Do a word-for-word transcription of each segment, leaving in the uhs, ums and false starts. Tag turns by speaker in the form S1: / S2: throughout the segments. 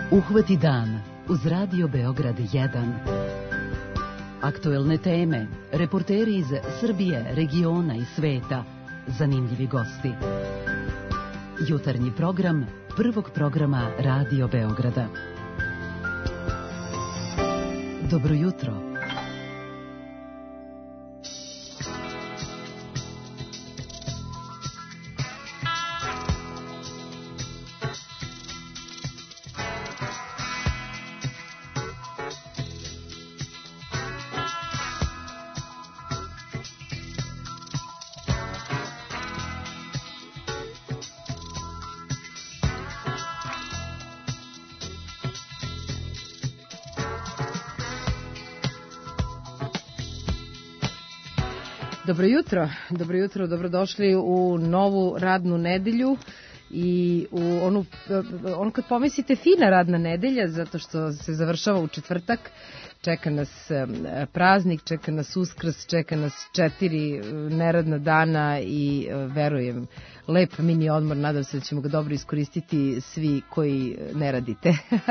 S1: Uhvati dan uz Radio Beograd jedan. Aktuelne teme, reporteri iz Srbije, regiona i sveta, zanimljivi gosti. Jutarnji program prvog programa Radio Beograda. Dobro jutro.
S2: Dobro jutro, dobro jutro, dobrodošli u novu radnu nedelju i u onu, ono kad pomislite fina radna nedelja, zato što se završava u četvrtak, čeka nas praznik, čeka nas Uskrs, čeka nas četiri neradna dana i verujem lep mini odmor, nadam se da ćemo ga dobro iskoristiti svi koji ne radite,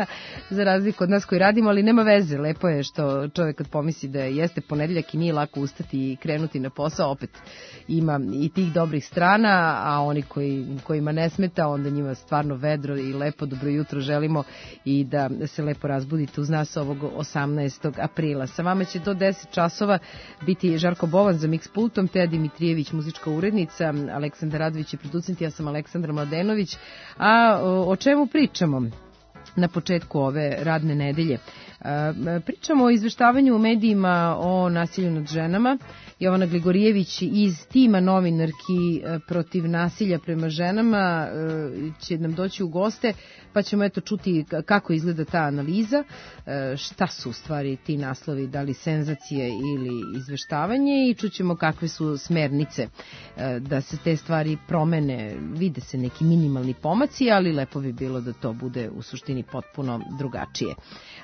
S2: za razliku od nas koji radimo, ali nema veze, lepo je što čovjek kad pomisli da jeste ponedeljak i nije lako ustati i krenuti na posao, opet ima i tih dobrih strana, a oni koji, kojima ne smeta, onda njima stvarno vedro i lepo dobro jutro želimo i da se lepo razbudite uz nas ovog osamnaestog aprila. Sa vama će do deset časova biti Žarko Bovan za Mix pultom, Teja Dimitrijević, muzička urednica, Aleksandar Radović je producent, ja sam Aleksandra Mladenović. A o, o čemu pričamo na početku ove radne nedelje? A, pričamo o izveštavanju u medijima o nasilju nad ženama. Jovana Gligorijević iz tima novinarki protiv nasilja prema ženama će nam doći u goste, pa ćemo eto čuti kako izgleda ta analiza, šta su u stvari ti naslovi, da li senzacije ili izveštavanje, i čućemo kakve su smernice da se te stvari promene. Vide se neki minimalni pomaci, ali lepo bi bilo da to bude u suštini potpuno drugačije.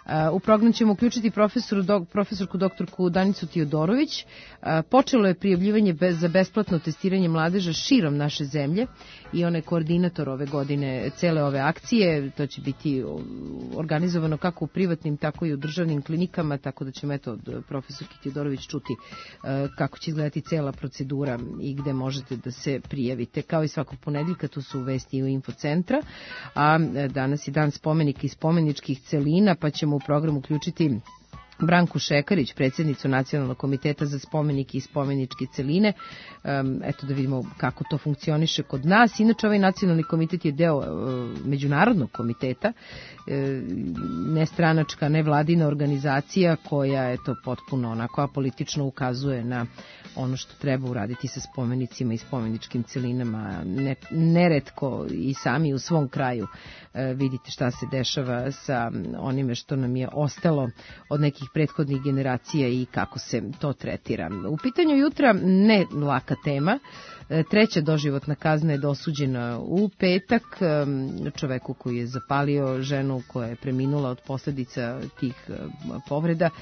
S2: U program ćemo uključiti profesoru, do, profesorku doktorku Danicu Tiodorović. Počelo je prijavljivanje za besplatno testiranje mladeža širom naše zemlje i on je koordinator ove godine cele ove akcije. To će biti organizovano kako u privatnim, tako i u državnim klinikama, tako da ćemo eto od profesorki Tiodorović čuti kako će izgledati cela procedura i gde možete da se prijavite. Kao i svakog ponedeljka, tu su vesti u Infocentra, a danas je dan spomenika i spomeničkih celina, pa ćemo u program uključiti Branku Šekarić, predsjednicu Nacionalnog komiteta za spomenike i spomeničke celine. Um, eto da vidimo kako to funkcioniše kod nas. Inače, ovaj nacionalni komitet je deo uh, međunarodnog komiteta, uh, nestranačka, nevladina organizacija koja eto potpuno onako apolitično ukazuje na ono što treba uraditi sa spomenicima i spomeničkim celinama. Ne, neretko i sami u svom kraju uh, vidite šta se dešava sa onime što nam je ostalo od nekih prethodnih generacija i kako se to tretira. U pitanju jutra ne laka tema. Treća doživotna kazna je dosuđena u petak čoveku koji je zapalio ženu koja je preminula od posljedica tih povreda.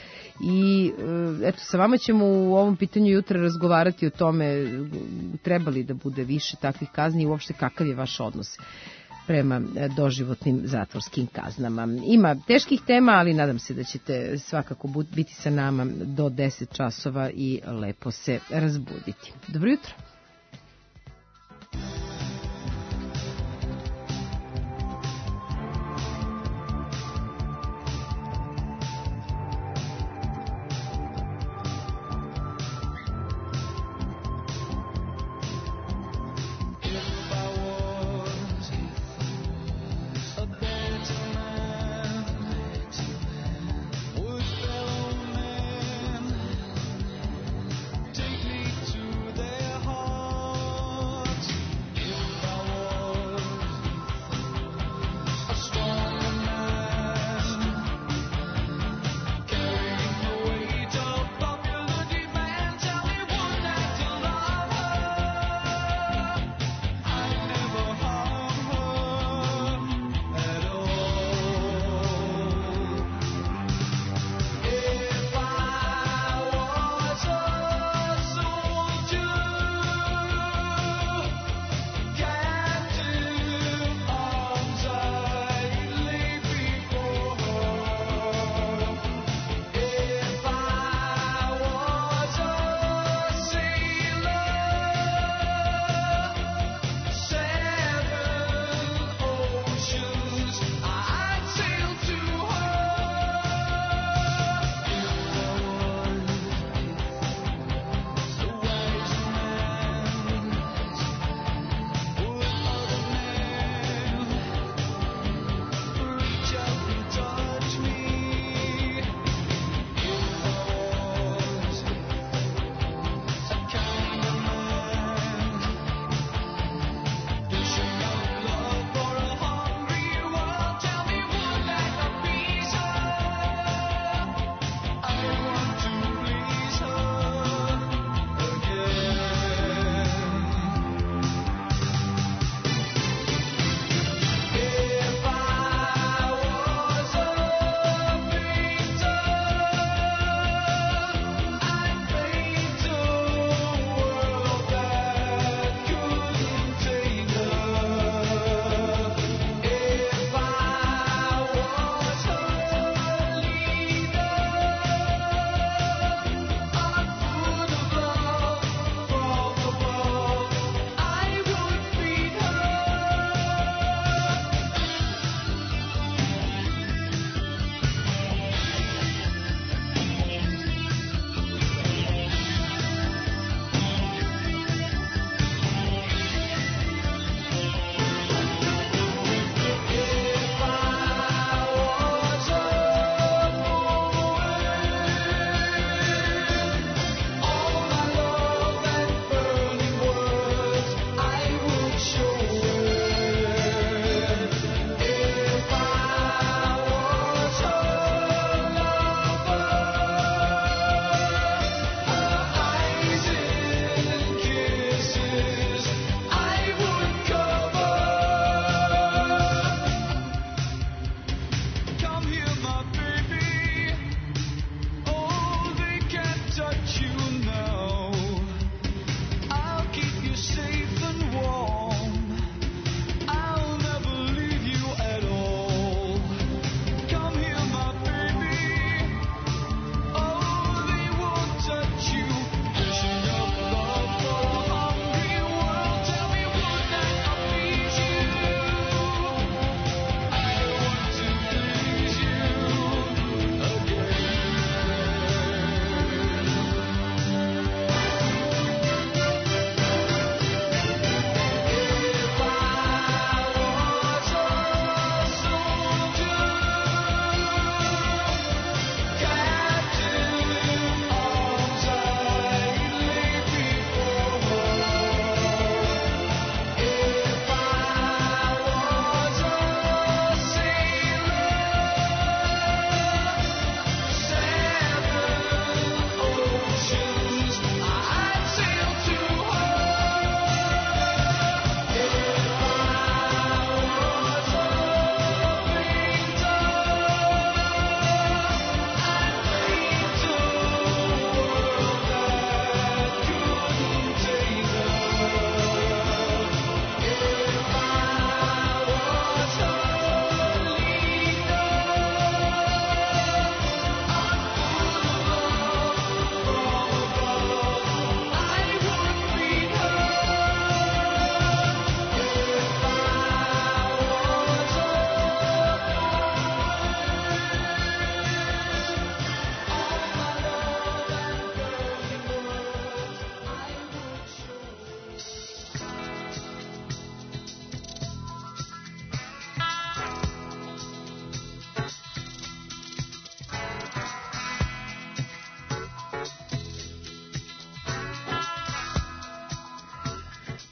S2: I eto, sa vama ćemo u ovom pitanju jutra razgovarati o tome treba li da bude više takvih kazni i uopšte kakav je vaš odnos prema doživotnim zatvorskim kaznama. Ima teških tema, ali nadam se da ćete svakako biti sa nama do deset časova i lepo se razbuditi. Dobro jutro.
S3: Take me to their heart.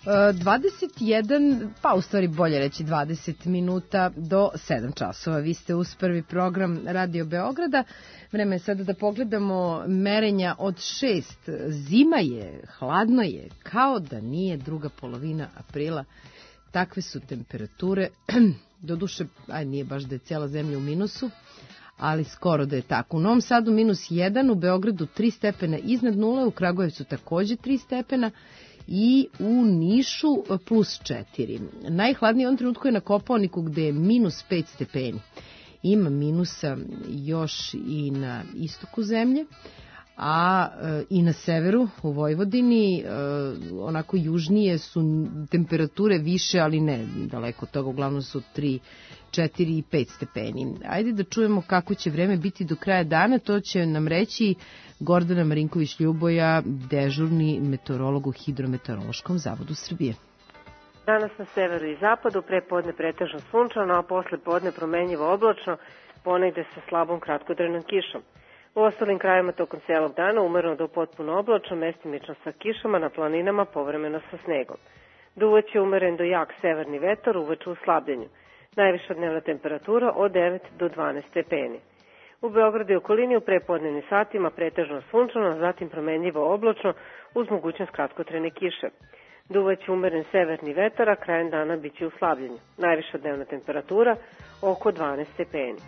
S2: dvadeset jedan, pa u stvari bolje reći dvadeset minuta do sedam časova. Vi ste uz prvi program Radio Beograda. Vreme je sada da pogledamo merenja od šest. Zima je, hladno je, kao da nije druga polovina aprila. Takve su temperature. Doduše, aj nije baš da je cijela zemlja u minusu, ali skoro da je tako. U Novom Sadu minus jedan, u Beogradu tri stepena iznad nule, u Kragujevcu takođe tri stepena i u Nišu plus četiri. Najhladnije on trenutku je na Kopaoniku gde je minus pet stepeni. Ima minusa još i na istoku zemlje, a e, i na severu u Vojvodini, e, onako južnije su temperature više, ali ne daleko od toga, uglavnom su tri, četiri i pet stepeni. Ajde da čujemo kako će vreme biti do kraja dana, to će nam reći Gordana Marinković-Ljuboja, dežurni meteorolog u Hidrometeorološkom zavodu Srbije.
S3: Danas na severu i zapadu prepodne pretežno sunčano, a posle podne promenjivo oblačno, ponegde sa slabom kratkodrevnom kišom. U ostalim krajima tokom celog dana umereno do potpuno oblačno, mestimično sa kišama, na planinama povremeno sa snegom. Duvaće umeren do jak severni vetar, uveče u slabljenju. Najviša dnevna temperatura od devet do dvanaest stepeni. U Beogradu i okolini u prepodnevnim satima pretežno sunčano, zatim promenjivo oblačno uz mogućnost kratkotrajne kiše. Duvaće umeren severni vetar, a krajem dana biće u slabljenju. Najviša dnevna temperatura oko dvanaest stepeni.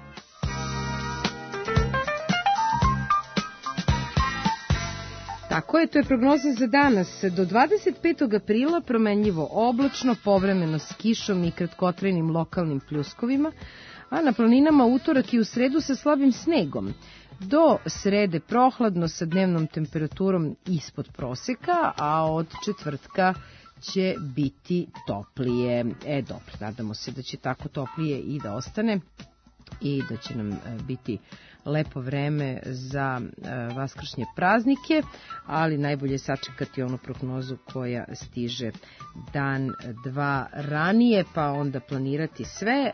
S2: Tako je, to je prognoza za danas. Do dvadeset petog aprila promenljivo oblačno, povremeno s kišom i kratkotrajnim lokalnim pljuskovima, a na planinama utorak i u sredu sa slabim snegom. Do srede prohladno sa dnevnom temperaturom ispod proseka, a od četvrtka će biti toplije. E, dobro, nadamo se da će tako toplije i da ostane i da će nam biti lepo vreme za e, vaskršnje praznike, ali najbolje sačekati onu prognozu koja stiže dan, dva ranije, pa onda planirati sve. E,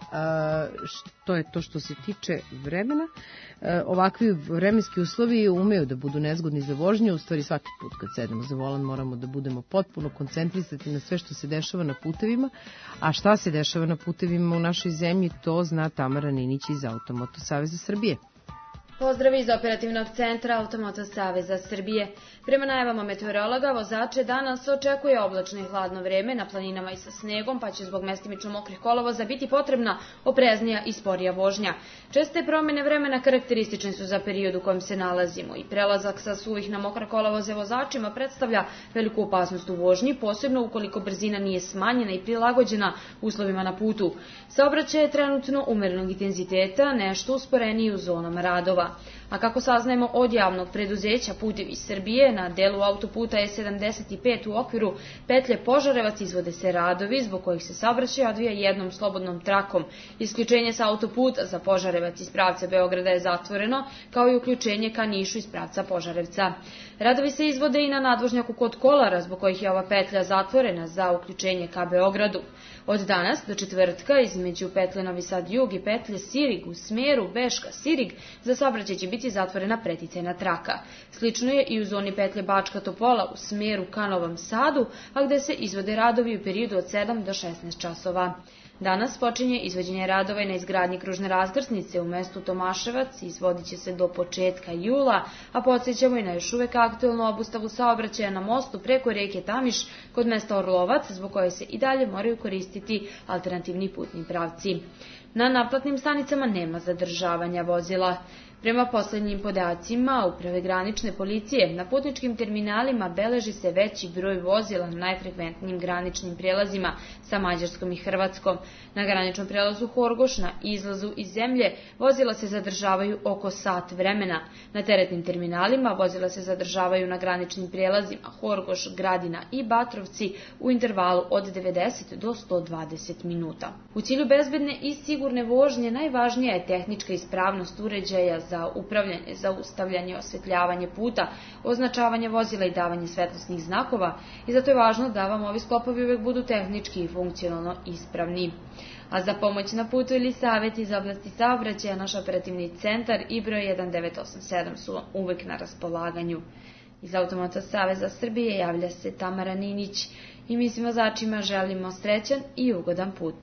S2: što je to što se tiče vremena. E, ovakvi vremenski uslovi umeju da budu nezgodni za vožnju, u stvari svaki put kad sedemo za volan moramo da budemo potpuno koncentrisati na sve što se dešava na putevima, a šta se dešava na putevima u našoj zemlji, to zna Tamara Ninić iz Automoto Saveza Srbije.
S4: Pozdrav iz operativnog centra Automoto Saveza Srbije. Prema najavama meteorologa, vozače danas očekuje oblačno i hladno vreme na planinama i sa snegom, pa će zbog mestimično mokrih kolovoza biti potrebna opreznija i sporija vožnja. Česte promene vremena karakteristične su za period u kojem se nalazimo i prelazak sa suvih na mokre kolovoze vozačima predstavlja veliku opasnost u vožnji, posebno ukoliko brzina nije smanjena i prilagođena uslovima na putu. Saobraćaj je trenutno umerenog intenziteta, nešto usporeniji u zonama radova. A kako saznajemo od javnog preduzeća Putevi Srbije, na delu autoputa E sedamdeset pet u okviru petlje Požarevac izvode se radovi zbog kojih se saobraćaj odvija jednom slobodnom trakom. Isključenje sa autoputa za Požarevac iz pravca Beograda je zatvoreno, kao i uključenje ka Nišu iz pravca Požarevca. Radovi se izvode i na nadvožnjaku kod Kolara, zbog kojih je ova petlja zatvorena za uključenje ka Beogradu. Od danas do četvrtka između petlje Novi Sad Jug i petlje Sirig u smeru Beška-Sirig za saobraćaj će biti zatvorena preticajna traka. Slično je i u zoni petlje Bačka Topola u smeru ka Novom Sadu, a gde se izvode radovi u periodu od sedam do šesnaest časova. Danas počinje izvođenje radova i na izgradnji kružne raskrsnice u mestu Tomaševac, izvodit će se do početka jula, a podsjećamo i na još uvek aktuelnu obustavu saobraćaja na mostu preko reke Tamiš kod mesta Orlovac, zbog koje se i dalje moraju koristiti alternativni putni pravci. Na naplatnim stanicama nema zadržavanja vozila. Prema poslednjim podacima Uprave granične policije, na putničkim terminalima beleži se veći broj vozila na najfrekventnijim graničnim prelazima sa Mađarskom i Hrvatskom. Na graničnom prelazu Horgoš na izlazu iz zemlje vozila se zadržavaju oko sat vremena. Na teretnim terminalima vozila se zadržavaju na graničnim prelazima Horgoš, Gradina i Batrovci u intervalu od devedeset do sto dvadeset minuta. U cilju bezbedne i sigurne vožnje najvažnija je tehnička ispravnost uređaja za za upravljanje, zaustavljanje, osvetljavanje puta, označavanje vozila i davanje svetlosnih znakova i zato je važno da vam ovi sklopovi uvek budu tehnički i funkcionalno ispravni. A za pomoć na putu ili savjet iz oblasti saobraćaja, naš operativni centar i broj jedan devet osam sedam su uvek na raspolaganju. Iz Automoto Saveza Srbije javlja se Tamara Ninić i mi svim vozačima želimo srećan i ugodan put.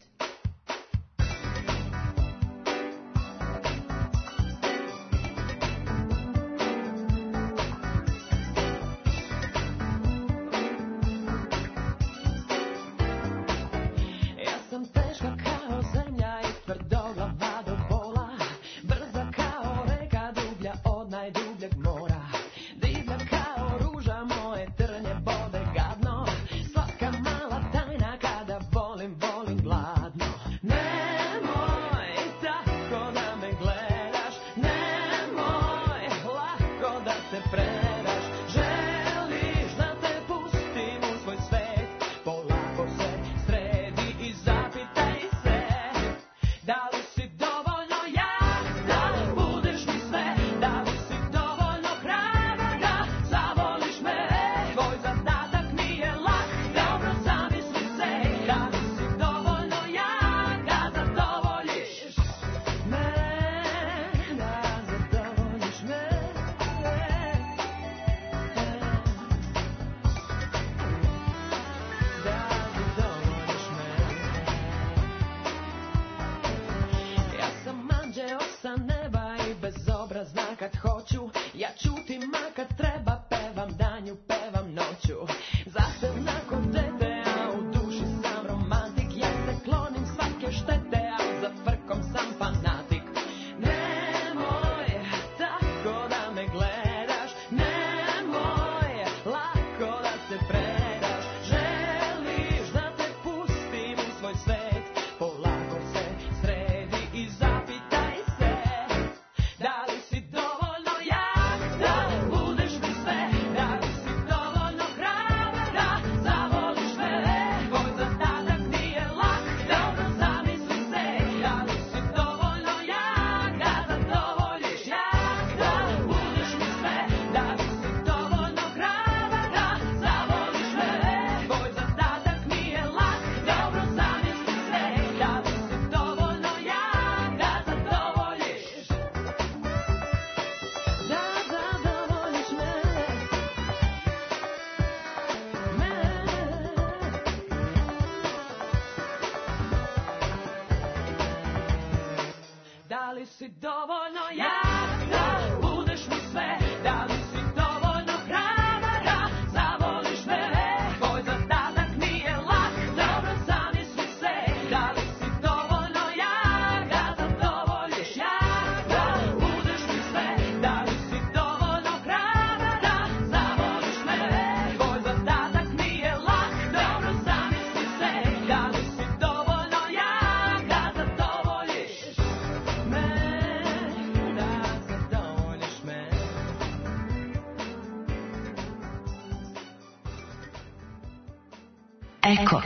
S1: Eko.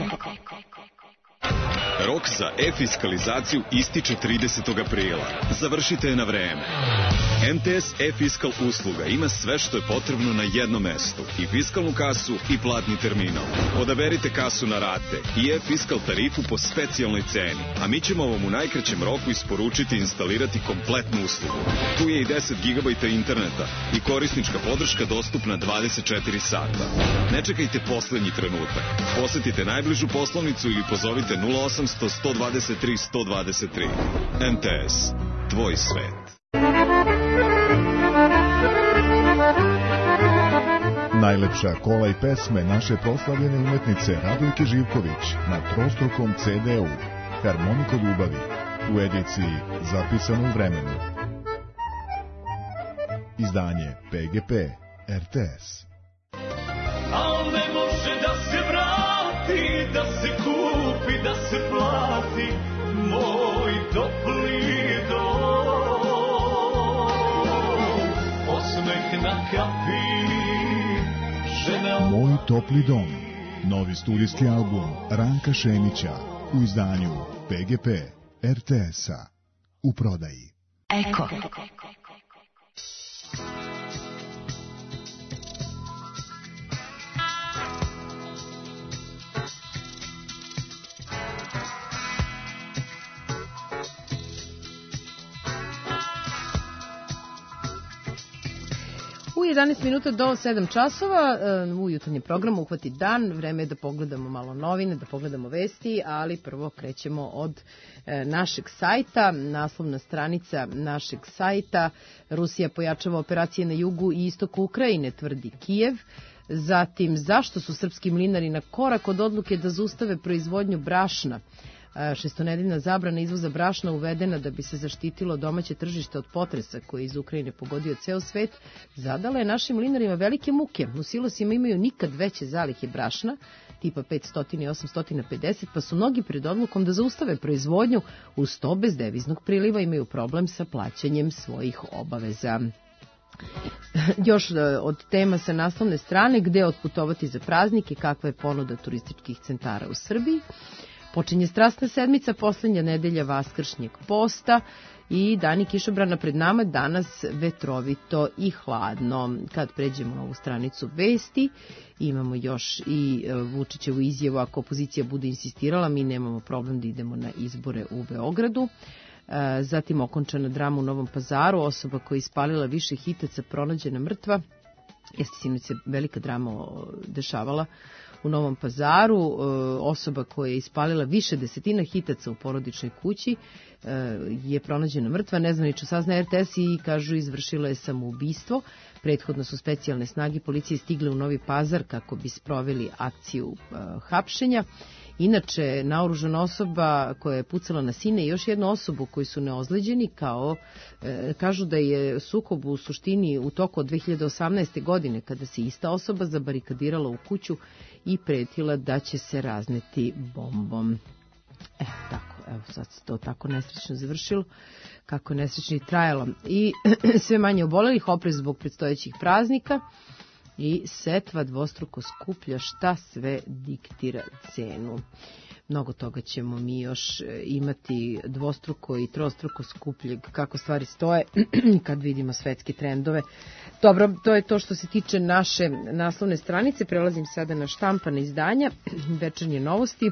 S5: Rok za e-fiskalizaciju ističe tridesetog aprila. Završite je na vreme. M T S e-fiskal usluga ima sve što je potrebno na jednom mestu. I fiskalnu kasu i platni terminal. Odaberite kasu na rate i e-fiskal tarifu po specijalnoj ceni. A mi ćemo vam u najkraćem roku isporučiti i instalirati kompletnu uslugu. Tu je i deset gigabajta interneta i korisnička podrška dostupna dvadeset četiri sata. Ne čekajte poslednji trenutak. Posetite najbližu poslovnicu ili pozovite nula osam sto sto dvadeset tri sto dvadeset tri. M T S. Tvoj svet.
S6: Najlepša kola i pesme naše proslavljene umetnice Radojke Živković na trostrukom ce de u Harmoniko ljubavi u ediciji Zapisano u vremenu. Izdanje P G P R T S.
S7: Al ne može da se vrati, da se kupi, da se plati moj topli dom. Osmeh na kapi.
S6: Moj topli dom, novi studijski album Ranka Šemića u izdanju P G P R T S-a u prodaji.
S1: Eko.
S2: U jedanaest minuta do sedam časova u jutarnjem programu Uhvati dan. Vreme je da pogledamo malo novine, da pogledamo vesti, ali prvo krećemo od našeg sajta. Naslovna stranica našeg sajta: Rusija pojačava operacije na jugu i istoku Ukrajine, tvrdi Kijev. Zatim, zašto su srpski mlinari na korak od odluke da zaustave proizvodnju brašna? Šestonedeljna zabrana izvoza brašna uvedena da bi se zaštitilo domaće tržište od potresa koji iz Ukrajine pogodio ceo svet, zadala je našim mlinarima velike muke. U silosima imaju nikad veće zalihe brašna, tipa petsto i osamsto pedeset, pa su mnogi pred odlukom da zaustave proizvodnju, uz to bez deviznog priliva imaju problem sa plaćanjem svojih obaveza. Još od tema sa naslovne strane: gde otputovati za praznike, kakva je ponuda turističkih centara u Srbiji. Počinje strasna sedmica, poslednja nedelja vaskršnjeg posta i dani kišobrana pred nama, danas vetrovito i hladno. Kad pređemo na ovu stranicu vesti, imamo još i Vučićevu izjavu: ako opozicija bude insistirala, mi nemamo problem da idemo na izbore u Beogradu. Zatim okončana drama u Novom Pazaru, osoba koja je ispalila više hitaca pronađena mrtva. Jeste, sinoć se velika drama dešavala u Novom Pazaru. Osoba koja je ispalila više desetina hitaca u porodičnoj kući je pronađena mrtva. Nezvanično sazna er te es i kažu izvršila je samoubistvo. Prethodno su specijalne snage policije stigle u Novi Pazar kako bi sproveli akciju hapšenja. Inače, naoružana osoba koja je pucala na sine i još jednu osobu koji su neozleđeni, kao e, kažu da je sukob u suštini u toku od dve hiljade osamnaeste. godine, kada se ista osoba zabarikadirala u kuću i pretila da će se razneti bombom. E, tako, evo sad se to tako nesrećno završilo, kako je nesrećno i trajalo. I sve manje obolelih, oprez zbog predstojećih praznika. I setva dvostruko skuplja, šta sve diktira cenu. Mnogo toga ćemo mi još imati dvostruko i trostruko skupljeg, kako stvari stoje kad vidimo svetske trendove. Dobro, to je to što se tiče naše naslovne stranice. Prelazim sada na štampana izdanja, Večernje novosti.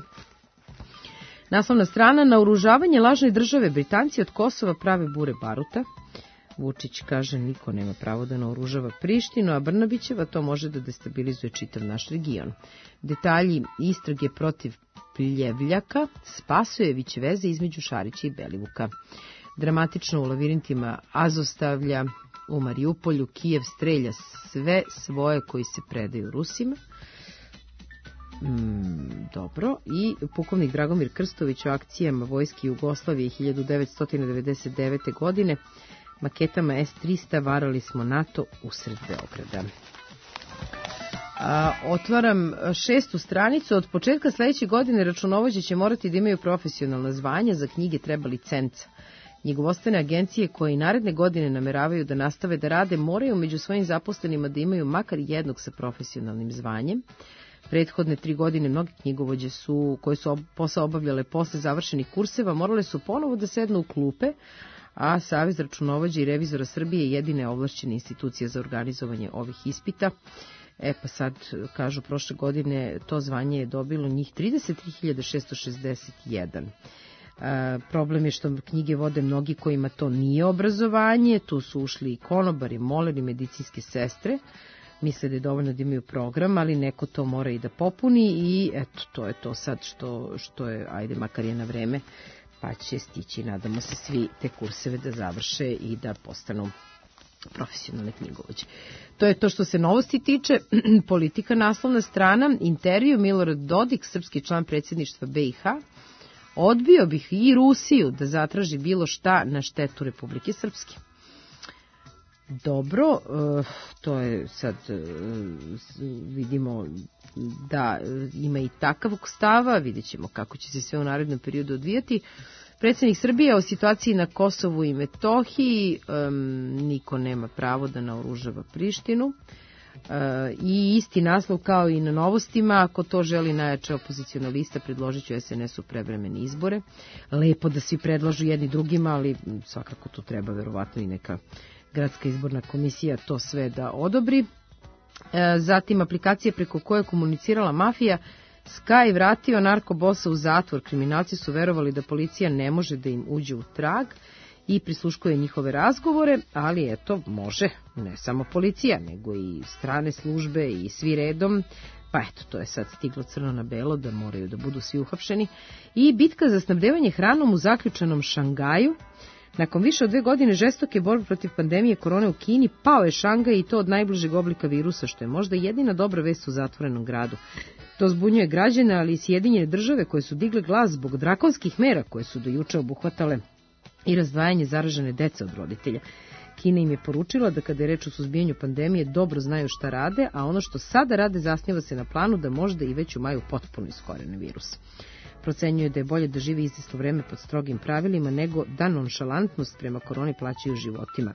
S2: Naslovna strana: naoružavanje lažne države, Britanci od Kosova prave bure baruta. Vučić kaže niko nema pravo da naoružava Prištinu, a Brnabićeva to može da destabilizuje čitav naš region. Detalji istrage protiv Pljevljaka, Spasojević veze između Šarića i Belivuka. Dramatično u lavirintima Azovstavlja u Marijupolju, Kijev strelja sve svoje koji se predaju Rusima. Mm, dobro. I pukovnik Dragomir Krstović o akcijama vojske Jugoslavije hiljadu devetsto devedeset devete. godine. Maketama es trista varali smo NATO usred Beograda. A, otvaram šestu stranicu. Od početka sledeće godine računovođe će morati da imaju profesionalna zvanja, za knjige treba licenca. Knjigovodstvene agencije koje i naredne godine nameravaju da nastave da rade moraju među svojim zaposlenima da imaju makar jednog sa profesionalnim zvanjem. Prethodne tri godine mnogi knjigovođe su, koje su posao obavljale posle završenih kurseva, morale su ponovo da sednu u klupe, a Savez računovođa i revizora Srbije je jedine ovlašćene institucije za organizovanje ovih ispita. E pa sad, kažu, prošle godine to zvanje je dobilo njih trideset tri hiljade šesto šezdeset jedan. E, problem je što knjige vode mnogi kojima to nije obrazovanje, tu su ušli i konobari, moleri, medicinske sestre. Misle da je dovoljno da imaju program, ali neko to mora i da popuni i eto, to je to sad što, što je, ajde, makar je na vreme, pa će stići, nadamo se, svi te kurseve da završe i da postanu profesionalne knjigovođe. To je to što se novosti tiče. Politika, naslovna strana, intervju Milorad Dodik, srpski član predsjedništva be i ha, odbio bih i Rusiju da zatraži bilo šta na štetu Republike Srpske. Dobro, to je sad, vidimo da ima i takav stava, vidjet ćemo kako će se sve u narednom periodu odvijati. Predsjednik Srbije o situaciji na Kosovu i Metohiji, um, niko nema pravo da naoružava Prištinu. Uh, I isti naslov kao i na novostima, ako to želi najjača opoziciona lista, predložit ću es en esu prevremene izbore. Lepo da svi predlažu jedni drugima, ali svakako tu treba verovatno i neka gradska izborna komisija to sve da odobri. E, zatim aplikacija preko koje je komunicirala mafija, Sky vratio narkobosa u zatvor. Kriminalci su verovali da policija ne može da im uđe u trag i prisluškuje njihove razgovore, ali eto, može ne samo policija, nego i strane službe i svi redom. Pa eto, to je sad stiglo crno na belo da moraju da budu svi uhapšeni. I bitka za snabdevanje hranom u zaključanom Šangaju. Nakon više od dve godine žestoke borbe protiv pandemije korone u Kini, pao je Šangaj i to od najbližeg oblika virusa, što je možda jedina dobra vest u zatvorenom gradu. To zbunjuje građane, ali i Sjedinjene države koje su digle glas zbog drakonskih mera koje su do juče obuhvatale i razdvajanje zaražene dece od roditelja. Kina im je poručila da kada je reč o suzbijanju pandemije dobro znaju šta rade, a ono što sada rade zasniva se na planu da možda i već u maju potpuno iskorene virus. Procenjuje da je bolje da živi izvesno vreme pod strogim pravilima nego da nonšalantnost prema koroni plaćaju životima.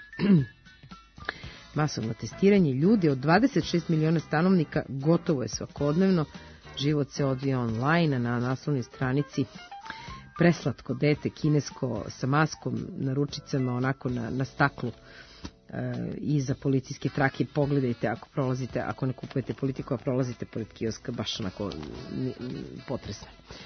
S2: Masovno testiranje ljudi od dvadeset šest miliona stanovnika gotovo je svakodnevno. Život se odvija online, na naslovnoj stranici preslatko dete kinesko sa maskom na ručicama, onako na, na staklu e, iza policijske trake. Pogledajte ako prolazite, ako ne kupujete Politiku, a prolazite pored kioska, baš onako potresno.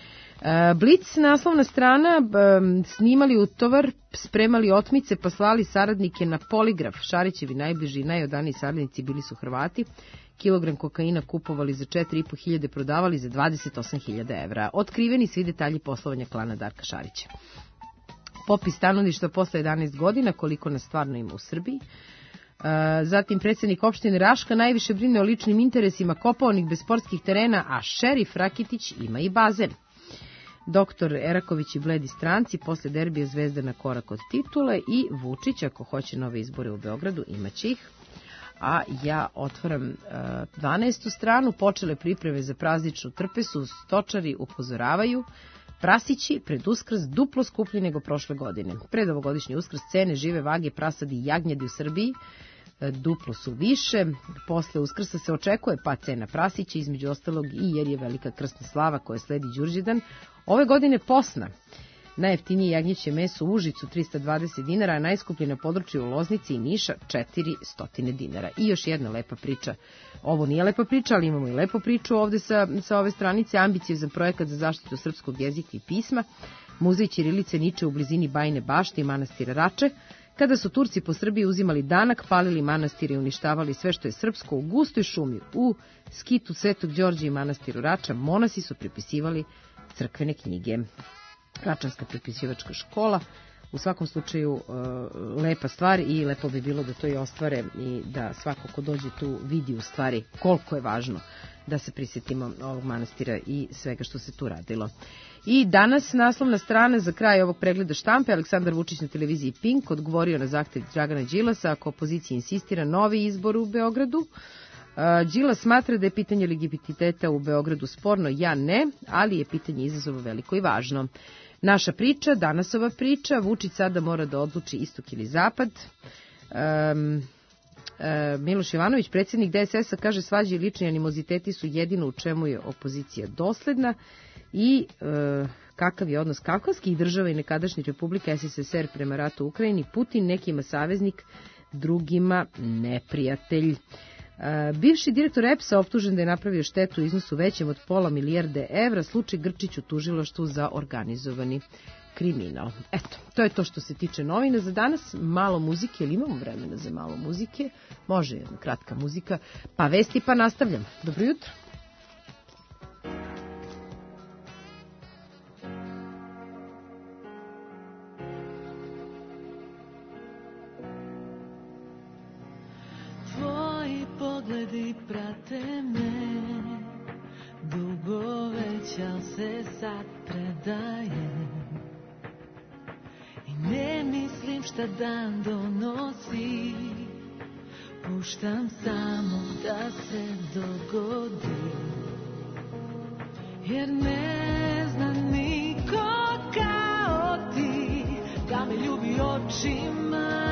S2: Blic, naslovna strana, snimali utovar, spremali otmice, pa slali saradnike na poligraf. Šarićevi najbliži i najodaniji saradnici bili su Hrvati. Kilogram kokaina kupovali za četiri i po hiljade, prodavali za dvadeset osam hiljada evra. Otkriveni svi detalji poslovanja klana Darka Šarića. Popis stanovništva posle jedanaest godina, koliko nas stvarno ima u Srbiji. Zatim predsjednik opštine Raška najviše brine o ličnim interesima kopaonih bez sportskih terena, a šerif Rakitić ima i bazen. Doktor Eraković i bledi stranci, posle derbija Zvezda na korak od titule i Vučić, ako hoće nove izbore u Beogradu, imaće ih. A ja otvaram dvanaestu stranu, počele pripreme za prazničnu trpesu, stočari upozoravaju, prasići pred Uskrs duplo skuplji nego prošle godine. Pred ovogodišnji Uskrs cene žive vage prasadi i jagnjadi u Srbiji duplo su više. Posle Uskrsa se očekuje pad cena prasića, između ostalog i jer je velika krsna slava koja sledi Đurđevdan. Ove godine posna. Najjeftinije jagnjeće meso u Užicu trista dvadeset dinara, a najskuplje na području Loznice i Niša četiristo dinara. I još jedna lepa priča. Ovo nije lepa priča, ali imamo i lepu priču ovde sa, sa ove stranice. Ambiciozan projekat za zaštitu srpskog jezika i pisma. Muzej ćirilice niče u blizini Bajine Bašte i manastira Rače. Kada su Turci po Srbiji uzimali danak, palili manastire i uništavali sve što je srpsko u gustoj šumi, u skitu Svetog Đorđa i manastiru Rača, monasi su prepisivali crkvene knjige. Račanska prepisivačka škola, u svakom slučaju e, lepa stvar i lepo bi bilo da to i ostvare i da svako ko dođe tu vidi u stvari koliko je važno da se prisjetimo ovog manastira i svega što se tu radilo. I danas naslovna strana za kraj ovog pregleda štampe. Aleksandar Vučić na televiziji Pink odgovorio na zahtev Dragana Đilasa ako opozicija insistira novi izbor u Beogradu. Đilas smatra da je pitanje legitimiteta u Beogradu sporno, ja ne, ali je pitanje izazova veliko i važno. Naša priča, Danasova priča, Vučić sada mora da odluči istok ili zapad. Um, um, Miloš Jovanović, predsjednik D S S-a, kaže svađe i lični animoziteti su jedino u čemu je opozicija dosledna i uh, kakav je odnos kavkazskih država i nekadašnjih republika S S S R prema ratu u Ukrajini. Putin nekima saveznik, drugima neprijatelj. Uh, bivši direktor E P S-a optužen da je napravio štetu u iznosu većem od pola milijarde evra, slučaj Grčić u tužilaštvu za organizovani kriminal. Eto, to je to što se tiče novina za danas. Malo muzike, ili imamo vremena za malo muzike? Može jedna kratka muzika, pa vesti pa nastavljam. Dobro jutro.
S8: Pogledi prate me, dugo već, al se sad predajem i ne mislim šta dan donosi, puštam samo da se dogodi, jer ne zna niko kao ti da me ljubi očima,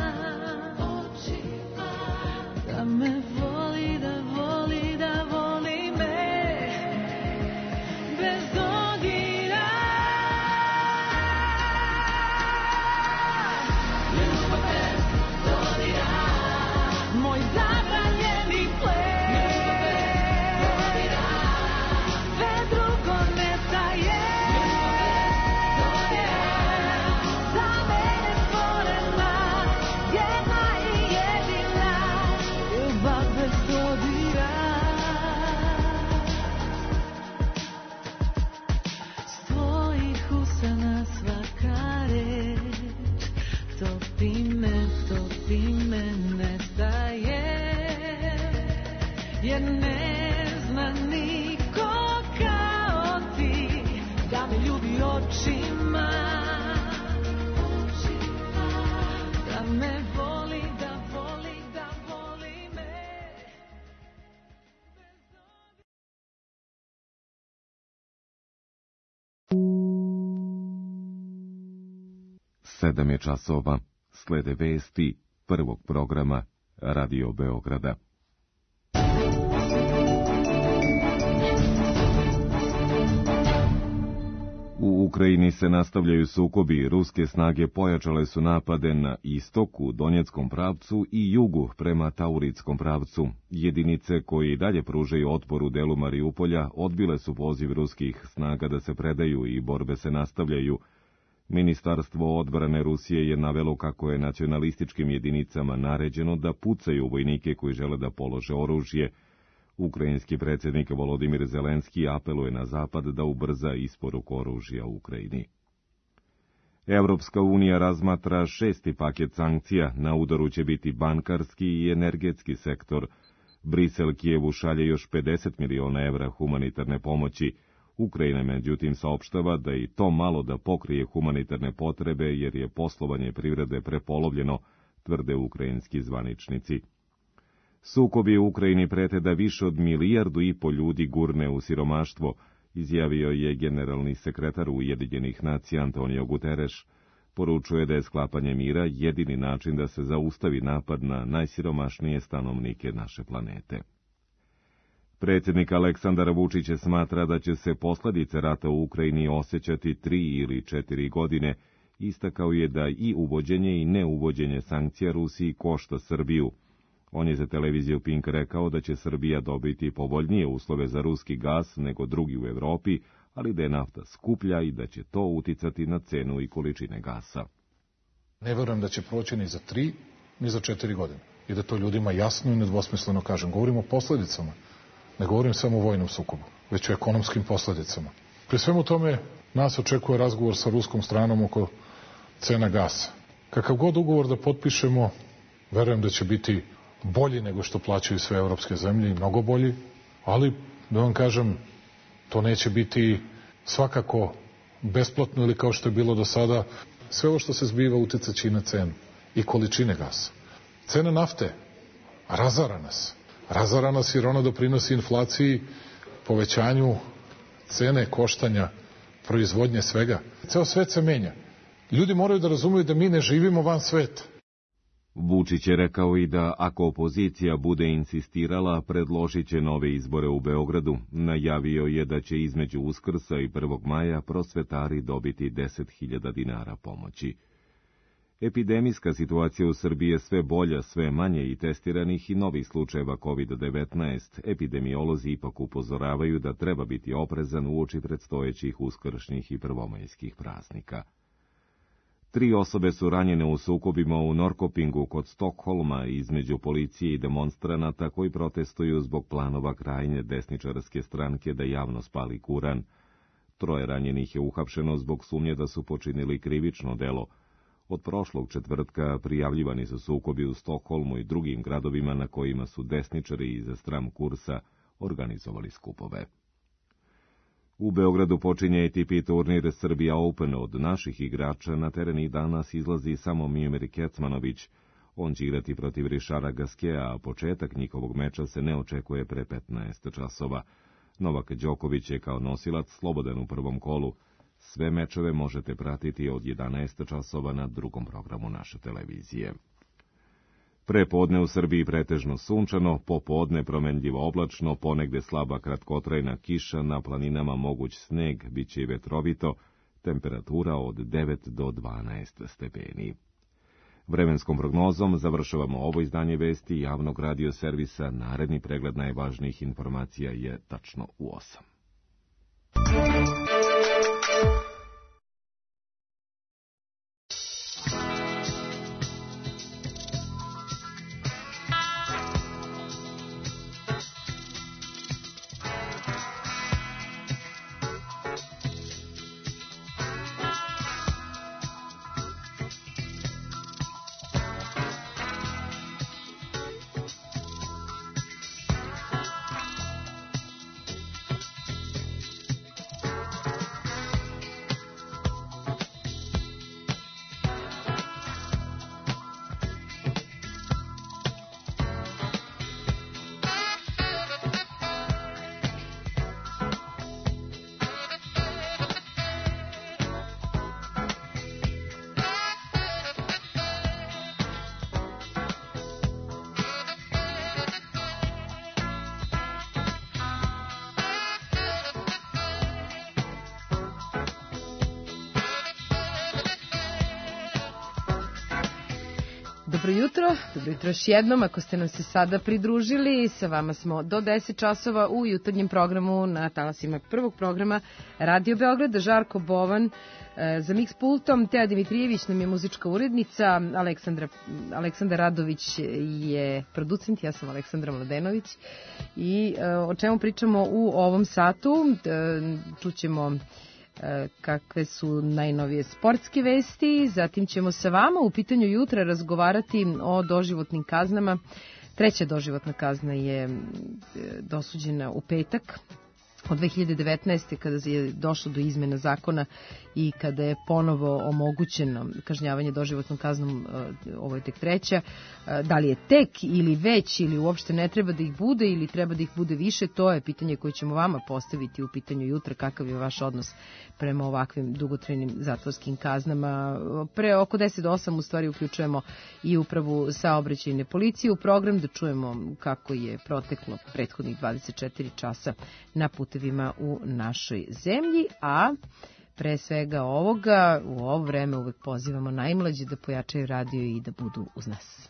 S8: da me voli, da voli, da voli me bez dodira. Ljubav bez dodira, moj zabranjeni ples. Ljubav bez dodira, sve drugo nestaje. Ljubav bez dodira, za mene tvoj.
S9: Sedam je časova, slede vesti prvog programa Radio Beograda. U Ukrajini se nastavljaju sukobi, ruske snage pojačale su napade na istoku, Donjeckom pravcu i jugu prema Tauritskom pravcu. Jedinice koje i dalje pružaju otpor u delu Mariupolja odbile su poziv ruskih snaga da se predaju i borbe se nastavljaju. Ministarstvo odbrane Rusije je navelo kako je nacionalističkim jedinicama naređeno da pucaju vojnike koji žele da polože oružje. Ukrajinski predsjednik Volodimir Zelenski apeluje na Zapad da ubrza isporuku oružja u Ukrajini. Evropska unija razmatra šesti paket sankcija, na udaru će biti bankarski i energetski sektor. Brisel Kijevu šalje još pedeset miliona evra humanitarne pomoći. Ukrajina međutim saopštava da i to malo da pokrije humanitarne potrebe jer je poslovanje privrede prepolovljeno, tvrde ukrajinski zvaničnici. Sukobi u Ukrajini prete da više od milijardu i po ljudi gurne u siromaštvo, izjavio je generalni sekretar Ujedinjenih nacija Antonio Guterres. Poručuje da je sklapanje mira jedini način da se zaustavi napad na najsiromašnije stanovnike naše planete. Predsjednik Aleksandar Vučić smatra da će se posljedice rata u Ukrajini osjećati tri ili četiri godine. Istakao je da i uvođenje i neuvođenje sankcija Rusiji košta Srbiju. On je za televiziju Pink rekao da će Srbija dobiti povoljnije uslove za ruski gas nego drugi u Evropi, ali da je nafta skuplja i da će to uticati na cenu i količine gasa.
S10: Ne verujem da će proći ni za tri, ni za četiri godine. I da to ljudima jasno i nedvosmisleno kažem. Govorim o posljedicama. Ne govorim samo o vojnom sukobu, već o ekonomskim posljedicama. Pri svemu tome nas očekuje razgovor sa ruskom stranom oko cena gasa. Kakav god ugovor da potpišemo, verujem da će biti bolji nego što plaćaju sve evropske zemlje i mnogo bolji, ali da vam kažem, to neće biti svakako besplatno ili kao što je bilo do sada. Sve ovo što se zbiva uticaće i na cenu i količine gasa. Cena nafte razara nas. Razara nas jer ona doprinosi inflaciji, povećanju cene koštanja, proizvodnje svega. Ceo svet se menja. Ljudi moraju da razumiju da mi ne živimo van sveta.
S9: Vučić je rekao i da ako opozicija bude insistirala, predložit će nove izbore u Beogradu. Najavio je da će između Uskrsa i prvog maja prosvetari dobiti deset hiljada dinara pomoći. Epidemijska situacija u Srbiji je sve bolja, sve manje i testiranih i novih slučajeva kovid devetnaest. Epidemiolozi ipak upozoravaju da treba biti oprezan uoči predstojećih uskršnjih i prvomajskih praznika. Tri osobe su ranjene u sukobima u Norrköpingu kod Stokholma između policije i demonstranata koji protestuju zbog planova krajnje desničarske stranke da javno spali Kuran. Troje ranjenih je uhapšeno zbog sumnje da su počinili krivično delo. Od prošlog četvrtka prijavljivani su sukobi u Stokholmu i drugim gradovima na kojima su desničari iz Stram Kursa organizovali skupove. U Beogradu počinje A T P turnir Serbia Open. Od naših igrača na teren i danas izlazi samo Miomir Kecmanović. On će igrati protiv Rišara Gaskea, a početak njihovog meča se ne očekuje pre petnaest časova. Novak Đoković je kao nosilac slobodan u prvom kolu. Sve mečeve možete pratiti od jedanaest časova na drugom programu naše televizije. Prepodne u Srbiji pretežno sunčano, popodne promenljivo oblačno, ponegde slaba kratkotrajna kiša, na planinama moguć sneg, bit će i vetrovito, temperatura od devet do dvanaest stepeni. Vremenskom prognozom završavamo ovo izdanje vesti javnog radio servisa. Naredni pregled najvažnijih informacija je tačno u osam.
S2: Dobro jutro, dobro jutro još jednom, ako ste nam se sada pridružili, sa vama smo do deset časova u jutarnjem programu na talasima prvog programa Radio Beograda. Žarko Bovan za mix pultom, Teja Dimitrijević nam je muzička urednica, Aleksandra, Aleksandar Radović je producent, ja sam Aleksandra Mladenović i o čemu pričamo u ovom satu, čućemo kakve su najnovije sportske vesti, zatim ćemo sa vama u pitanju jutra razgovarati o doživotnim kaznama. Treća doživotna kazna je dosuđena u petak od dve hiljade devetnaeste. kada je došlo do izmena zakona i kada je ponovo omogućeno kažnjavanje doživotnom kaznom, ovo je tek treća. Da li je tek ili već ili uopšte ne treba da ih bude ili treba da ih bude više, to je pitanje koje ćemo vama postaviti u pitanju jutra, kakav je vaš odnos prema ovakvim dugotrajnim zatvorskim kaznama. Pre oko deset do osam u stvari uključujemo i upravu saobraćajne policije u program da čujemo kako je proteklo prethodnih dvadeset četiri časa na putevima u našoj zemlji, a pre svega ovoga u ovo vreme uvek pozivamo najmlađe da pojačaju radio i da budu uz nas.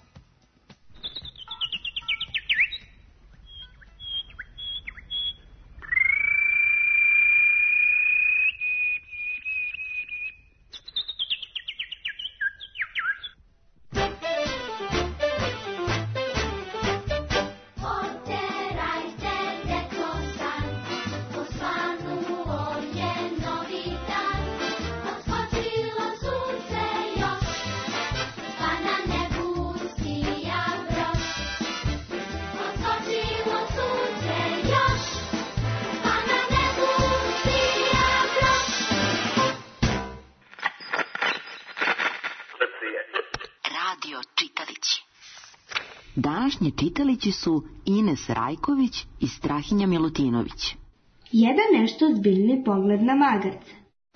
S11: Današnji čitalići su Ines Rajković i Strahinja Milutinović.
S12: Jedan nešto ozbiljni pogled na magarca.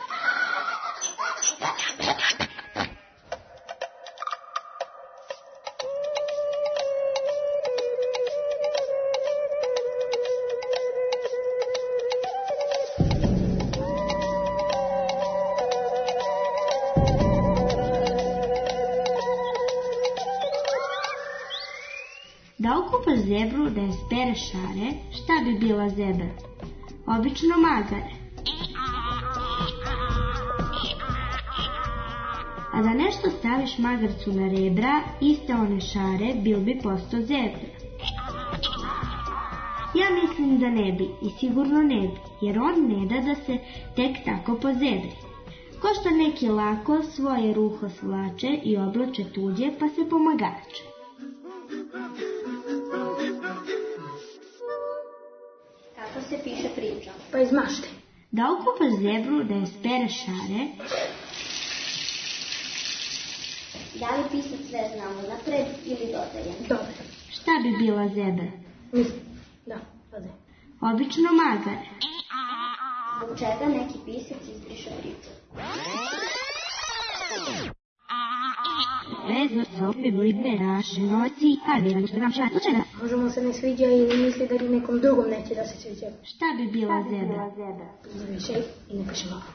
S12: Da okupaš zebru da je spere šare, šta bi bila zebra? Obično magare. A da nešto staviš magarcu na rebra, iste one šare, bil bi postao zebra. Ja mislim da ne bi i sigurno ne bi, jer on ne da da se tek tako pozebri. Ko što neki lako svoje ruho svlače i oblače tuđe pa se pomagače.
S13: Kako se piše priča?
S12: Pa iz mašte. Da okupaš zebru da je spere šare.
S13: Da li pisac sve znamo napred ili dodajem?
S12: Dobro. Šta bi bila zebra?
S13: Mislim, da, dodajem.
S12: Obično magare.
S13: Zbog čega neki pisac izbriše priču?
S12: Vezno se opet liberaše noci, a vjerujem što nam šat slučajna.
S13: Možemo se ne sviđa ili misli da nekom drugom neće da se sviđa.
S12: Šta bi bila zebra?
S13: Izbriše i ne piše malo.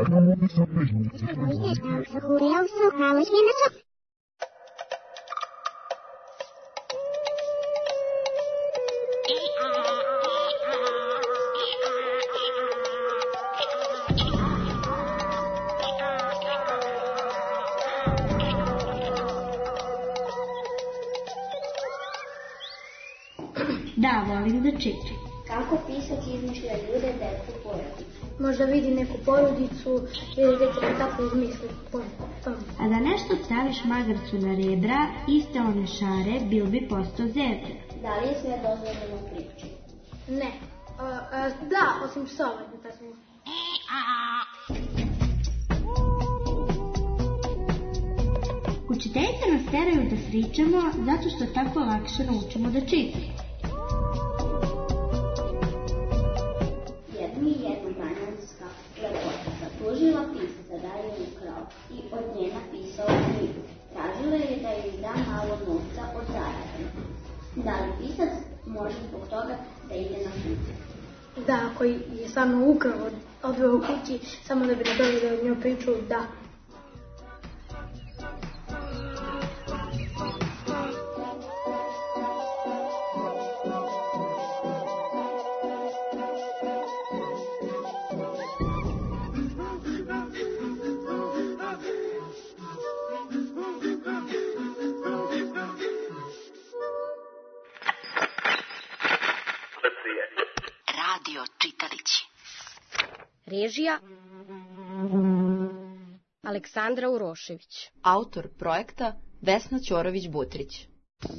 S12: Da, volim da čitam.
S13: Kako pisac izmišlja ljude, decu, porodicu?
S14: Možda vidi neku porodicu ili već da tako izmisli.
S12: A da nešto staviš magarcu na rebra, iste one šare, bil bi postao zebra.
S13: Da li je sve dozvoljeno u priči?
S14: Ne. A, a, da, osim psovanja.
S12: Učiteljice nas teraju da sričemo zato što tako lakše naučimo da čitamo.
S13: Jednu i jednu manjanska lepota tužila pisaca da je ukrao i od nje napisao knjigu. Tražila je da joj da malo novca od zarade. Da li pisac može zbog toga da ide na sud?
S14: Da, ako je samo ukrao, odveo u kući, samo da bi napravili da od njoj priču, da.
S15: Režija Aleksandra Urošević.
S16: Autor projekta Vesna Ćorović-Butrić.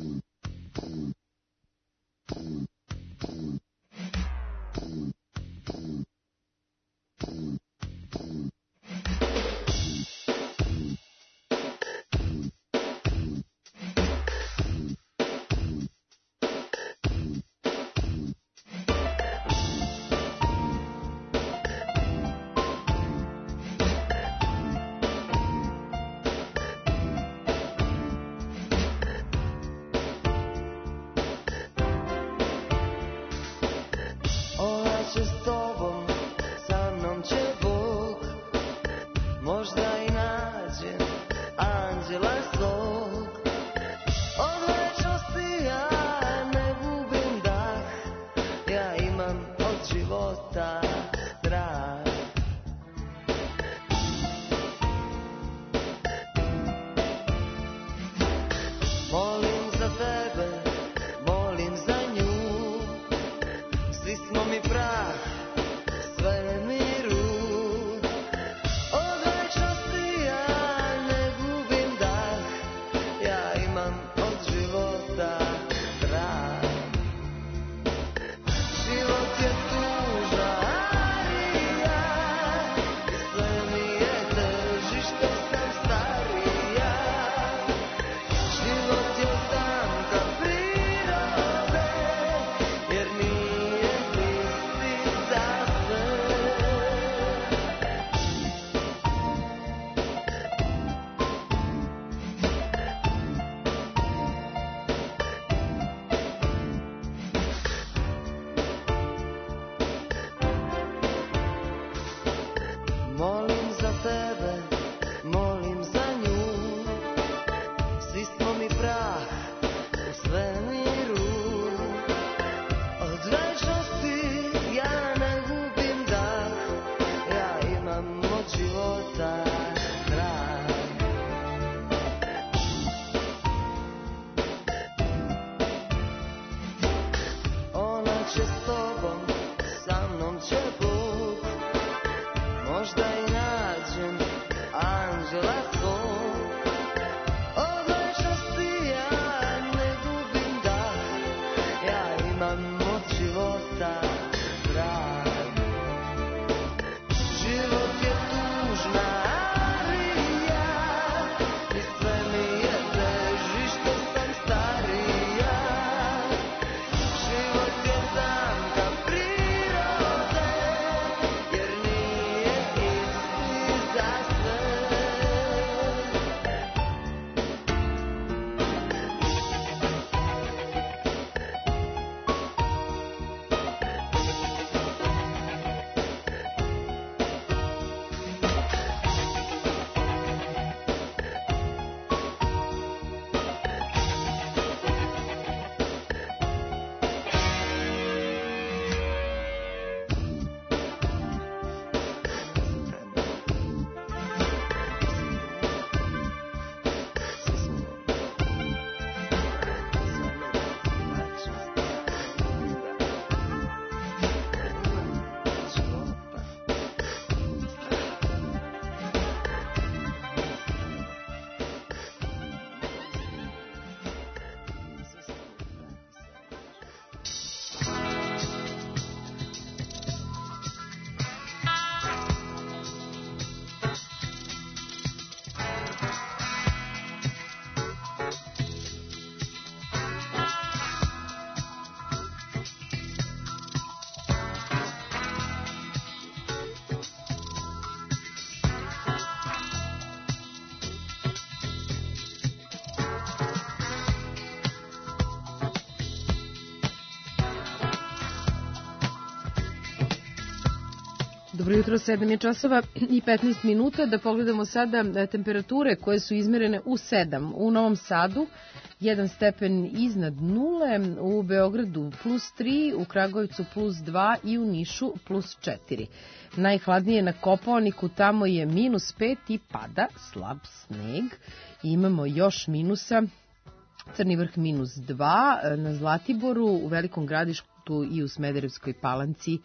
S2: Dobro jutro, sedam je časova i petnaest minuta. Da pogledamo sada temperature koje su izmerene u sedam. U Novom Sadu jedan stepen iznad nule, u Beogradu plus tri, u Kragujevcu plus dva i u Nišu plus četiri. Najhladnije na Kopaoniku, tamo je minus pet i pada slab sneg. I imamo još minusa. Crni vrh minus dva, na Zlatiboru, u Velikom Gradištu i u Smederevskoj Palanci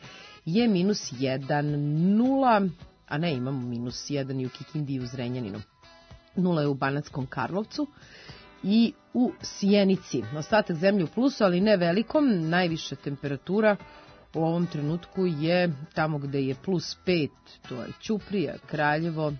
S2: je minus jedan, nula, a ne, imamo minus jedan i u Kikindi i u Zrenjaninu. Nula je u Banatskom Karlovcu i u Sjenici. Ostatak zemlje u plusu, ali ne velikom. Najviša temperatura u ovom trenutku je tamo gde je plus pet, to je Ćuprija, Kraljevo,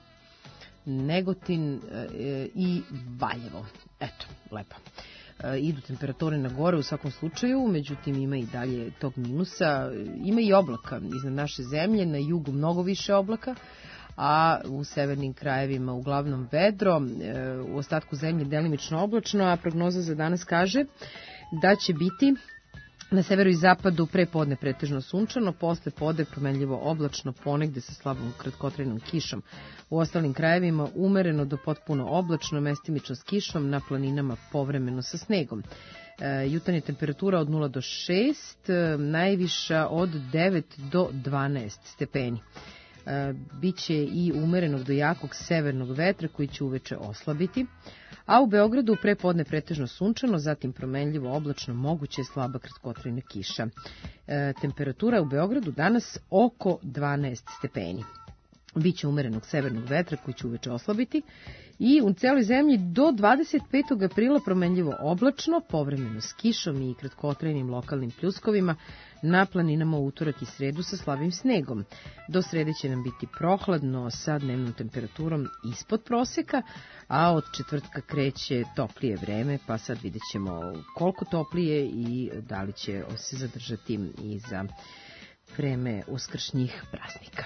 S2: Negotin e, i Valjevo. Eto, lepo. E, idu temperature na gore u svakom slučaju, međutim ima i dalje tog minusa. Ima i oblaka iznad naše zemlje, na jugu mnogo više oblaka, a u severnim krajevima uglavnom vedro, e, u ostatku zemlje delimično oblačno, a prognoza za danas kaže da će biti na severu i zapadu pre podne pretežno sunčano, posle podne promenljivo oblačno, ponegde sa slabom kratkotrajnom kišom. U ostalim krajevima umereno do potpuno oblačno, mestimično s kišom, na planinama povremeno sa snegom. E, jutarnja temperatura od nula do šest, e, najviša od devet do dvanaest stepeni. E, biće i umerenog do jakog severnog vetra koji će uveče oslabiti, a u Beogradu pre podne pretežno sunčano, zatim promenljivo oblačno, moguće je slaba kratkotrajna kiša. E, temperatura u Beogradu danas oko dvanaest stepeni. Biće umerenog severnog vetra koji će uveče oslabiti i u celoj zemlji do dvadeset petog aprila promenljivo oblačno, povremeno s kišom i kratkotrajnim lokalnim pljuskovima, na planinama u utorak i sredu sa slabim snegom. Do srede će nam biti prohladno sa dnevnom temperaturom ispod proseka, a od četvrtka kreće toplije vreme, pa sad vidjet ćemo koliko toplije i da li će se zadržati i za vreme uskršnjih praznika.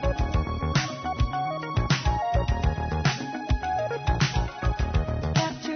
S17: After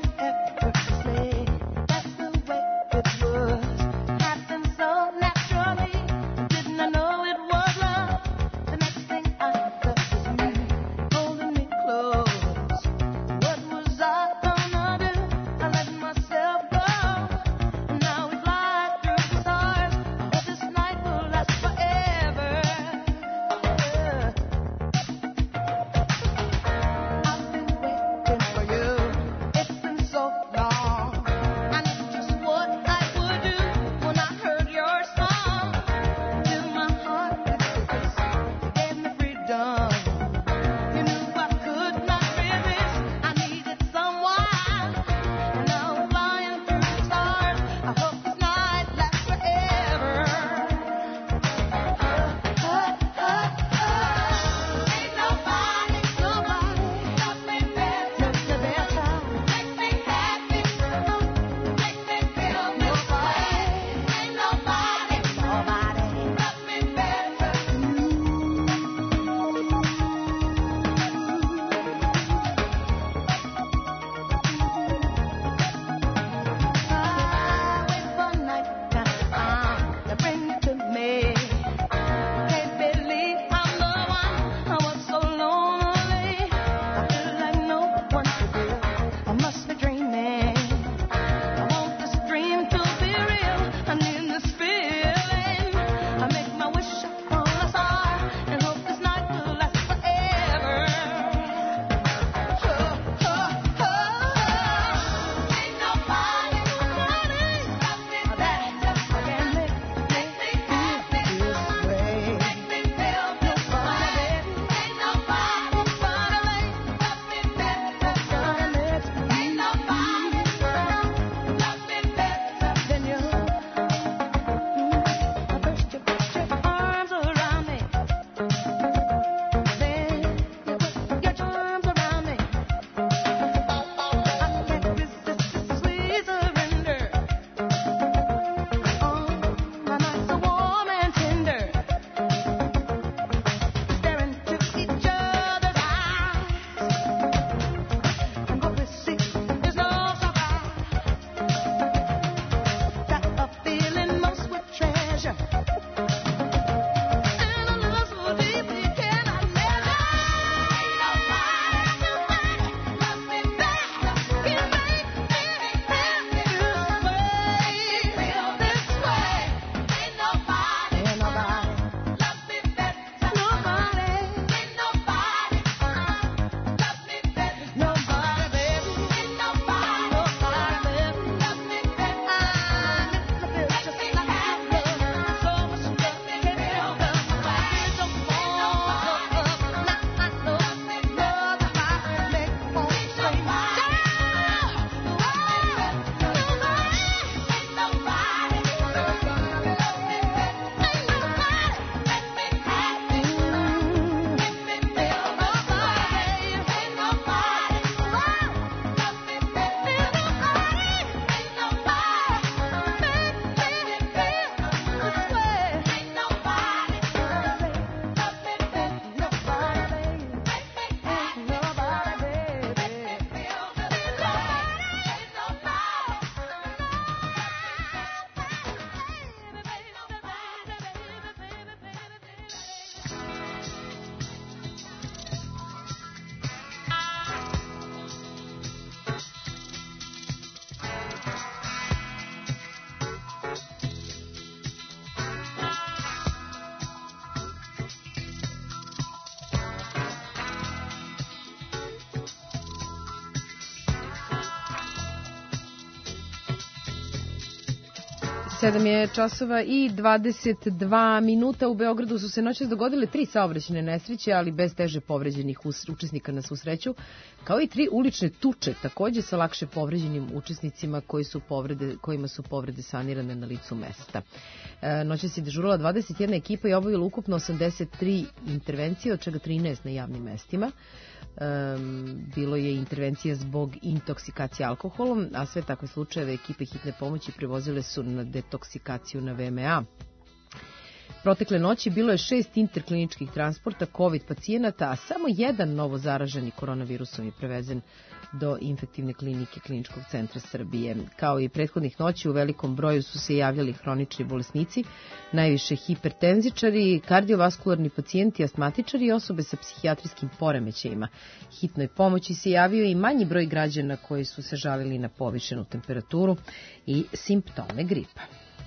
S2: sedam je časova i dvadeset dva minuta. U Beogradu su se noćas dogodile tri saobraćajne nesreće, ali bez teže povređenih učesnika na svu sreću, kao i tri ulične tuče, takođe sa lakše povređenim učesnicima koji su povrede, kojima su povrede sanirane na licu mesta. E, noćas je dežurala dvadeset jedna ekipa i obavila ukupno osamdeset tri intervencije, od čega trinaest na javnim mestima. Um, bilo je intervencija zbog intoksikacije alkoholom, a sve takve slučajeve ekipe hitne pomoći prevozile su na detoksikaciju na V M A. Protekle noći bilo je šest interkliničkih transporta COVID pacijenata, a samo jedan novo zaraženi koronavirusom je prevezen do infektivne klinike Kliničkog centra Srbije. Kao i prethodnih noći, u velikom broju su se javljali hronični bolesnici, najviše hipertenzičari, kardiovaskularni pacijenti, astmatičari i osobe sa psihijatrijskim poremećajima. Hitnoj pomoći se javio i manji broj građana koji su se žalili na povišenu temperaturu i simptome gripa.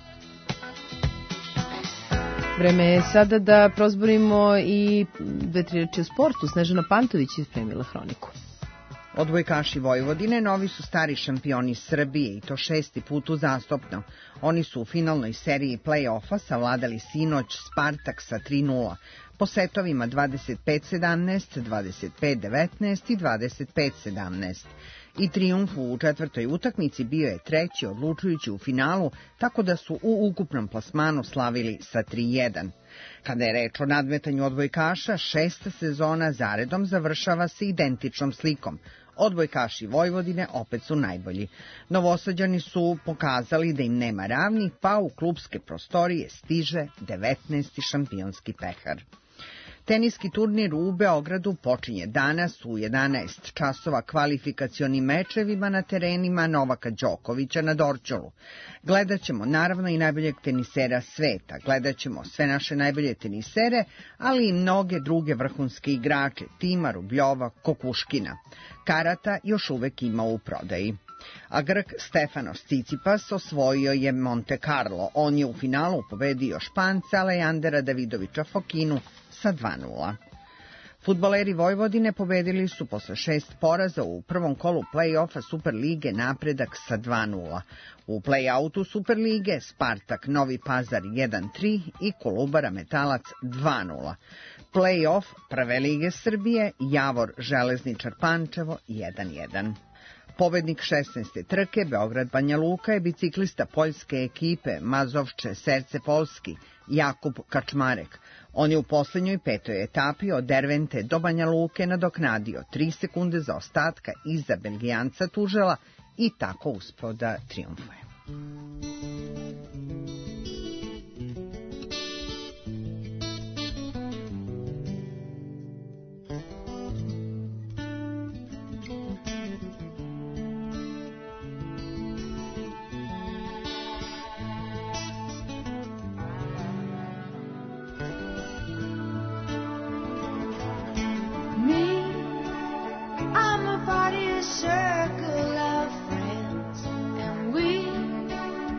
S2: Vreme je sada da prozborimo i dve, tri reči o sportu. Snežana Pantović je spremila hroniku.
S17: Odbojkaši Vojvodine novi su stari šampioni Srbije i to šesti put uzastopno. Oni su u finalnoj seriji play-offa savladali sinoć Spartak sa tri nula. Po setovima dvadeset pet sedamnaest, dvadeset pet devetnaest i dvadeset pet sedamnaest. I trijumf u četvrtoj utakmici bio je treći odlučujući u finalu, tako da su u ukupnom plasmanu slavili sa tri jedan. Kada je reč o nadmetanju odbojkaša, šesta sezona zaredom završava se identičnom slikom. Odbojkaši Vojvodine opet su najbolji. Novosađani su pokazali da im nema ravnih, pa u klupske prostorije stiže devetnaesti šampionski pehar. Teniski turnir u Beogradu počinje danas u jedanaest časova kvalifikacionim mečevima na terenima Novaka Đokovića na Dorćolu. Gledat ćemo naravno i najboljeg tenisera sveta, gledat ćemo sve naše najbolje tenisere, ali i mnoge druge vrhunske igrače, Tima, Rubljova, Kokuškina. Karata još uvek ima u prodaji. A Grk Stefanos Tsitsipas osvojio je Monte Carlo. On je u finalu pobedio Španca Alejandra Davidovića Fokinu sa dva nula. Fudbaleri Vojvodine pobedili su posle šest poraza u prvom kolu play-offa Superlige Napredak sa dva nula. U play-outu Superlige Spartak Novi Pazar jedan tri i Kolubara Metalac dva nula. Play-off Prve lige Srbije Javor Železničar Pančevo jedan jedan. Pobednik šesnaeste trke Beograd Banja Luka je biciklista poljske ekipe Mazovče Serce Polski Jakub Kačmarek. On je u poslednjoj petoj etapi od Dervente do Banja Luke nadoknadio tri sekunde za ostatka iza Belgijanca Tužela i tako uspeo da triumfuje.
S18: Circle of friends, and we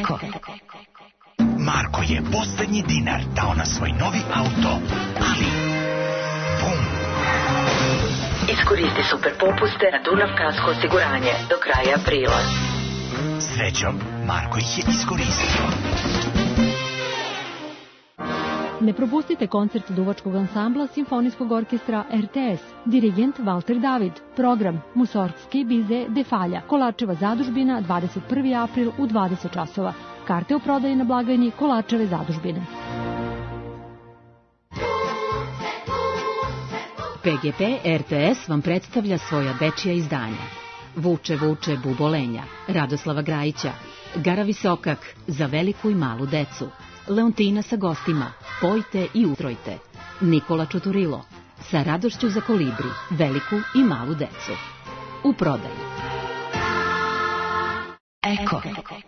S18: Eko. Marko je poslednji dinar dao na svoj novi auto, ali... Bum!
S11: Iskoristi super popuste na Dunav kasko osiguranje do kraja aprila.
S18: Srećom, Marko ih je iskoristio.
S19: Ne propustite koncert duvačkog ansambla Simfonijskog orkestra R T S. Dirigent Valter David. Program Musorgski Bize Defalja. Kolačeva zadužbina, dvadeset prvi april u dvadeset časova. Karte u prodaji na blagajni Kolačeve zadužbine.
S1: P G P R T S vam predstavlja svoja dečija izdanja. Vuče, vuče, bubolenja, Radoslava Grajića, Gara Visokak, za veliku i malu decu, Leontina sa gostima, Pojte i utrojte, Nikola Čuturilo, sa radošću za kolibri, veliku i malu decu. U prodaji.
S18: Eko.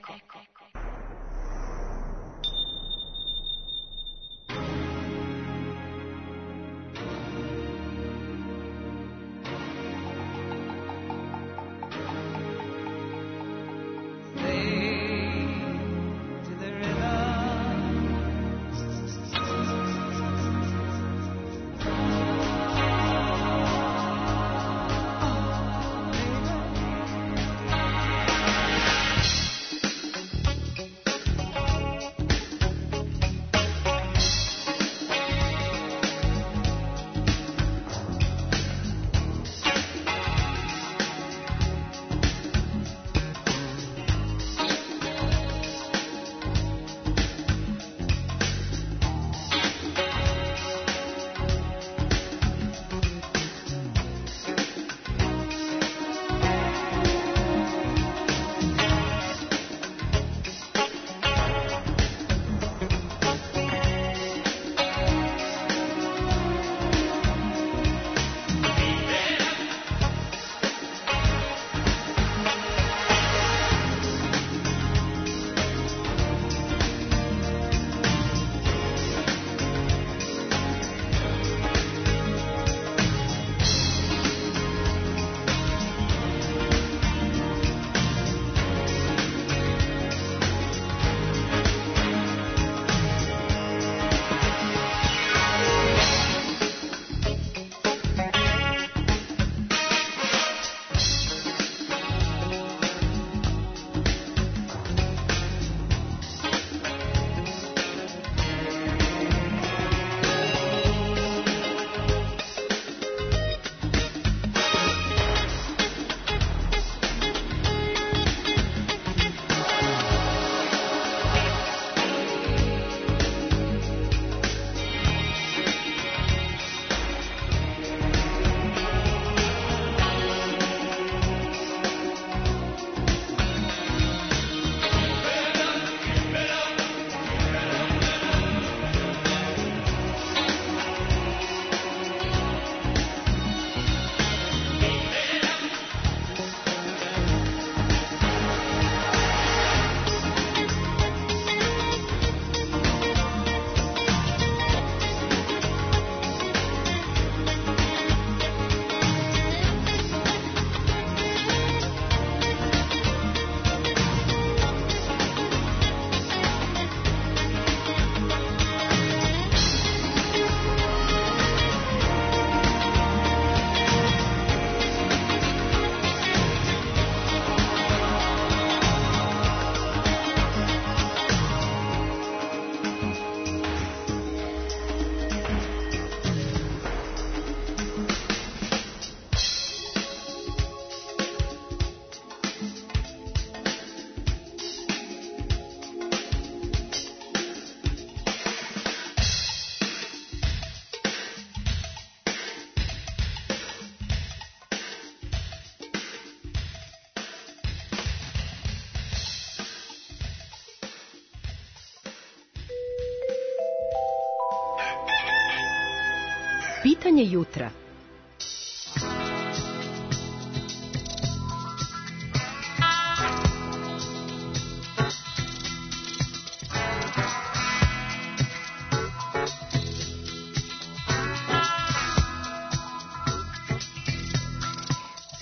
S1: Pitanje jutra.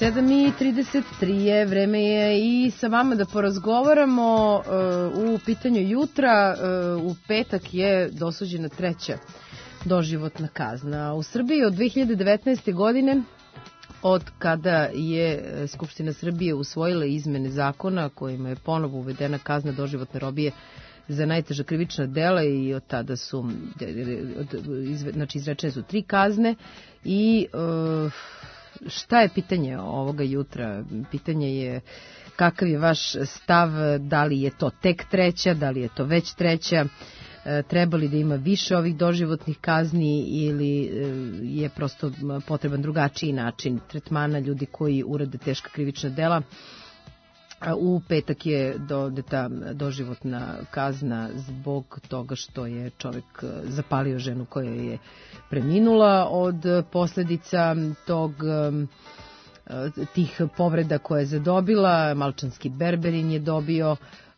S2: sedam i trideset tri je, vreme je i sa vama da porazgovaramo uh, u pitanju jutra. Uh, u petak je dosuđena treća doživotna kazna. U Srbiji od dve hiljade devetnaeste. godine, od kada je Skupština Srbije usvojila izmene zakona kojima je ponovo uvedena kazna doživotne robije za najteža krivična dela i od tada su, znači izrečene su tri kazne i uh, šta je pitanje ovoga jutra? Pitanje je kakav je vaš stav, da li je to tek treća, da li je to već treća, treba li da ima više ovih doživotnih kazni ili je prosto potreban drugačiji način tretmana ljudi koji urade teška krivična dela. U petak je dodeta doživotna kazna zbog toga što je čovjek zapalio ženu koja je preminula od posledica tog tih povreda koje je zadobila. Malčanski berberin je dobio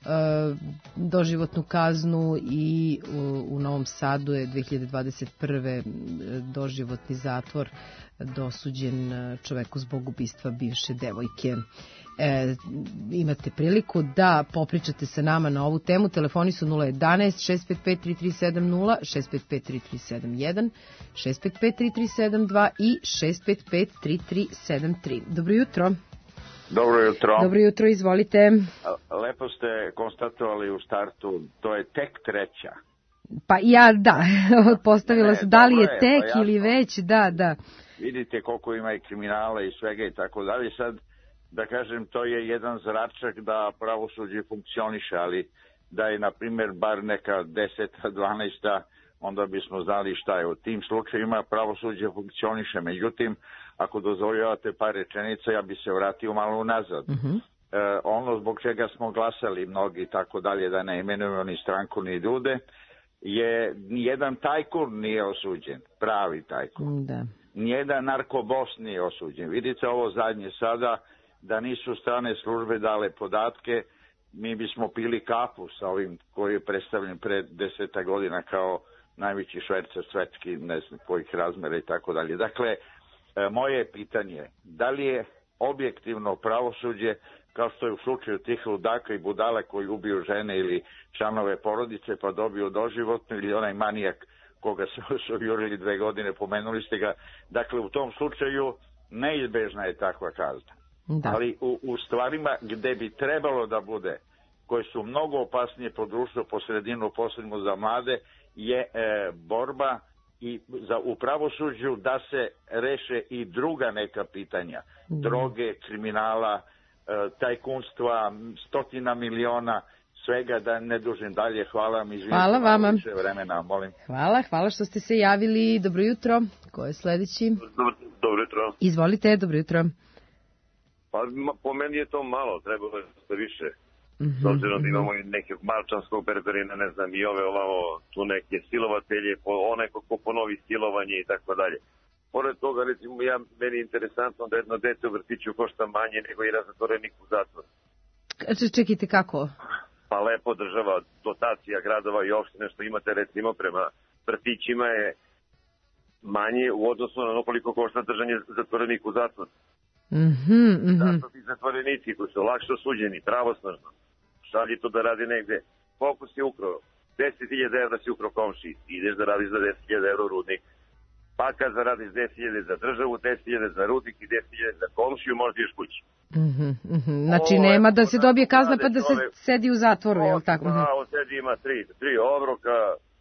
S2: doživotnu kaznu i u, u Novom Sadu je dve hiljade dvadeset prve. doživotni zatvor dosuđen čoveku zbog ubistva bivše devojke. E, imate priliku da popričate sa nama na ovu temu. Telefoni su nula jedanaest šest pet pet tri tri sedam nula, šest pet pet tri tri sedam jedan, šest pet pet tri tri sedam dva i šest pet pet tri tri sedam tri. Dobro jutro.
S20: Dobro jutro.
S2: Dobro jutro, izvolite.
S20: Lepo ste konstatovali u startu, to je tek treća.
S2: Pa ja da, postavila se, da li je tek pa ili već, da, da.
S20: Vidite koliko ima i kriminala i svega i tako dalje. Sad, da kažem, to je jedan zračak da pravosuđe funkcioniše, ali da je, na primjer, bar neka deseta, dvanaesta, onda bismo znali šta je. U tim slučajima pravosuđe funkcioniše. Međutim, ako dozvoljavate par rečenica, ja bi se vratio malo unazad. Uh-huh. E, ono zbog čega smo glasali mnogi i tako dalje, da ne imenujemo ni stranku ni ljude, je nijedan tajkun nije osuđen, pravi tajkun. Da. Nijedan narkobos nije osuđen. Vidite ovo zadnje sada, da nisu strane službe dale podatke, mi bismo pili kafu sa ovim koji je predstavljen pred deseta godina kao najveći švercer svetski, ne znam kojih razmera i tako dalje. Dakle, moje pitanje je, da li je objektivno pravosuđe, kao što je u slučaju tih ludaka i budala koji ubiju žene ili članove porodice pa dobiju doživotno, ili onaj manijak koga su jurili dve godine, pomenuli ste ga. Dakle, u tom slučaju neizbežna je takva kazna. Da. Ali u, u stvarima gde bi trebalo da bude, koje su mnogo opasnije po društvu, po sredinu, posebno za mlade, je e, borba i za u pravosuđu da se reše i druga neka pitanja. Mm. Droge, kriminala, e, tajkunstva, stotina miliona, svega, da ne dužim dalje. Hvala vam, izvinite.
S2: Hvala vama.
S20: Više vremena, molim.
S2: Hvala, hvala što ste se javili. Dobro jutro. Ko je sledeći?
S21: Dobro, dobro jutro.
S2: Izvolite, dobro jutro.
S21: Pa po meni je to malo, trebalo je da više.
S2: Mm-hmm.
S21: S obzirom da imamo i nekog malčanskog berberina, ne znam, i ove ovamo, tu neke silovatelje, po, onaj ko ponovi silovanje i tako dalje. Pored toga, recimo, ja, meni je interesantno da jedno dete u vrtiću košta manje nego i razatvorenik u zatvoru.
S2: Čekajte, kako?
S21: Pa lepo država, dotacija gradova i opštine što imate, recimo, prema vrtićima je manje u odnosu na ono koliko košta držanje zatvorenik u zatvoru.
S2: Mhm, mhm.
S21: Zato ti zatvorenici koji su lakše osuđeni, pravosnažno, šalji to da radi negde. Koliko si ukrao? deset hiljada evra si ukrao komši, ideš da radiš za deset hiljada evra rudnik. Pa kad zaradiš deset hiljada za državu, deset hiljada za rudnik i deset hiljada za komšiju, možda ideš kući.
S2: Mhm, mhm. Znači o, nema da se dobije kazna pa da se sedi u zatvoru, je li tako?
S21: Pravo, sedi ima tri, tri obroka,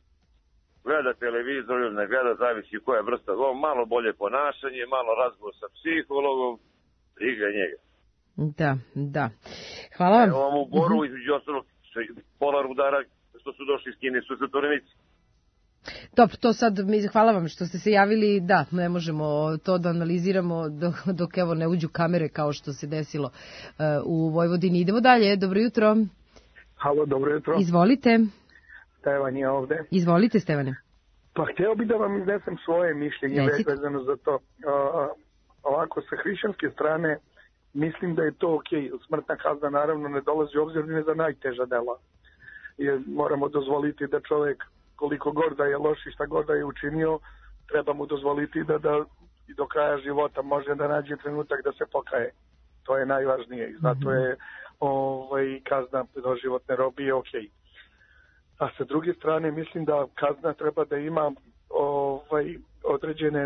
S21: gleda televizor ili ne gleda, zavisi koja je vrsta, o, malo bolje ponašanje, malo razgovor sa psihologom, briga njega.
S2: Da, da. Hvala vam.
S21: Evo vam u Boru, mm-hmm. između ostalog, pola rudara što su došli iz Kine su zatvorenici.
S2: Dobro, to sad, hvala vam što ste se javili, da, ne možemo to da analiziramo dok, dok evo ne uđu kamere kao što se desilo uh, u Vojvodini. Idemo dalje, dobro jutro.
S22: Halo, dobro jutro.
S2: Izvolite.
S22: Stevan je ovde.
S2: Izvolite, Stevane.
S22: Pa hteo bih da vam iznesem svoje mišljenje vezano za to. Uh, ovako, sa hrišćanske strane, mislim da je to ok. Smrtna kazna naravno ne dolazi u obzir ni za najteža dela. Jer moramo dozvoliti da čovjek, koliko god da je loš i šta god da je učinio, treba mu dozvoliti da, da i do kraja života može da nađe trenutak da se pokaje. To je najvažnije i zato je ovaj, kazna doživotne robije ok. A sa druge strane mislim da kazna treba da ima ovaj, određene,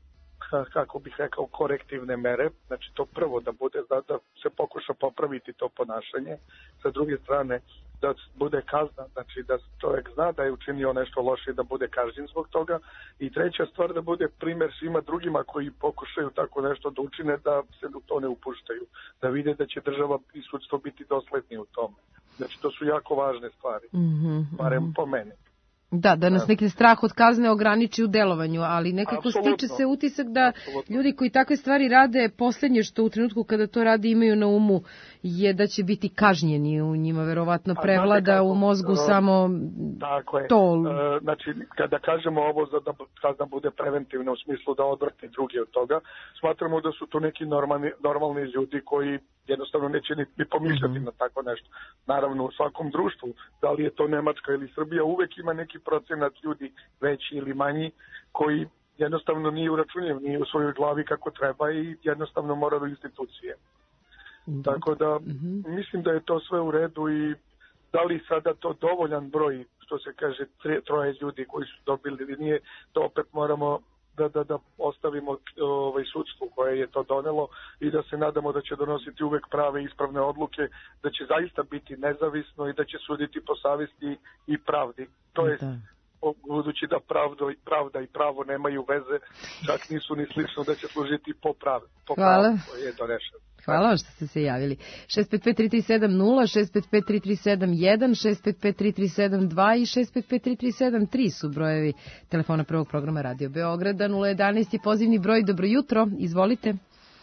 S22: kako bih rekao, korektivne mere. Znači to prvo da bude da, da se pokuša popraviti to ponašanje. Sa druge strane da bude kazna, znači da čovjek zna da je učinio nešto loše i da bude kažnjen zbog toga. I treća stvar da bude primjer svima drugima koji pokušaju tako nešto da učine, da se u to ne upuštaju. Da vide da će država i sudstvo biti dosledni u tome. Znači to su jako važne stvari, mm-hmm, barem mm-hmm. po meni.
S2: Da, da nas neki strah od kazne ograniči u delovanju, ali nekako stiče se utisak da Absolutno. Ljudi koji takve stvari rade, posljednje što u trenutku kada to radi imaju na umu je da će biti kažnjeni, u njima verovatno prevlada kako, u mozgu uh, samo
S22: tako je.
S2: To.
S22: Uh, znači, kada kažemo ovo za da kazna bude preventivna u smislu da odvrati drugi od toga, smatramo da su to neki normalni, normalni ljudi koji jednostavno neće ni, ni pomišljati mm-hmm. na tako nešto. Naravno, u svakom društvu, da li je to Nemačka ili Srbija, uvek ima neki procenat ljudi veći ili manji koji jednostavno nije uračunljiv, nije u svojoj glavi kako treba i jednostavno mora do institucije. Mm-hmm. Tako da mm-hmm. mislim da je to sve u redu i da li sada to dovoljan broj, što se kaže, tre, troje ljudi koji su dobili ili nije, to opet moramo da, da, da ostavimo ovaj, sudstvu koje je to donelo i da se nadamo da će donositi uvek prave i ispravne odluke, da će zaista biti nezavisno i da će suditi po savjesti i pravdi. To je budući da pravdo, pravda i pravo nemaju veze, čak nisu ni slično da će služiti po pravu. Po pravu koje je donešeno.
S2: Hvala vam što ste se javili. šest pet pet tri tri sedam nula, šest pet pet tri tri sedam jedan, šest pet pet tri tri sedam dva i šest pet pet tri tri sedam tri su brojevi telefona prvog programa Radio Beograda. nula jedanaest je pozivni broj. Dobro jutro, izvolite.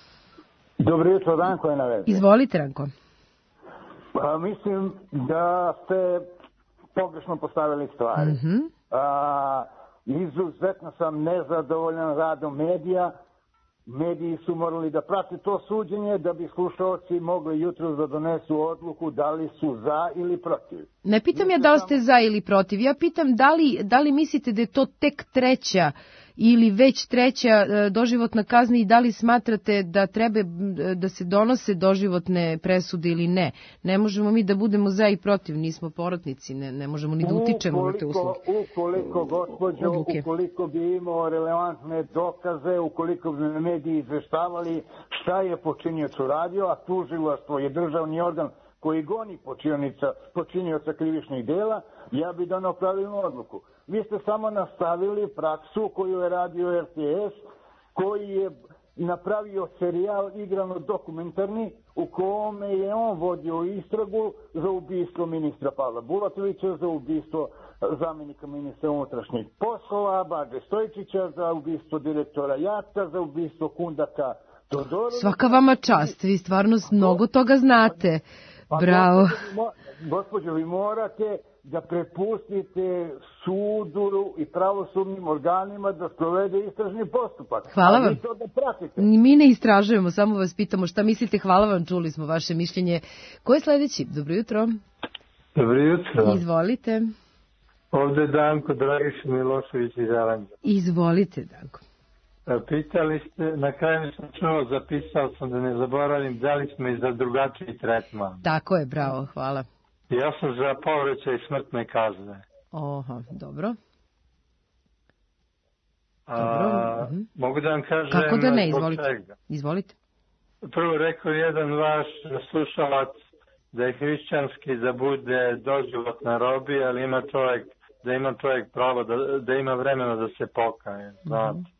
S3: Dobro jutro, Ranko je na vezi.
S2: Izvolite, Ranko.
S3: Pa, mislim da ste pogrešno postavili stvari. Mm-hmm. A, izuzetno sam nezadovoljan radom medija. Mediji su morali da prate to suđenje da bi slušalci mogli jutro da donesu odluku da li su za ili protiv.
S2: Ne pitam ja da li ste za ili protiv, ja pitam da li, da li mislite da je to tek treća ili već treća doživotna kazna i da li smatrate da treba da se donose doživotne presude ili ne. Ne možemo mi da budemo za i protiv, nismo porotnici, ne, ne možemo ni da utičemo na te usluge.
S3: Ukoliko, gospođo, ukoliko bi imao relevantne dokaze, ukoliko bi mediji izveštavali šta je počinioc uradio, a tužilaštvo je državni organ koji goni počinioca krivičnih dela, ja bi donao pravilnu odluku. Vi ste samo nastavili praksu koju je radio R T S, koji je napravio serijal igrano dokumentarni u kome je on vodio istragu za ubistvo ministra Pavla Bulatovića, za ubistvo zamjenika ministra unutrašnjih poslova, Bađe Stojčića, za ubistvo direktora Jata, za ubistvo Kundaka Todorovića.
S2: Svaka vama čast, vi stvarno mnogo toga znate. Bravo.
S3: Gospođo, vi morate da prepustite sudu i pravosudnim organima da sprovede istražni postupak.
S2: Hvala vam.
S3: A vi to da pratite.
S2: Mi ne istražujemo, samo vas pitamo šta mislite. Hvala vam, čuli smo vaše mišljenje. Ko je sledeći? Dobro jutro.
S4: Dobro jutro.
S2: Izvolite.
S4: Ovde je Danko Dragiša Milošević iz Aranđela.
S2: Izvolite, Danko.
S4: Pitali ste, na kraju sam čuo, zapisao sam da ne zaboravim, da li smo i za drugačiji tretman.
S2: Tako je, bravo, hvala.
S4: Ja sam za povraćaj smrtne kazne.
S2: Oha, dobro.
S4: A, dobro. Uh-huh. Mogu da vam kažem...
S2: Kako da ne, izvolite. Čega. Izvolite.
S4: Prvo rekao jedan vaš slušalac da je hrišćanski da bude doživotna robija, ali ima čovjek, da ima čovjek pravo, da, da ima vremena da se pokaje. Znate. Uh-huh.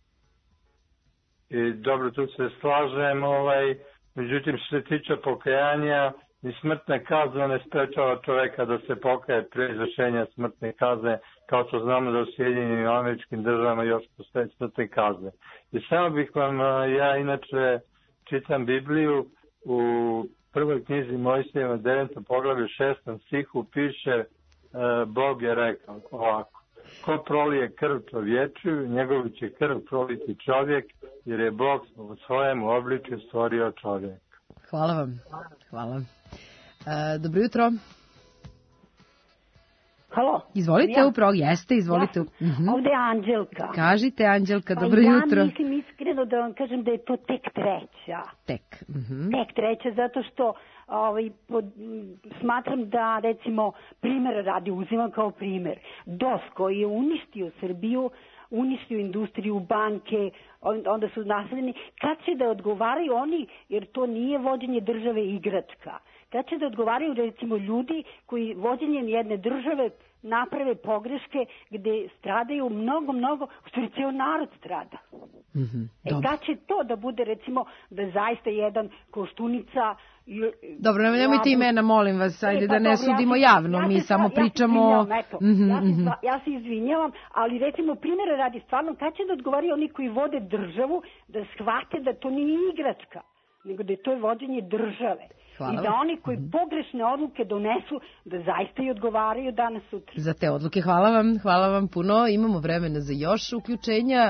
S4: I dobro, tu se slažem, ovaj, međutim što se tiče pokajanja, ni smrtna kazna ne sprečava čoveka da se pokaje prije izvršenja smrtne kazne, kao što znamo da u Sjedinjenim Američkim Državama još postoje smrtne kazne. I samo bih vam, ja inače čitam Bibliju, u prvoj knjizi Mojsijeva devetom poglavlju šestom stihu piše, Bog je rekao ovako: ko prolije krv čovječiju, njegovu će krv proliti čovjek, jer je Bog u svojemu obličju stvorio čovjeka.
S2: Hvala vam. Hvala. E, dobro jutro.
S5: Halo?
S2: Izvolite
S5: ja?
S2: u prog, jeste, izvolite.
S5: Ja
S2: uh-huh.
S5: Ovde je Anđelka.
S2: Kažite, Anđelka,
S5: pa
S2: dobro
S5: ja
S2: jutro.
S5: Ja mislim iskreno da vam kažem da je to tek treća.
S2: Tek. Uh-huh.
S5: Tek treća, zato što ovaj, pod, smatram da, recimo, primjer radi, uzimam kao primjer, D O S koji je uništio Srbiju, uništio industriju, banke, onda su naseljeni, kad će da odgovaraju oni, jer to nije vođenje države igračka, kad će da odgovaraju recimo ljudi koji vođenjem jedne države naprave pogreške gde stradaju mnogo, mnogo, u stvari ceo narod strada.
S2: Mm-hmm.
S5: E kad će to da bude recimo da zaista jedan Koštunica...
S2: Dobro, nemojte imena, molim vas, ajde e, pa da ne dobro, sudimo
S5: ja
S2: javno,
S5: ja
S2: mi
S5: se,
S2: samo
S5: ja
S2: pričamo...
S5: Se eto,
S2: mm-hmm,
S5: ja, se,
S2: mm-hmm.
S5: ja se izvinjavam, ali recimo primjera radi stvarno, kad će da odgovaraju oni koji vode državu da shvate da to nije igračka, nego da je to vođenje države. Hvala. I da oni koji pogrešne odluke donesu, da zaista i odgovaraju danas sutra.
S2: Za te odluke, hvala vam, hvala vam puno. Imamo vremena za još uključenja.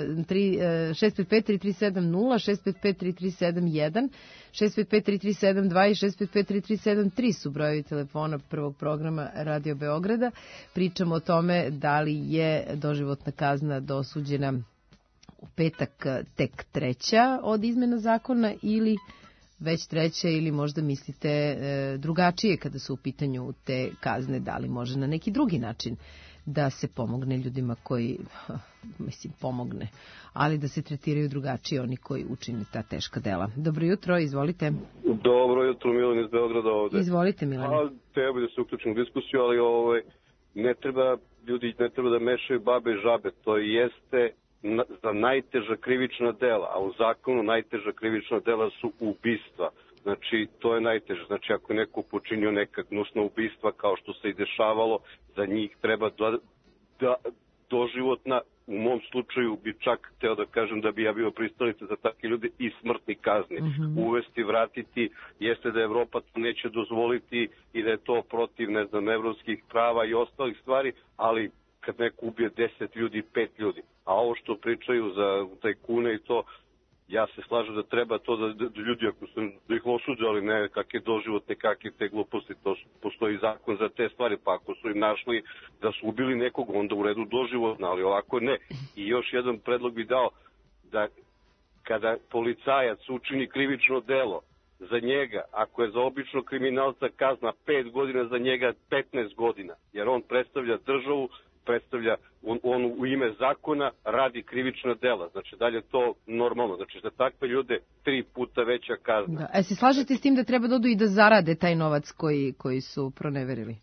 S2: šest pet pet tri tri sedam nula, šest pet pet tri tri sedam jedan, šest pet pet tri tri sedam dva i šest pet pet tri tri sedam tri su brojevi telefona prvog programa Radio Beograda. Pričamo o tome da li je doživotna kazna dosuđena u petak tek treća od izmena zakona ili već treće, ili možda mislite e, drugačije kada su u pitanju te kazne, da li može na neki drugi način da se pomogne ljudima koji, mislim, pomogne, ali da se tretiraju drugačije oni koji učine ta teška dela. Dobro jutro, izvolite.
S7: Dobro jutro, Milan iz Beograda ovde.
S2: Izvolite, Milane.
S7: A, treba da se uključim u diskusiju, ali ovaj, ne treba, ljudi ne treba da mešaju babe i žabe, to jeste na, za najteža krivična dela, a u zakonu najteža krivična dela su ubistva. Znači, to je najteže. Znači, ako je neko počinio neka gnusna ubistva, kao što se i dešavalo, za njih treba da, da doživotna, u mom slučaju bi čak teo da kažem da bi ja bio pristalica za takve ljude i smrtni kazni. Mm-hmm. Uvesti, vratiti, jeste da Evropa to neće dozvoliti i da je to protiv, ne znam, evropskih prava i ostalih stvari, ali kad neko ubije deset ljudi, pet ljudi. A ovo što pričaju za tajkune i to, ja se slažem da treba to da, da ljudi, ako su da ih osuđe, ali ne kakve doživotne, kakve te gluposti, to su, postoji zakon za te stvari, pa ako su im našli da su ubili nekog, onda u redu doživotno, ali ovako ne. I još jedan predlog bi dao da kada policajac učini krivično delo, za njega, ako je za običnog kriminalca kazna pet godina, za njega petnaest godina, jer on predstavlja državu, predstavlja on, on u ime zakona, radi krivična dela. Znači, dalje to normalno. Znači, za takve ljude tri puta veća kazna.
S2: Da. E, se slažete s tim da treba da odu i da zarade taj novac koji, koji su proneverili?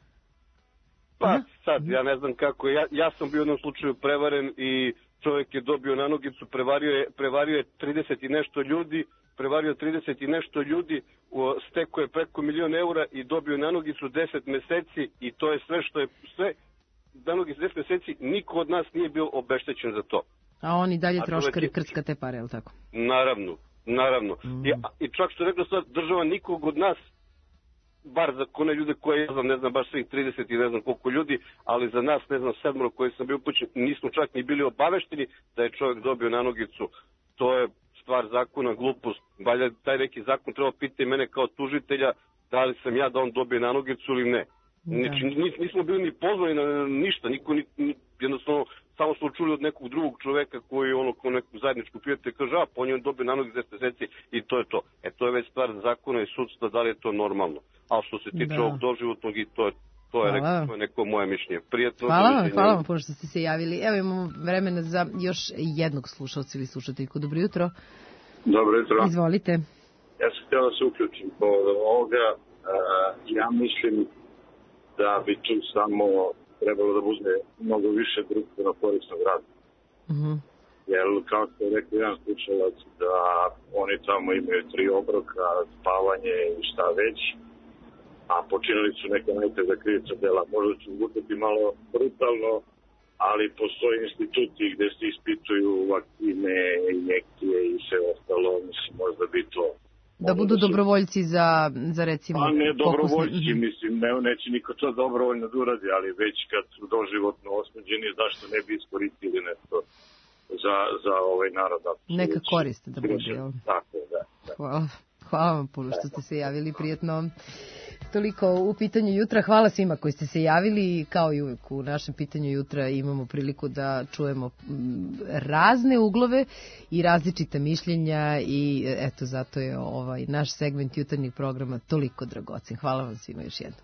S7: Pa, aha, sad, ja ne znam kako. Ja, ja sam bio u jednom slučaju prevaren i čovjek je dobio na nogicu, prevario je, prevario je trideset i nešto ljudi, prevario trideset i nešto ljudi, stekao je preko milion eura i dobio na nogicu deset meseci i to je sve što je sve. Danog iz deset meseci niko od nas nije bio obeštećen za to.
S2: A oni dalje troškari krcka te pare, je li tako?
S7: Naravno, naravno. Mm. I, I čak što je rekao sad, država nikog od nas, bar za kone ljude koje ja znam, ne znam baš svih trideset i ne znam koliko ljudi, ali za nas, ne znam, sedmoro koji sam bio upućen, nismo čak ni bili obavešteni da je čovjek dobio nanogicu. To je stvar zakona, glupost. Valja taj neki zakon treba pitati mene kao tužitelja da li sam ja da on dobije nanogicu ili ne. Znači, nismo bili ni pozvani na ništa, niko ni, jednostavno samo smo čuli od nekog drugog čoveka koji ono ko neku zajedničku prijatelj kaže, a po njoj dobije na nogi deset meseci i to je to. E to je već stvar zakona i sudstva, da li je to normalno. A što se tiče da. ovog doživotnog i to je to je, rekao, to je neko moje mišljenje. Prijetno.
S2: Hvala vam, hvala vam puno što ste se javili. Evo imamo vremena za još jednog slušalca ili slušateljku. Dobro jutro.
S23: Dobro jutro.
S2: Izvolite.
S23: Ja sam htio da se uključim po ovoga. Uh, ja mislim da bi tu samo trebalo da bude mnogo više društveno korisnog rada.
S2: Mm-hmm.
S23: Jer, kao što je rekao jedan slušalac, da oni tamo imaju tri obroka, spavanje i šta već, a počinili su neka najteža krivična dela. Možda ću zvučati malo brutalno, ali postoje instituti gde se ispituju vakcine, injekcije i sve ostalo. Mislim, možda bi to...
S2: Da budu dobrovoljci za, za recimo...
S23: Pa ne dobrovoljci,
S2: pokusne.
S23: mislim, ne, neće niko to dobrovoljno da uradi, ali već kad su doživotno osuđeni, zašto ne bi iskoristili nešto za, za ovaj narod?
S2: Neka koriste da bude, jel?
S23: Tako, da, da.
S2: Hvala. Hvala vam puno što ste se javili, prijetno. Toliko u pitanju jutra. Hvala svima koji ste se javili i kao i uvijek u našem pitanju jutra imamo priliku da čujemo razne uglove i različita mišljenja i eto zato je ovaj naš segment jutarnjeg programa toliko dragocen. Hvala vam svima još jednom.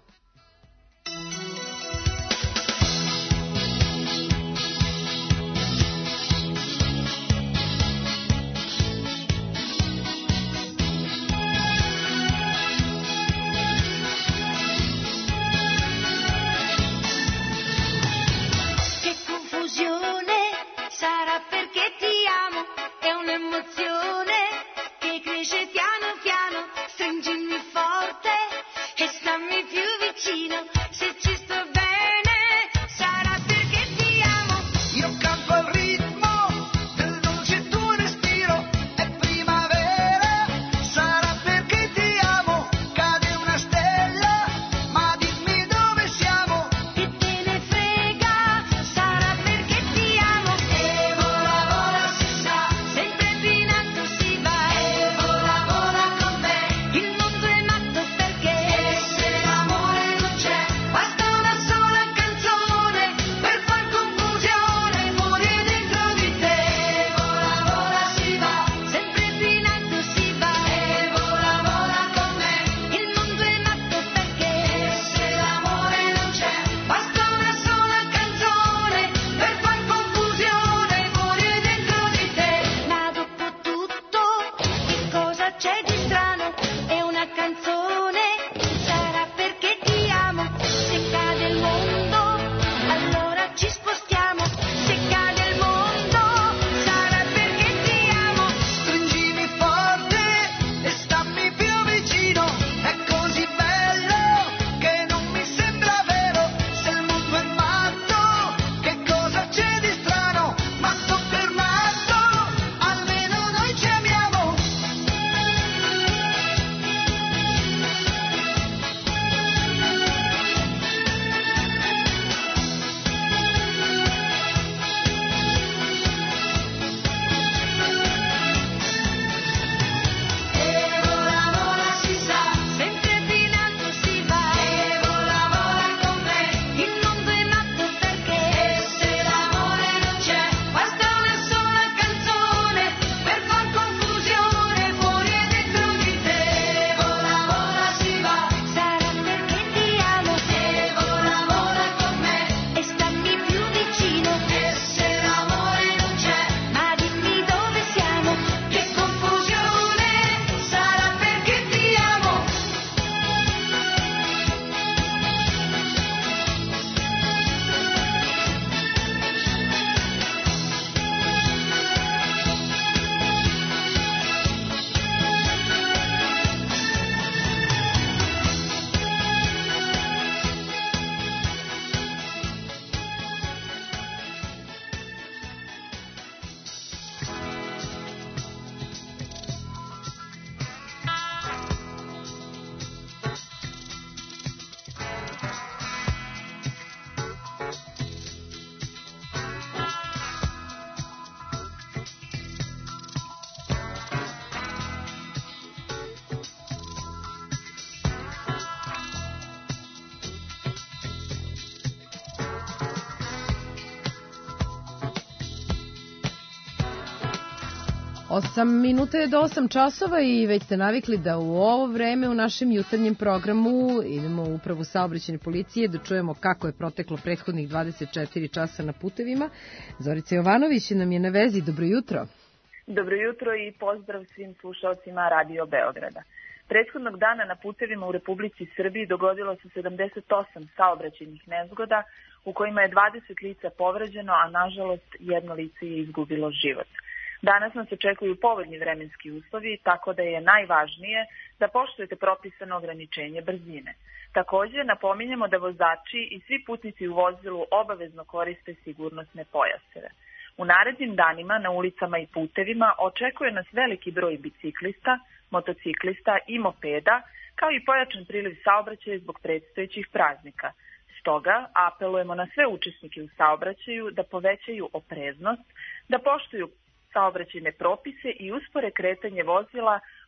S2: Osam minuta je do osam časova i već ste navikli da u ovo vreme u našem jutarnjem programu idemo u upravu saobraćajne policije da čujemo kako je proteklo prethodnih dvadeset četiri časa na putevima. Zorica Jovanović nam je na vezi. Dobro jutro.
S6: Dobro jutro i pozdrav svim slušalcima Radio Beograda. Prethodnog dana na putevima u Republici Srbiji dogodilo se sedamdeset osam saobraćajnih nezgoda u kojima je dvadeset lica povređeno, a nažalost jedno lice je izgubilo život. Danas nas očekuju povoljni vremenski uslovi, tako da je najvažnije da poštujete propisano ograničenje brzine. Također napominjemo da vozači i svi putnici u vozilu obavezno koriste sigurnosne pojaseve. U narednim danima na ulicama i putevima očekuje nas veliki broj biciklista, motociklista i mopeda, kao i pojačan priliv saobraćaja zbog predstojećih praznika. Stoga apelujemo na sve učesnike u saobraćaju da povećaju opreznost, da poštuju saobraćajne propise i uspore kretanje vozila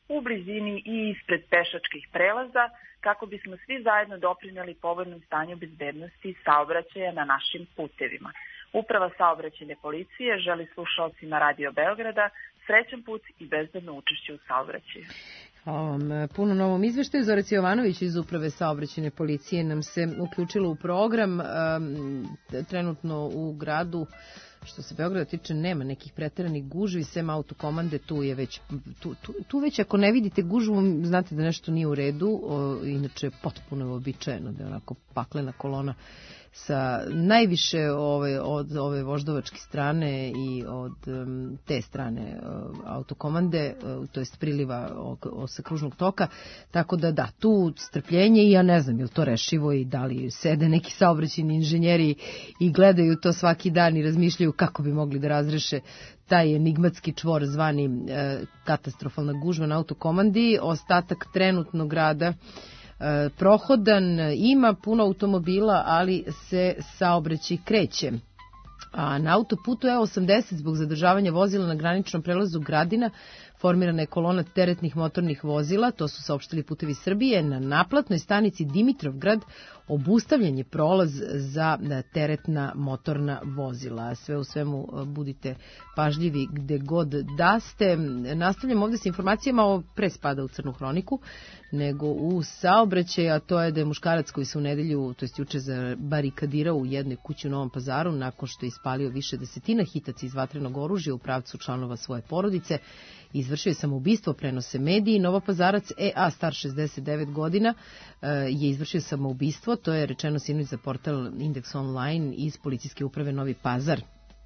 S6: u blizini i ispred pešačkih prelaza, kako bismo svi zajedno doprineli povoljnom stanju bezbednosti i saobraćaja na našim putevima. Uprava saobraćajne policije želi slušalcima Radio Beograda srećan put i bezbedno učešće u saobraćaju.
S2: Hvala vam puno na ovom izveštaju. Zorica Jovanović iz Uprave saobraćajne policije nam se uključila u program. Trenutno u gradu, što se Beograda tiče, nema nekih preteranih gužvi, sem autokomande, tu je već, tu, tu, tu već ako ne vidite gužvu, znate da nešto nije u redu, o, inače potpuno je uobičajeno da je onako paklena kolona sa najviše ove, od ove voždovačke strane i od um, te strane uh, autokomande, uh, to jest priliva sa kružnog toka, tako da da, tu strpljenje i ja ne znam je li to rešivo i da li sede neki saobraćajni inženjeri i gledaju to svaki dan i razmišljaju kako bi mogli da razreše taj enigmatski čvor zvani uh, katastrofalna gužva na autokomandi. Ostatak trenutnog grada prohodan, ima puno automobila, ali se saobraćaj kreće. A na autoputu E osamdeset zbog zadržavanja vozila na graničnom prelazu Gradina formirana je kolona teretnih motornih vozila, to su saopštili Putevi Srbije. Na naplatnoj stanici Dimitrovgrad obustavljen je prolaz za teretna motorna vozila. Sve u svemu budite pažljivi gde god da ste. Nastavljamo ovde sa informacijama o pre spada u crnu hroniku, nego u saobraćaj, a to je da je muškarac koji se u nedelju, to jest juče, zabarikadirao u jednoj kući u Novom Pazaru nakon što je ispalio više desetina hitaca iz vatrenog oružja u pravcu članova svoje porodice. Izvršio je samoubistvo, prenose mediji. Novopazarac E A, star šezdeset devet godina, je izvršio samoubistvo, to je rečeno sinoć za portal Index Online iz policijske uprave Novi Pazar.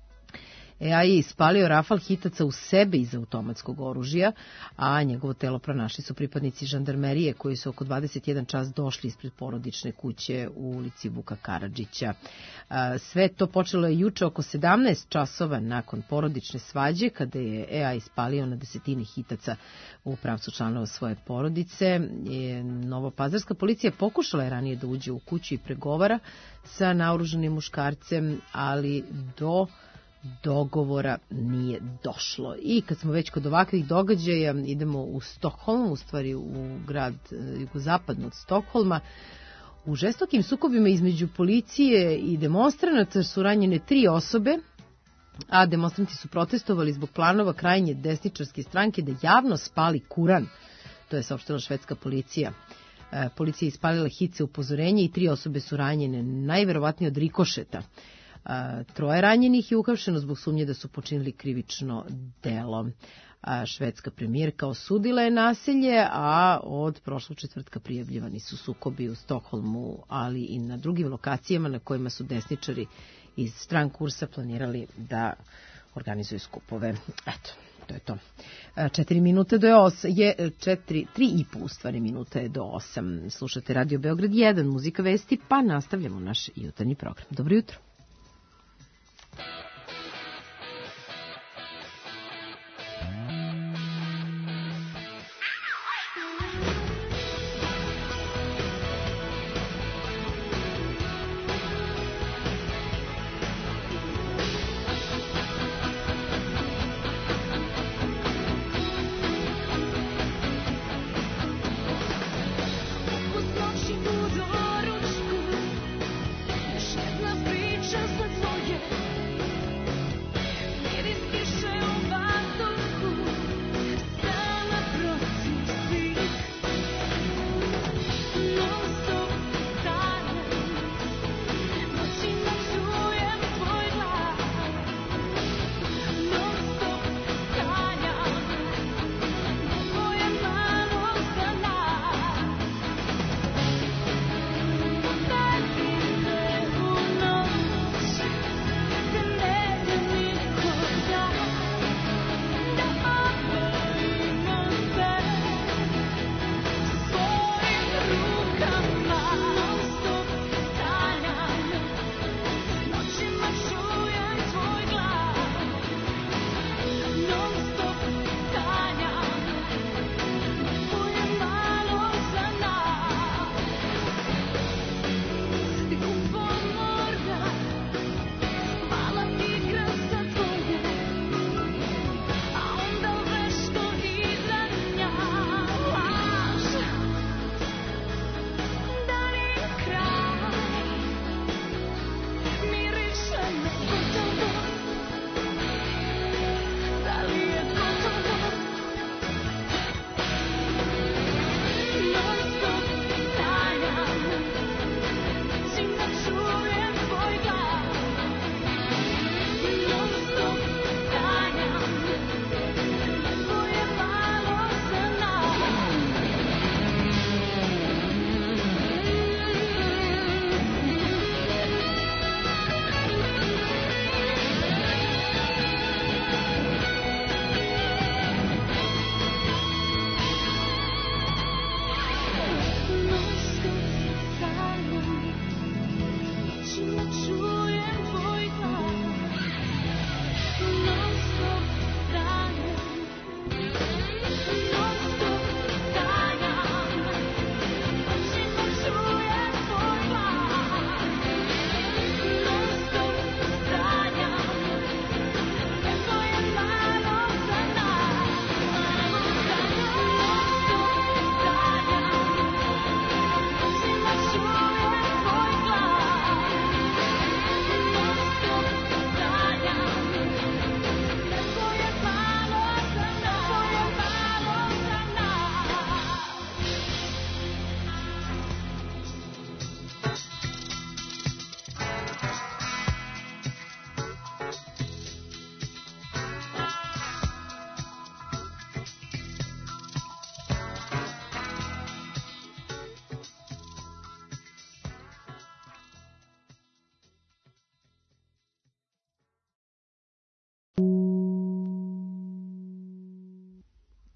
S2: E A je ispalio rafal hitaca u sebe iz automatskog oružja, a njegovo telo pronašli su pripadnici žandarmerije koji su oko dvadeset jedan čas došli ispred porodične kuće u ulici Vuka Karadžića. Sve to počelo je juče oko sedamnaest časova nakon porodične svađe, kada je E A ispalio na desetine hitaca u pravcu članova svoje porodice. Novopazarska policija pokušala je ranije da uđe u kuću i pregovara sa naoružanim muškarcem, ali do dogovora nije došlo. I kad smo već kod ovakvih događaja, idemo u Stokholm, u stvari u grad jugozapadno od Stokholma. U žestokim sukobima između policije i demonstranata su ranjene tri osobe, a demonstranti su protestovali zbog planova krajnje desničarske stranke da javno spali Kuran. To je saopštila švedska policija. Policija je ispalila hice upozorenje i tri osobe su ranjene, najverovatnije od rikošeta. Troje ranjenih je uhapšeno zbog sumnje da su počinili krivično delo. Švedska premijerka osudila je nasilje, a od prošlog četvrtka prijavljivani su sukobi u Stokholmu, ali i na drugim lokacijama na kojima su desničari iz stran kursa planirali da organizuju skupove. Eto, to je to. Četiri minute do osam, je četiri, tri i po u stvari minuta je do osam. Slušate Radio Beograd jedan, muzika, vesti, pa nastavljamo naš jutarnji program. Dobro jutro.
S8: Još jedna priča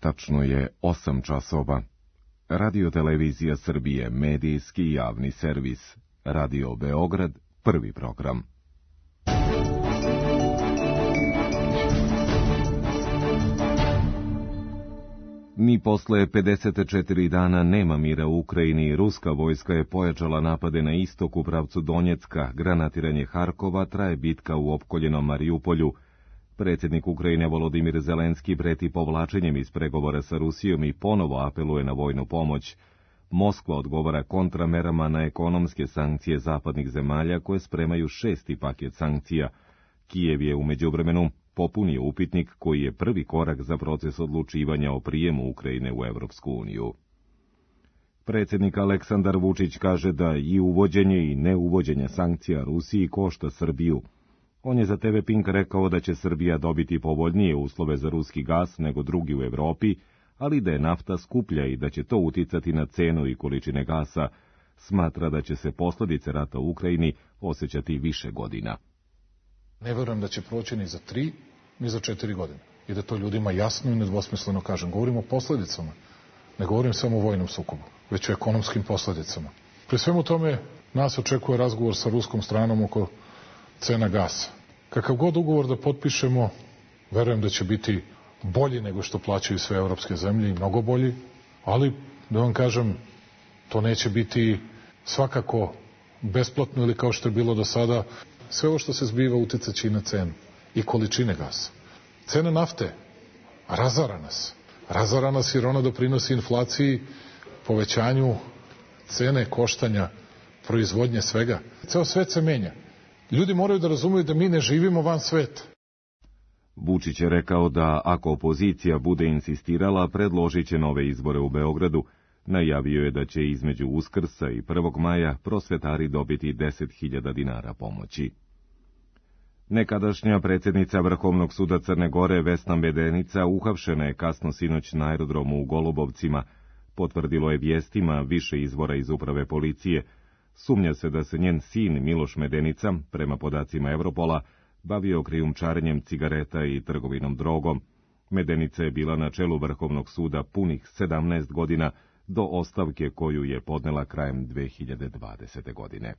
S8: Tačno je osam časova. Radio-televizija Srbije, medijski javni servis. Radio Beograd, prvi program. Ni posle pedeset četiri dana nema mira u Ukrajini. Ruska vojska je pojačala napade na istok u pravcu Donjecka, granatiranje Harkova, traje bitka u opkoljenom Marijupolju. Predsjednik Ukrajine Volodimir Zelenski preti povlačenjem iz pregovora sa Rusijom i ponovo apeluje na vojnu pomoć. Moskva odgovara kontramerama na ekonomske sankcije zapadnih zemalja koje spremaju šesti paket sankcija. Kijev je u međuvremenu popunio upitnik koji je prvi korak za proces odlučivanja o prijemu Ukrajine u Evropsku uniju. Predsjednik Aleksandar Vučić kaže da i uvođenje i neuvođenje sankcija Rusiji košta Srbiju. On je za te ve Pink rekao da će Srbija dobiti povoljnije uslove za ruski gas nego drugi u Evropi, ali da je nafta skuplja i da će to uticati na cenu i količine gasa. Smatra da će se posljedice rata u Ukrajini osjećati više godina.
S9: Ne verujem da će proći ni za tri, ni za četiri godine. I da to ljudima jasno i nedvosmisleno kažem. Govorim o posljedicama. Ne govorim samo o vojnom sukobu, već o ekonomskim posljedicama. Pri svemu tome nas očekuje razgovor sa ruskom stranom oko cena gasa. Kakav god ugovor da potpišemo, verujem da će biti bolji nego što plaćaju sve evropske zemlje i mnogo bolji, ali da vam kažem, to neće biti svakako besplatno ili kao što je bilo do sada. Sve ovo što se zbiva uticaće i na cenu i količine gasa. Cena nafte razara nas. Razara nas jer ona doprinosi inflaciji, povećanju cene koštanja, proizvodnje svega. Ceo svet se menja. Ljudi moraju da razumiju da mi ne živimo van sveta.
S8: Vučić je rekao da ako opozicija bude insistirala, predložit će nove izbore u Beogradu. Najavio je da će između Uskrsa i prvog maja prosvetari dobiti deset hiljada dinara pomoći. Nekadašnja predsjednica Vrhovnog suda Crne Gore Vesna Medenica uhapšena je kasno sinoć na aerodromu u Golubovcima. Potvrdilo je vijestima više izvora iz uprave policije. Sumnja se da se njen sin Miloš Medenica, prema podacima Evropola, bavio krijumčarenjem cigareta i trgovinom drogom. Medenica je bila na čelu Vrhovnog suda punih sedamnaest godina, do ostavke koju je podnela krajem dve hiljade dvadesete. godine.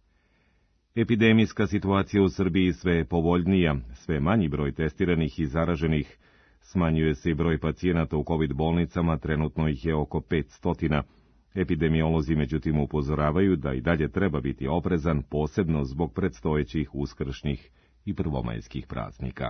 S8: Epidemijska situacija u Srbiji sve je povoljnija, sve manji broj testiranih i zaraženih. Smanjuje se i broj pacijenata u kovid bolnicama, trenutno ih je oko petsto. Epidemiolozi međutim upozoravaju da i dalje treba biti oprezan, posebno zbog predstojećih uskršnjih i prvomajskih praznika.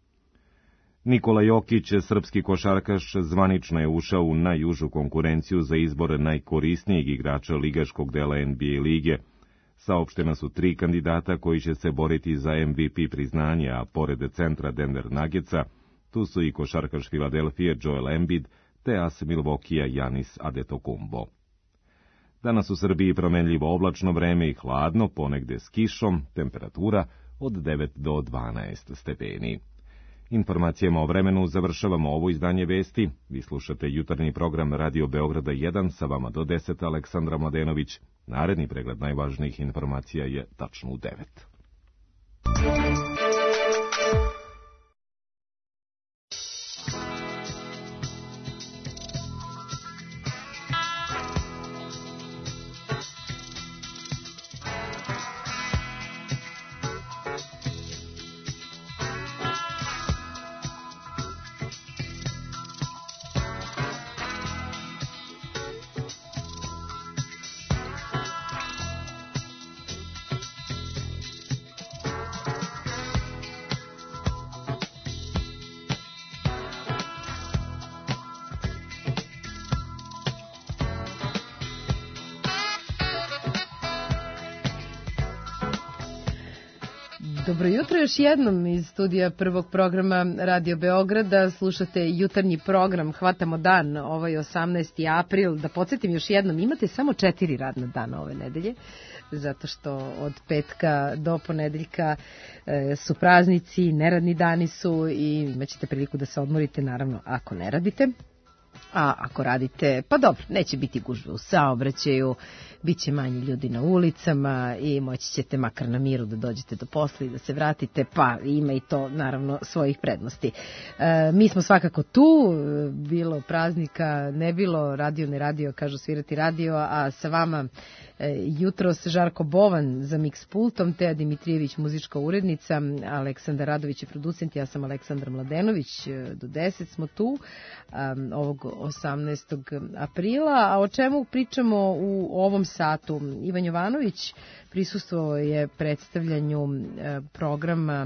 S8: Nikola Jokić, srpski košarkaš, zvanično je ušao u najužu konkurenciju za izbor najkorisnijeg igrača ligaškog dela N B A lige. Saopštena su tri kandidata koji će se boriti za M V P priznanje, a pored centra Denver Nuggetsa, tu su i košarkaš Filadelfije Joel Embiid te as Milvokija Janis Adetokumbo. Danas u Srbiji promenljivo oblačno vreme i hladno, ponegde s kišom, temperatura od devet do dvanaest stepeni. Informacijama o vremenu završavamo ovo izdanje vesti. Vi slušate jutarnji program Radio Beograda jedan, sa vama do deset, Aleksandra Mladenović. Naredni pregled najvažnijih informacija je tačno u devet.
S2: Dobro jutro još jednom iz studija prvog programa Radio Beograda. Slušate jutarnji program Hvatamo dan, ovaj osamnaesti april. Da podsjetim još jednom, imate samo četiri radna dana ove nedelje, zato što od petka do ponedeljka e, su praznici, neradni dani su i imaćete priliku da se odmorite, naravno, ako ne radite. A ako radite, pa dobro, neće biti gužve u saobraćaju, bit će manji ljudi na ulicama i moći ćete makar na miru da dođete do posla i da se vratite, pa ima i to naravno svojih prednosti. E, mi smo svakako tu, bilo praznika, ne bilo, radio ne radio, kažu svirati radio, a sa vama e, jutros Žarko Bovan za Mix pultom, Teja Dimitrijević muzička urednica, Aleksandar Radović je producent, ja sam Aleksandra Mladenović, do deset smo tu um, ovog osamnaestog aprila, a o čemu pričamo u ovom satu? Ivan Jovanović prisustvovao je predstavljanju e, programa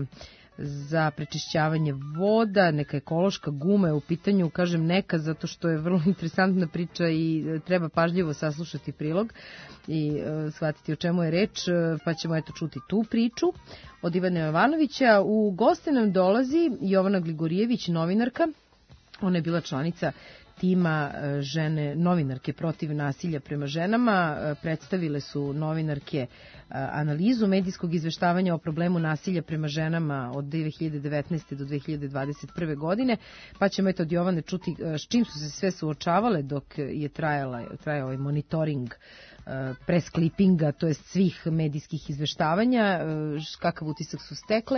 S2: za prečišćavanje voda, neka ekološka guma je u pitanju, kažem neka zato što je vrlo interesantna priča i treba pažljivo saslušati prilog i e, shvatiti o čemu je reč, pa ćemo eto čuti tu priču od Ivana Jovanovića. U goste nam dolazi Jovana Gligorijević, novinarka, ona je bila članica tima žene novinarke protiv nasilja prema ženama. Predstavile su novinarke analizu medijskog izveštavanja o problemu nasilja prema ženama od dve hiljade devetnaeste do dve hiljade dvadeset prve godine, pa ćemo eto od Jovane čuti s čim su se sve suočavale dok je trajala, trajao ovaj monitoring press klipinga, to jest svih medijskih izveštavanja, kakav utisak su stekle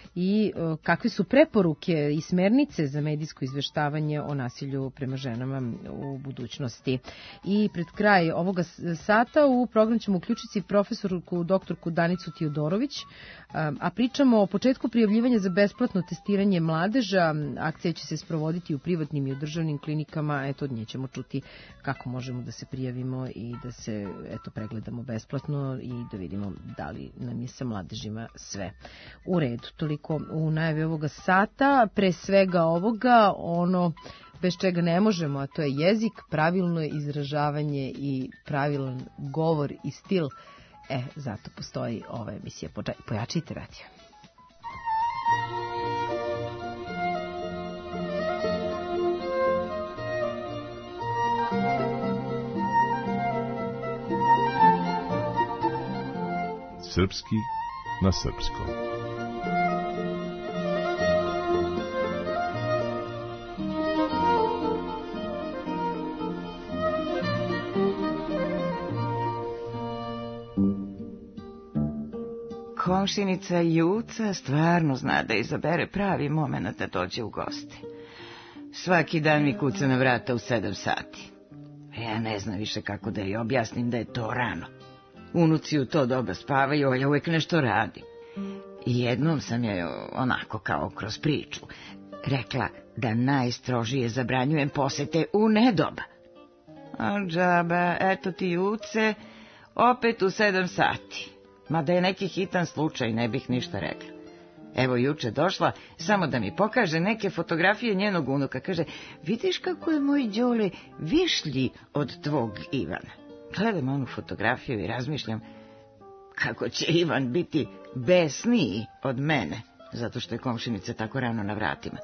S2: i kakve su preporuke i smernice za medijsko izveštavanje o nasilju prema ženama u budućnosti. I pred kraj ovoga sata u program ćemo uključiti profesorku doktorku Danicu Tiodorović, a pričamo o početku prijavljivanja za besplatno testiranje mladeža. Akcija će se sprovoditi u privatnim i u državnim klinikama, eto od nje ćemo čuti kako možemo da se prijavimo i da se eto pregledamo besplatno i da vidimo da li nam je sa mladežima sve u redu. Toliko u najavi ovoga sata, pre svega ovoga ono bez čega ne možemo, a to je jezik, pravilno izražavanje i pravilan govor i stil. E, zato postoji ova emisija. Pojačite radio.
S10: Srpski na srpskom.
S12: Komšinica Juca stvarno zna da izabere pravi moment da dođe u goste. Svaki dan mi kuca na vrata u sedam sati. Ja ne znam više kako da joj objasnim da je to rano. Unuci u to doba spavaju, a ja uvek nešto radim. I jednom sam je onako kao kroz priču rekla da najstrožije zabranjujem posete u nedoba. A džaba, eto ti Juce, opet u sedam sati. Mada je neki hitan slučaj, ne bih ništa rekla. Evo juče došla samo da mi pokaže neke fotografije njenog unuka. Kaže, vidiš kako je moj Đole višlji od tvog Ivana. Gledam onu fotografiju i razmišljam kako će Ivan biti besniji od mene, zato što je komšinica tako rano na vratima.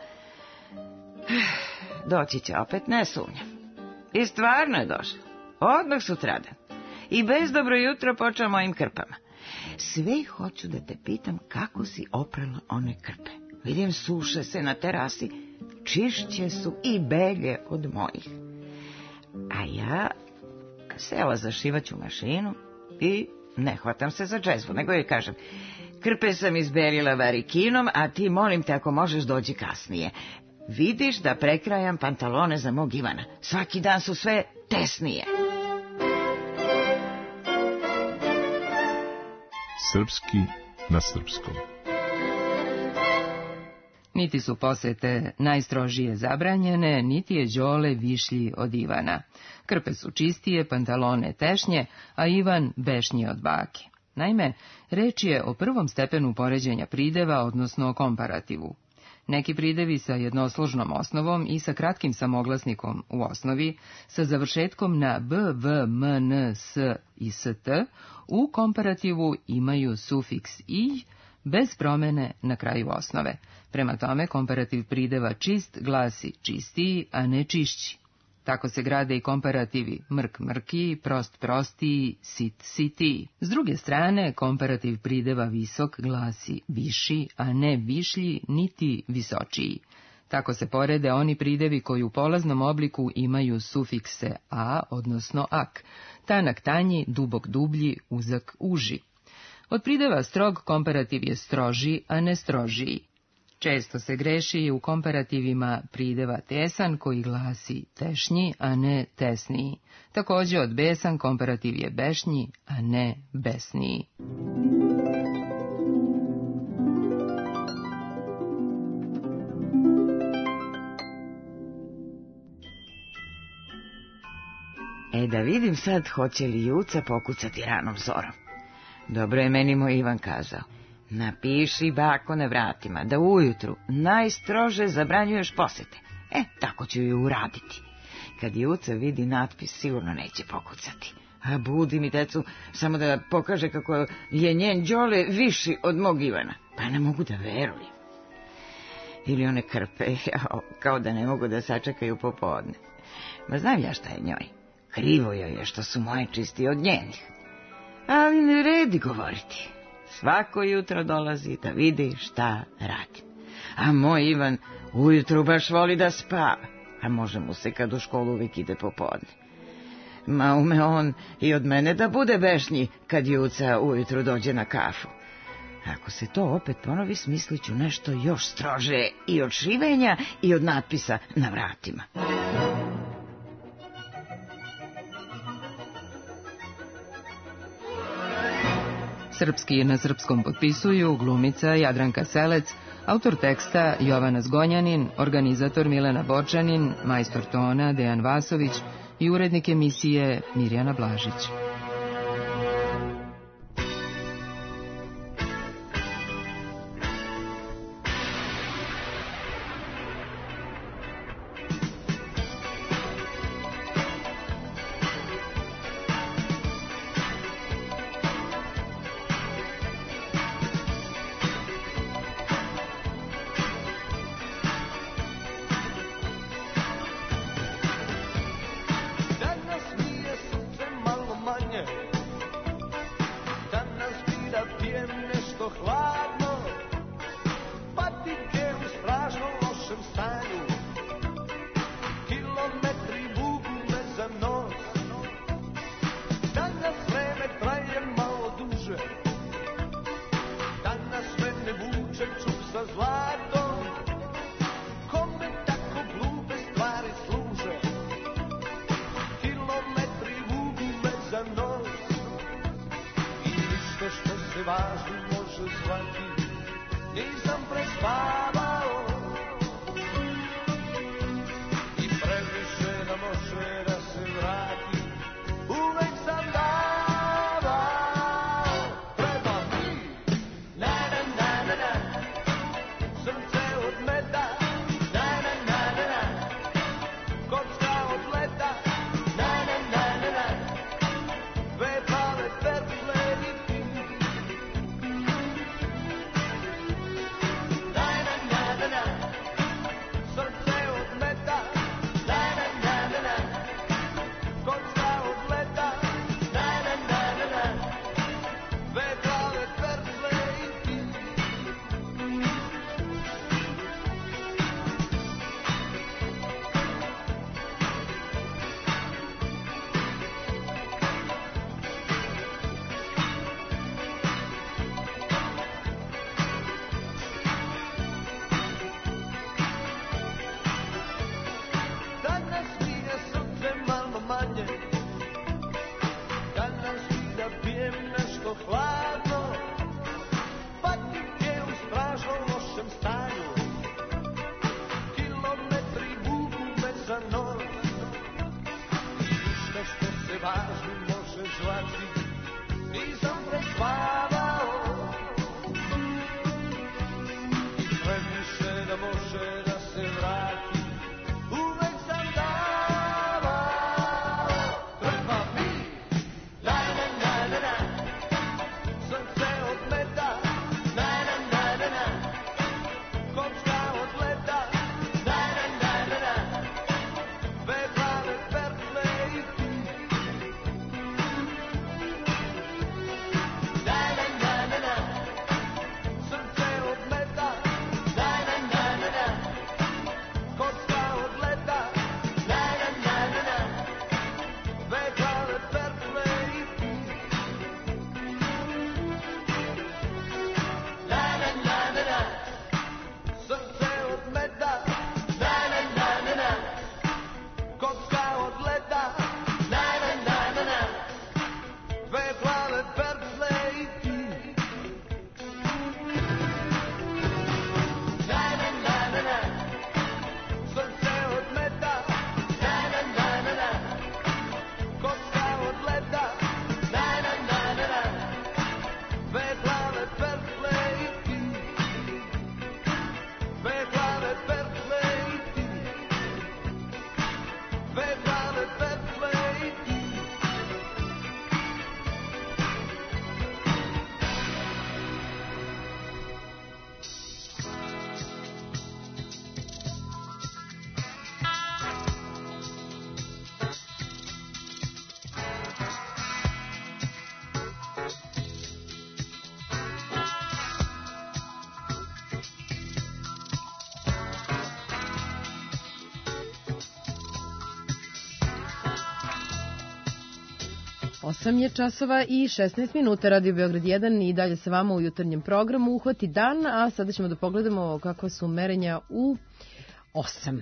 S12: Doći će opet, ne sumnjam. I stvarno je došla. Odmah sutradan. I bez dobro jutro počeo mojim krpama. Sve hoću da te pitam kako si oprala one krpe. Vidim, suše se na terasi, čišće su i belje od mojih. A ja sela za šivaću mašinu i ne hvatam se za džezvu, nego joj kažem, krpe sam izbelila varikinom, a ti molim te ako možeš dođi kasnije. Vidiš da prekrajam pantalone za mog Ivana. Svaki dan su sve tesnije.
S10: Srpski na srpskom.
S13: Niti su posete najstrožije zabranjene, niti je Đole višlji od Ivana. Krpe su čistije, pantalone tešnje, a Ivan bešnji od bake. Naime, reč je o prvom stepenu poređenja prideva, odnosno o komparativu. Neki pridevi sa jednosložnom osnovom i sa kratkim samoglasnikom u osnovi, sa završetkom na b, v, m, n, s i st, u komparativu imaju sufiks i bez promene na kraju osnove. Prema tome, komparativ prideva čist glasi čistiji, a ne čišći. Tako se grade i komparativi mrk mrkiji, prost prostiji, sit sitiji. S druge strane, komparativ prideva visok glasi viši, a ne višlji, niti visočiji. Tako se porede oni pridevi koji u polaznom obliku imaju sufikse a, odnosno ak, tanak tanji, dubok dublji, uzak uži. Od prideva strog komparativ je stroži, a ne strožiji. Često se greši u komparativima prideva tesan koji glasi tešnji, a ne tesniji. Također od besan komparativ je bešnji, a ne besniji.
S12: E da vidim sad hoće li Juca pokucati ranom zorom. Dobro je meni moj Ivan kazao. Napiši bako na vratima da ujutru najstrože zabranjuješ posete. E, tako ću ju uraditi. Kad Juca vidi natpis, sigurno neće pokucati. A budi mi decu, samo da pokaže kako je njen Đole viši od mog Ivana. Pa ne mogu da verujem. Ili one krpe, jao, kao da ne mogu da sačekaju popodne. Ma znam ja šta je njoj. Krivo joj je što su moje čisti od njenih. Ali ne vredi govoriti. Svako jutro dolazi da vidi šta radim. A moj Ivan ujutru baš voli da spava, a može mu se kad u školu uvijek ide popodne. Ma ume on i od mene da bude bešnji kad Juca ujutru dođe na kafu. Ako se to opet ponovi, smislit ću nešto još strože i od šivenja i od natpisa na vratima.
S13: Srpski na srpskom potpisuju glumica Jadranka Selec, autor teksta Jovana Zgonjanin, organizator Milena Borčanin, majstor tona Dejan Vasović i urednik emisije Mirjana Blažić.
S14: dve glave petle i ti.
S2: osam je časova i šesnaest minuta, Radio Beograd jedan i dalje sa vama u jutarnjem programu Uhvati dan, a sada ćemo da pogledamo kakva su merenja u osam.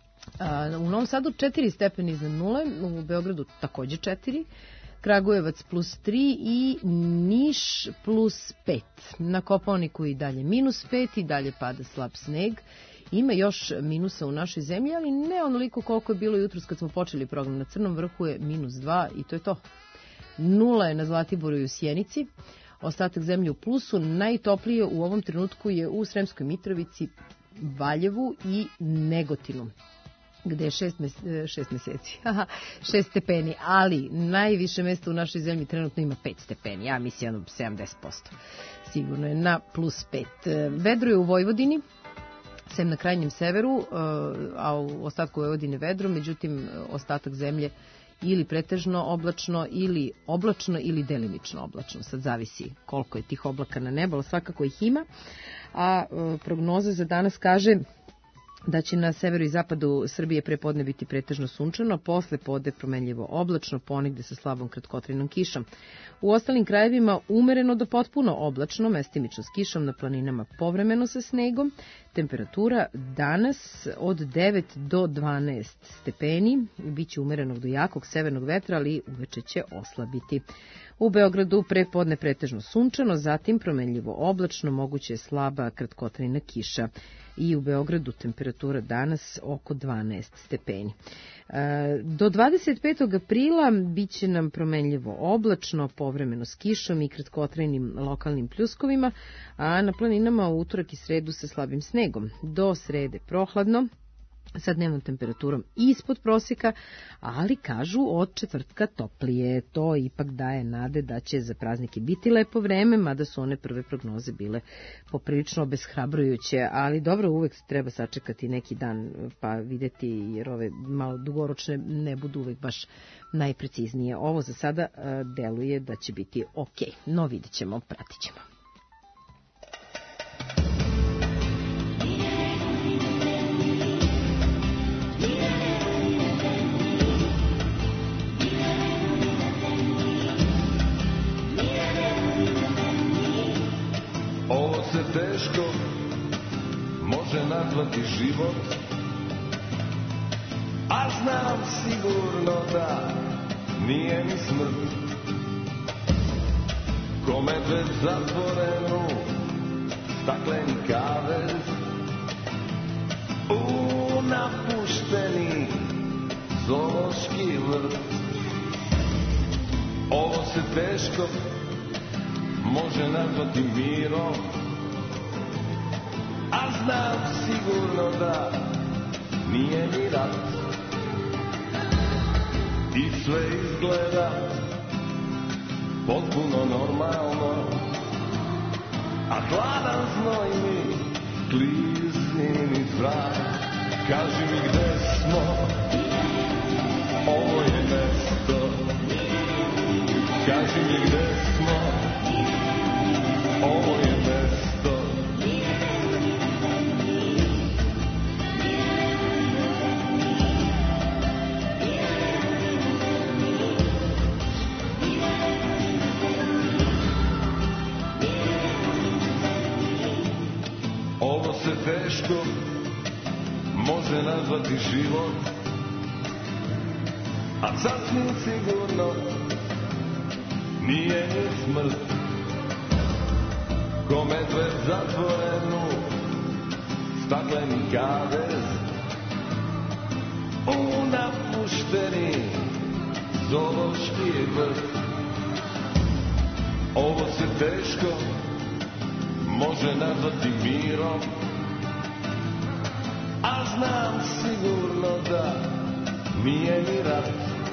S2: U Novom Sadu četiri stepeni iznad nule, u Beogradu takođe četiri, Kragujevac plus tri i Niš plus pet. Na Kopaoniku i dalje minus pet i dalje pada slab sneg. Ima još minusa u našoj zemlji, ali ne onoliko koliko je bilo jutros kad smo počeli program. Na Crnom vrhu je minus dva i to je to. Nula je na Zlatiboru i u Sjenici, ostatak zemlje u plusu. Najtoplije u ovom trenutku je u Sremskoj Mitrovici, Valjevu i Negotinu, gde je šest, mes, šest meseci, šest stepeni, ali najviše mesta u našoj zemlji trenutno ima pet stepeni, ja mislim sedamdeset posto, sigurno je na plus pet. Vedro je u Vojvodini, sem na krajnjem severu, a u ostatku Vojvodine vedro, međutim ostatak zemlje ili pretežno oblačno, ili oblačno, ili delimično oblačno. Sad zavisi koliko je tih oblaka na nebu, ali svakako ih ima. A e, prognoza za danas kaže da će na severu i zapadu Srbije prepodne biti pretežno sunčano, posle podne promenljivo oblačno, ponegde sa slabom kratkotrajnom kišom. U ostalim krajevima umereno do potpuno oblačno, mestimično s kišom, na planinama povremeno sa snegom. Temperatura danas od devet do dvanaest stepeni, biće umerenog do jakog severnog vetra, ali uveče će oslabiti. U Beogradu prepodne pretežno sunčano, zatim promenljivo oblačno, moguće je slaba kratkotrajna kiša. I u Beogradu temperatura danas oko dvanaest stepeni. Do dvadeset petog aprila biće nam promenljivo oblačno, povremeno s kišom i kratkotrajnim lokalnim pljuskovima, a na planinama u utorak i sredu sa slabim snegom. Do srede prohladno, sa dnevnom temperaturom ispod prosjeka, ali kažu od četvrtka toplije. To ipak daje nade da će za praznike biti lepo vreme, mada su one prve prognoze bile poprilično obeshrabrujuće, ali dobro, uvek treba sačekati neki dan pa videti, jer ove malo dugoročne ne budu uvek baš najpreciznije. Ovo za sada deluje da će biti ok, no vidjet ćemo, pratit ćemo.
S14: Teško može nazvati život, a znam sigurno da nije ni smrt. Ko medved zatvoren u stakleni kavez, u napušteni zoološki vrt. Ovo se teško može nazvati mirom, a znam sigurno da nije ni rat. I sve izgleda potpuno normalno, a hladan znoj mi klizni niz vrat. Kaži mi gde smo, ovo je mesto. Kaži mi gde smo, ovo je mesto. Ovo se teško može nazvati život, a sasvim sigurno nije ni smrt. Ko medved zatvoren u stakleni kavez, u napušteni zoološki vrt. Ovo se teško može nazvati mirom, a znam sigurno da nije ni rat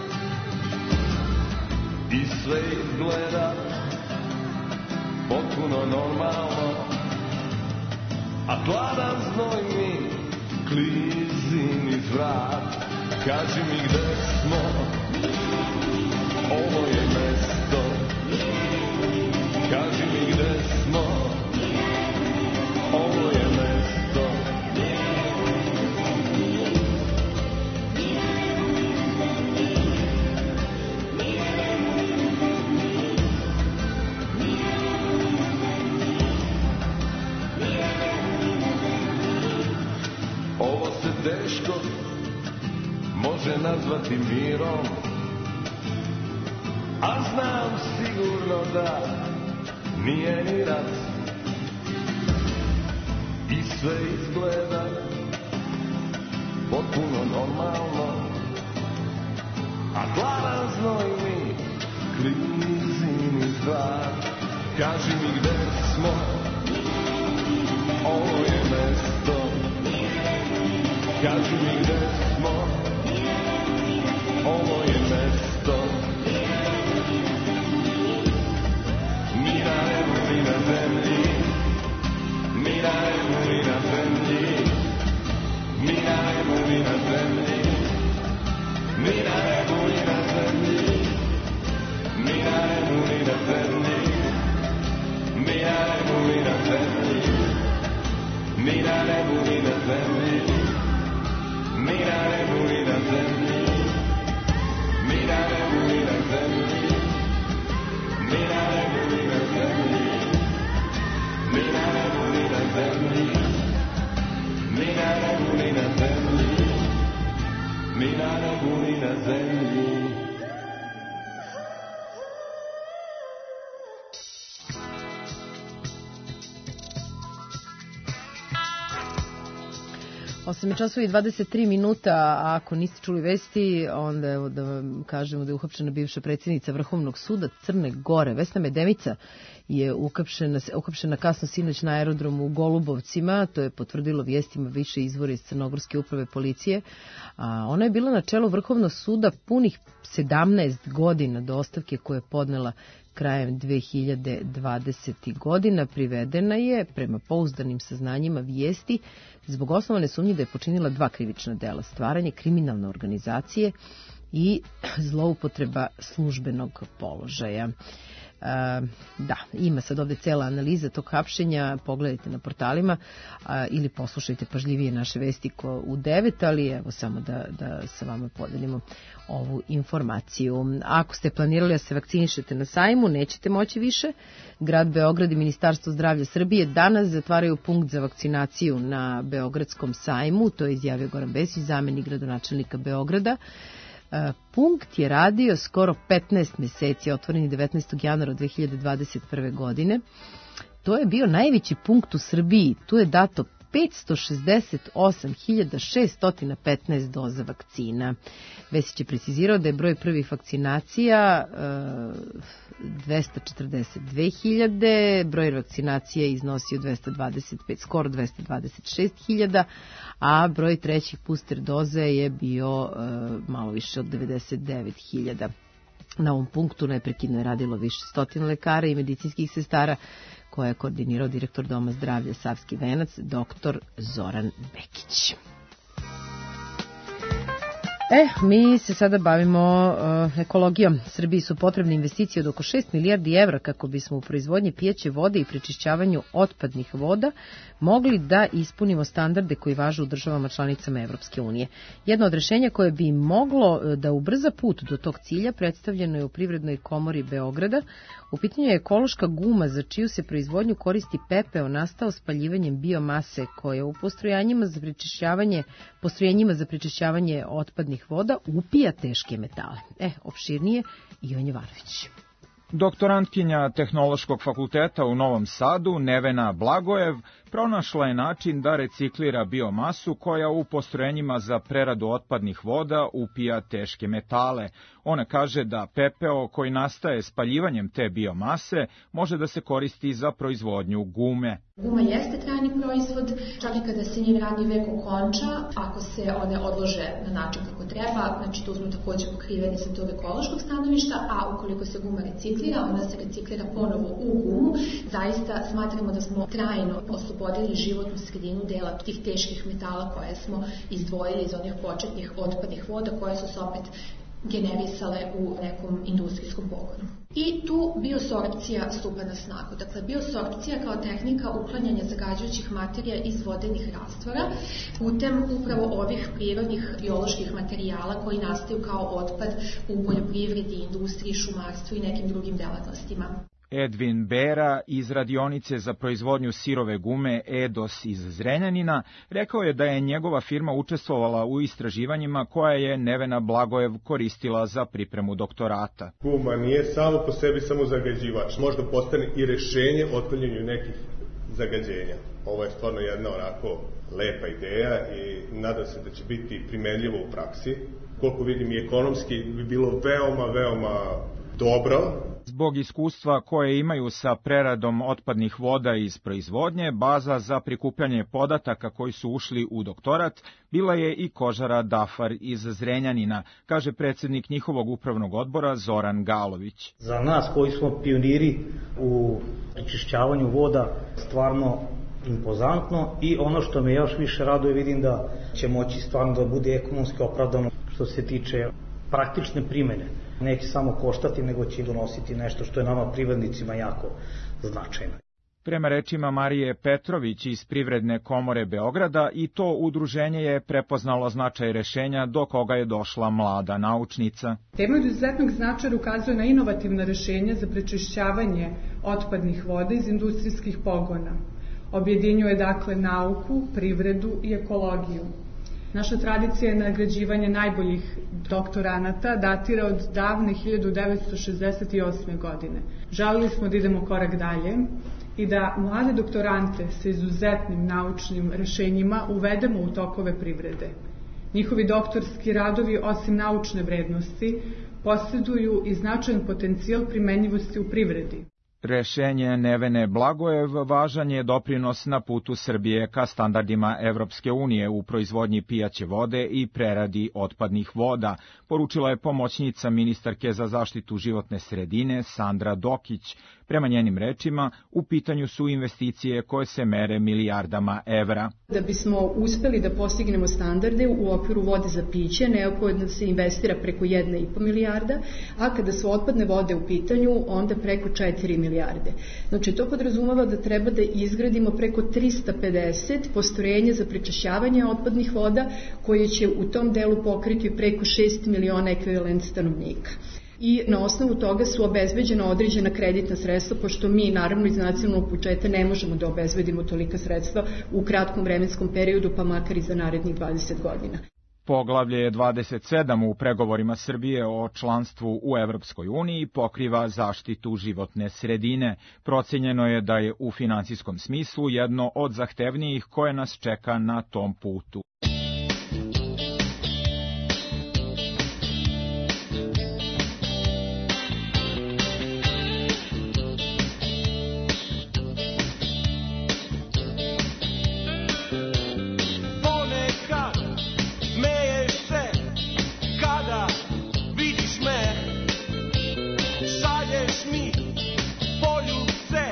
S14: i sve izgleda potpuno normalno, a hladan znoj mi klizi niz vrat. Kaži mi gde smo, ovo je mesto. Kaži mi gde smo, ovo je mesto. Ovo se teško može nazvati mirom, a znam sigurno da nije ni rat i sve izgleda potpuno normalno, a gladan znoj mi klizi niz vrat. Kaži mi gde smo, ovo je mesto. Kaži mi gde smo, ovo je mesto. Ni na nebu, ni na zemlji, ni na nebu, ni na zemlji, ni na nebu, ni na zemlji, ni na nebu, ni na zemlji, ni na nebu, ni na zemlji, ni na nebu, ni na zemlji, ni na nebu, ni na zemlji, ni na nebu, ni na zemlji. Mira nebu ni na zemlji, mira nebu ni na zemlji, mira nebu ni na zemlji, mira nebu ni na zemlji, mira nebu ni na zemlji.
S2: osam časova i dvadeset tri minuta, a ako niste čuli vesti, onda evo da vam kažemo da je uhapšena bivša predsjednica Vrhovnog suda Crne Gore. Vesna Medemica je uhapšena, uhapšena kasno sinoć na aerodromu u Golubovcima, to je potvrdilo vijestima više izvora iz Crnogorske uprave policije. A ona je bila na čelu Vrhovnog suda punih sedamnaest godina do ostavke koje je podnela krajem dve hiljade dvadesete. godina. Privedena je, prema pouzdanim saznanjima vijesti, zbog osnovane sumnje da je počinila dva krivična dela: stvaranje kriminalne organizacije i zloupotreba službenog položaja. Uh, da, ima sad ovde cela analiza tog hapšenja, pogledajte na portalima uh, ili poslušajte pažljivije naše vesti ko u devet, ali evo samo da, da sa vama podelimo ovu informaciju. Ako ste planirali da se vakcinišete na sajmu, nećete moći više. Grad Beograd i Ministarstvo zdravlja Srbije danas zatvaraju punkt za vakcinaciju na Beogradskom sajmu, to je izjavio Goran Vesić, zamenik gradonačelnika Beograda. Punkt je radio skoro petnaest meseci, otvoren je devetnaestog januara dve hiljade dvadeset prve. godine. To je bio najveći punkt u Srbiji. Tu je dato petsto šezdeset osam hiljada šeststo petnaest doza vakcina. Vesić je precizirao da je broj prvih vakcinacija dvesta četrdeset dve hiljade, broj vakcinacija je iznosio dvesta dvadeset pet, skoro dvesta dvadeset šest hiljada, a broj trećih booster doze je bio malo više od devedeset devet hiljada. Na ovom punktu neprekidno je radilo više stotina lekara i medicinskih sestara, koje je koordinirao direktor Doma zdravlja Savski Venac, doktor Zoran Bekić. E, mi se sada bavimo uh, ekologijom. Srbiji su potrebne investicije od oko šest milijardi evra kako bismo u proizvodnji pijeće vode i prečišćavanju otpadnih voda mogli da ispunimo standarde koji važe u državama članicama Evropske unije. Jedno od rešenja koje bi moglo da ubrza put do tog cilja predstavljeno je u Privrednoj komori Beograda. U pitanju je ekološka guma za čiju se proizvodnju koristi pepeo nastao spaljivanjem biomase koja u postrojenjima za prečišćavanje, postrojenjima za prečišćavanje otpadnih voda upija teške metale. E, opširnije Ivan Jovanović.
S15: Doktorantkinja Tehnološkog fakulteta u Novom Sadu, Nevena Blagojev, pronašla je način da reciklira biomasu koja u postrojenjima za preradu otpadnih voda upija teške metale. Ona kaže da pepeo koji nastaje spaljivanjem te biomase može da se koristi za proizvodnju gume.
S11: Guma jeste trajni proizvod, čak i kada se njen radni vek okonča, ako se one odlože na način kako treba, znači tu smo također pokriveni sa tog ekološkog stanovišta, a ukoliko se guma reciklira, ona se reciklira ponovo u gumu. Zaista smatramo da smo trajno oslobodili životnu sredinu dela tih teških metala koje smo izdvojili iz onih početnih otpadnih voda koje su se opet generisale u nekom industrijskom pogonu. I tu biosorpcija stupa na snagu. Dakle, biosorpcija kao tehnika uklanjanja zagađujućih materija iz vodenih rastvora putem upravo ovih prirodnih bioloških materijala koji nastaju kao otpad u poljoprivredi, industriji, šumarstvu i nekim drugim delatnostima.
S15: Edvin Bera iz radionice za proizvodnju sirove gume E D O S iz Zrenjanina rekao je da je njegova firma učestvovala u istraživanjima koja je Nevena Blagojev koristila za pripremu doktorata.
S16: Guma nije samo po sebi samo zagađivač, možda postane i rešenje otklanjanju nekih zagađenja. Ovo je stvarno jedna onako lepa ideja i nadam se da će biti primenljivo u praksi. Koliko vidim i ekonomski bi bilo veoma, veoma dobro.
S15: Zbog iskustva koje imaju sa preradom otpadnih voda iz proizvodnje, baza za prikupljanje podataka koji su ušli u doktorat bila je i Kožara Dafar iz Zrenjanina, kaže predsjednik njihovog upravnog odbora Zoran Galović.
S17: Za nas koji smo pioniri u prečišćavanju voda stvarno impozantno i ono što me još više raduje, vidim da će moći stvarno da bude ekonomski opravdano što se tiče praktične primene. Neće samo koštati, nego će donositi nešto što je nama privrednicima jako značajno.
S15: Prema rečima Marije Petrović iz Privredne komore Beograda, i to udruženje je prepoznalo značaj rešenja do koga je došla mlada naučnica.
S24: Tema od izuzetnog značaja ukazuje na inovativna rešenja za prečišćavanje otpadnih voda iz industrijskih pogona. Objedinjuje dakle nauku, privredu i ekologiju. Naša tradicija nagrađivanja najboljih doktoranata datira od davne hiljadu devetsto šezdeset osme. godine. Želili smo da idemo korak dalje i da mlade doktorante sa izuzetnim naučnim rešenjima uvedemo u tokove privrede. Njihovi doktorski radovi, osim naučne vrednosti, posjeduju i značajan potencijal primenjivosti u privredi.
S15: Rešenje Nevene Blagojev važan je doprinos na putu Srbije ka standardima Evropske unije u proizvodnji pijaće vode i preradi otpadnih voda, poručila je pomoćnica ministarke za zaštitu životne sredine Sandra Dokić. Prema njenim rečima, u pitanju su investicije koje se mere milijardama evra.
S11: Da bismo uspeli da postignemo standarde u okviru vode za piće, neophodno se investira preko jedna i po milijarda, a kada su otpadne vode u pitanju, onda preko četiri milijarde. Znači, to podrazumeva da treba da izgradimo preko trista pedeset postrojenja za prečišćavanje otpadnih voda, koje će u tom delu pokriti preko šest miliona ekvivalent stanovnika. I na osnovu toga su obezbeđena određena kreditna sredstva, pošto mi naravno iz nacionalnog budžeta ne možemo da obezbedimo tolika sredstva u kratkom vremenskom periodu, pa makar i za narednih dvadeset godina.
S15: Poglavlje dvadeset sedam u pregovorima Srbije o članstvu u Evropskoj uniji pokriva zaštitu životne sredine. Procenjeno je da je u finansijskom smislu jedno od zahtevnijih koje nas čeka na tom putu.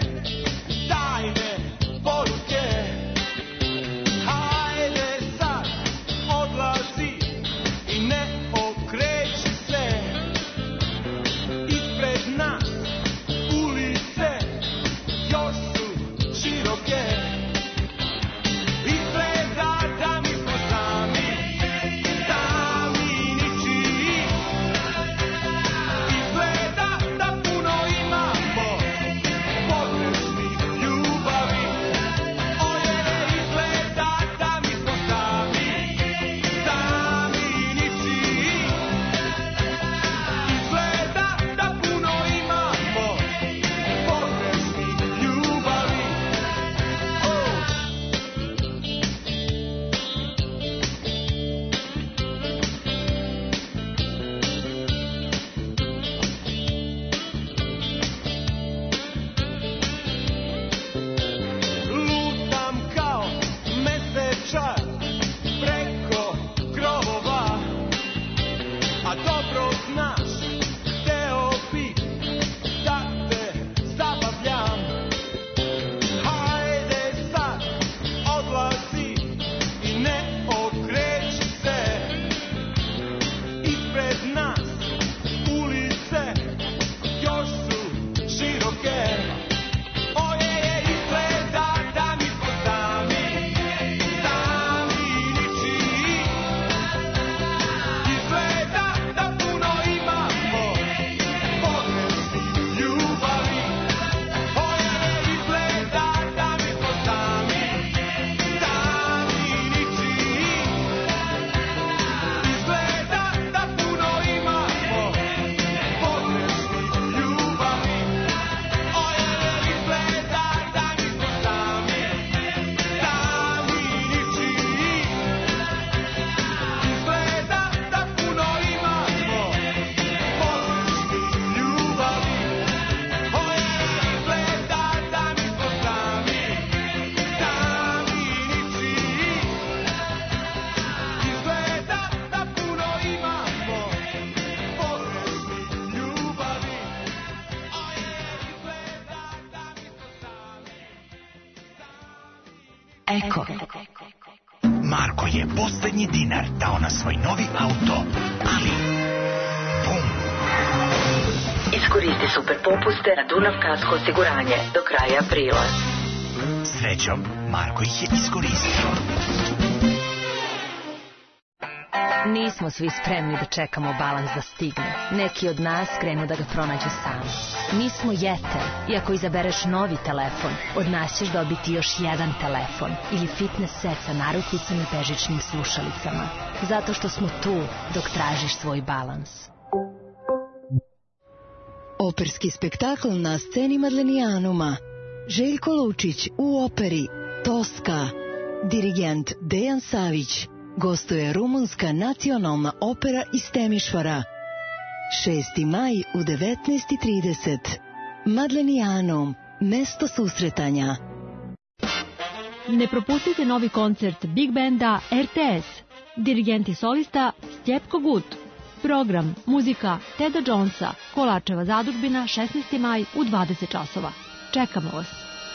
S14: Poruke, hajde sad dobro znaš, hteo bih da te zabavljam. Hajde sad, odlazi i ne okreći se. Ispred nas ulice još su široke. Oje, izgleda da mi smo sami, sami ničiji. Izgleda da puno imamo pogrešnih ljubavi. Oje, izgleda da mi smo sami, sami ničiji. Izgleda da puno imamo pogrešnih ljubavi. Oje, izgleda da mi smo sami, sami ničiji. Izgleda da puno imamo pogrešnih ljubavi. Oje, izgleda da mi smo sami, sami ničiji. Izgleda da puno imamo pogrešnih ljubavi.
S1: Eko. Marko je poslednji dinar dao na svoj novi auto, ali bum.
S18: Iskoristi super popuste na Dunav Kasko osiguranje do kraja aprila.
S1: Srećom, Marko ih je iskoristio.
S19: Nismo svi spremni da čekamo balans da stigne. Neki od nas krenu da ga pronađu sami. Mi smo Jeter i ako izabereš novi telefon, od nas ćeš dobiti još jedan telefon ili fitness set sa narukvicama i bežičnim slušalicama. Zato što smo tu dok tražiš svoj balans.
S20: Operski spektakl na sceni Madlenijanuma. Željko Lučić u operi Toska. Dirigent Dejan Savić. Gostuje Rumunska nacionalna opera iz Temišvara. šesti maj u devetnaest i trideset. Madlenijanum, mesto susretanja.
S25: Ne propustite novi koncert Big Banda R T S. Dirigent i solista Stjepko Gut. Program, muzika Teda Jonesa, Kolačeva zadužbina, šesnaesti maj u dvadeset časova. Čekamo vas.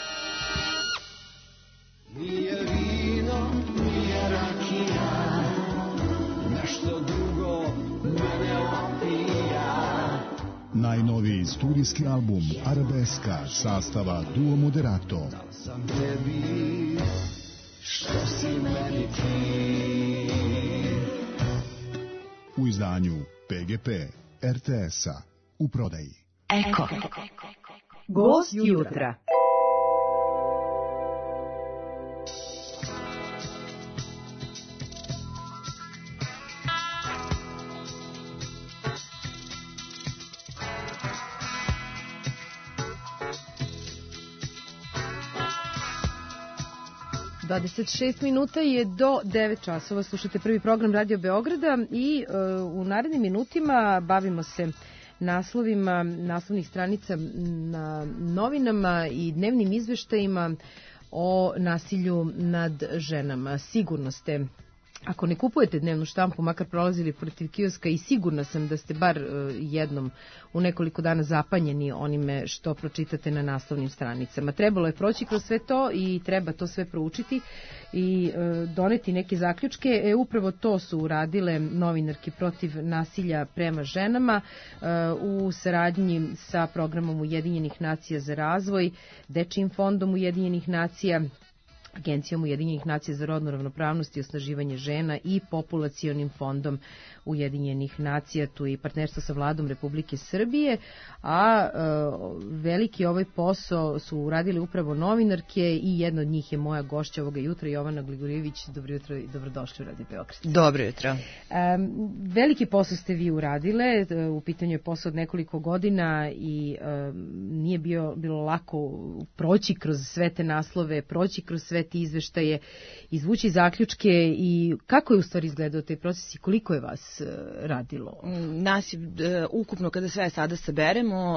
S14: Nije vino, nije rakija, nešto drugo mene opija.
S26: Najnoviji studijski album Arabeska sastava Duo Moderato.
S14: Dal sam tebi, što si meni ti.
S26: U izdanju P G P R T S-a u prodaji.
S18: Eko.
S2: Gost jutra. dvadeset šest minuta je do devet časova. Slušate prvi program Radio Beograda i e, u narednim minutima bavimo se naslovima, naslovnih stranica na novinama i dnevnim izveštajima o nasilju nad ženama. Sigurno ste, ako ne kupujete dnevnu štampu, makar prolazili protiv kioska, i sigurna sam da ste bar jednom u nekoliko dana zapanjeni onime što pročitate na naslovnim stranicama. Trebalo je proći kroz sve to i treba to sve proučiti i e, doneti neke zaključke. E, upravo to su uradile novinarke protiv nasilja prema ženama e, u saradnji sa programom Ujedinjenih nacija za razvoj, Dečijim fondom Ujedinjenih nacija, Agencijom Ujedinjenih nacija za rodnu ravnopravnost i osnaživanje žena i Populacionim fondom Ujedinjenih nacija. Tu je i partnerstvo sa vladom Republike Srbije, a e, veliki ovaj posao su uradili upravo novinarke i jedna od njih je moja gošća ovoga jutra, Jovana Gligorijević. Dobro jutro i dobrodošli u Radio Beograd.
S12: Dobro jutro.
S2: E, veliki posao ste vi uradile, u pitanju je posao od nekoliko godina i e, nije bio, bilo lako proći kroz sve te naslove, proći kroz sve te izveštaje, izvući zaključke. I kako je u stvari izgledao taj proces i koliko je vas vas radilo?
S3: Nas je ukupno, kada sve sada saberemo,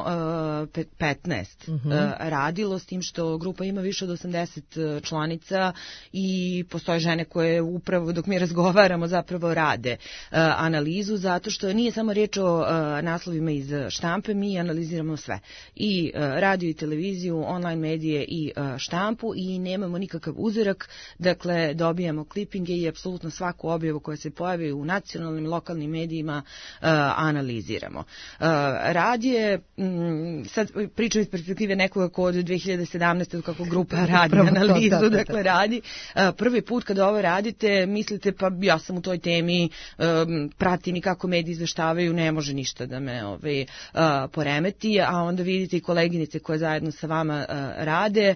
S3: petnaest uh-huh. radilo, s tim što grupa ima više od osamdeset članica i postoje žene koje upravo dok mi razgovaramo zapravo rade analizu, zato što nije samo riječ o naslovima iz štampe, mi analiziramo sve. I radio i televiziju, online medije i štampu i nemamo nikakav uzorak, dakle dobijamo klipinge i apsolutno svaku objavu koja se pojavi u nacionalnim i lokalnim medijima analiziramo. Rad je, sad pričam iz perspektive nekoga ko od dve hiljade sedamnaeste kako grupa radi analizu, to, da, da, dakle radi. Prvi put kada ovo radite, mislite pa ja sam u toj temi, pratim i kako mediji izveštavaju, ne može ništa da me ovaj, poremeti, a onda vidite i koleginice koje zajedno sa vama rade,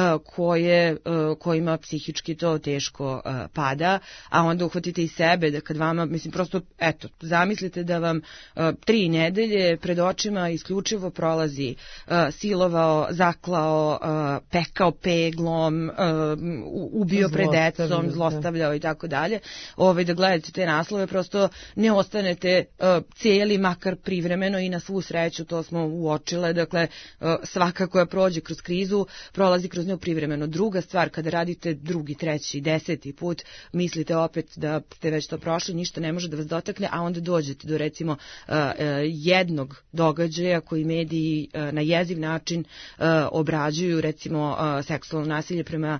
S3: koje, kojima psihički to teško pada, a onda uhvatite i sebe da kad vama, mislim prosto, eto, zamislite da vam tri nedelje pred očima isključivo prolazi silovao, zaklao, pekao peglom, ubio pred decom, zlostavljao i tako dalje, ovaj, da gledate te naslove, prosto ne ostanete cijeli, makar privremeno, i na svu sreću to smo uočile, dakle svaka koja prođe kroz krizu prolazi kroz nju privremeno. Druga stvar, kada radite drugi, treći, deseti put, mislite opet da ste već to prošli, ništa ne može da vas dotakne, a onda dođete do recimo jednog događaja koji mediji na jeziv način obrađuju, recimo seksualno nasilje prema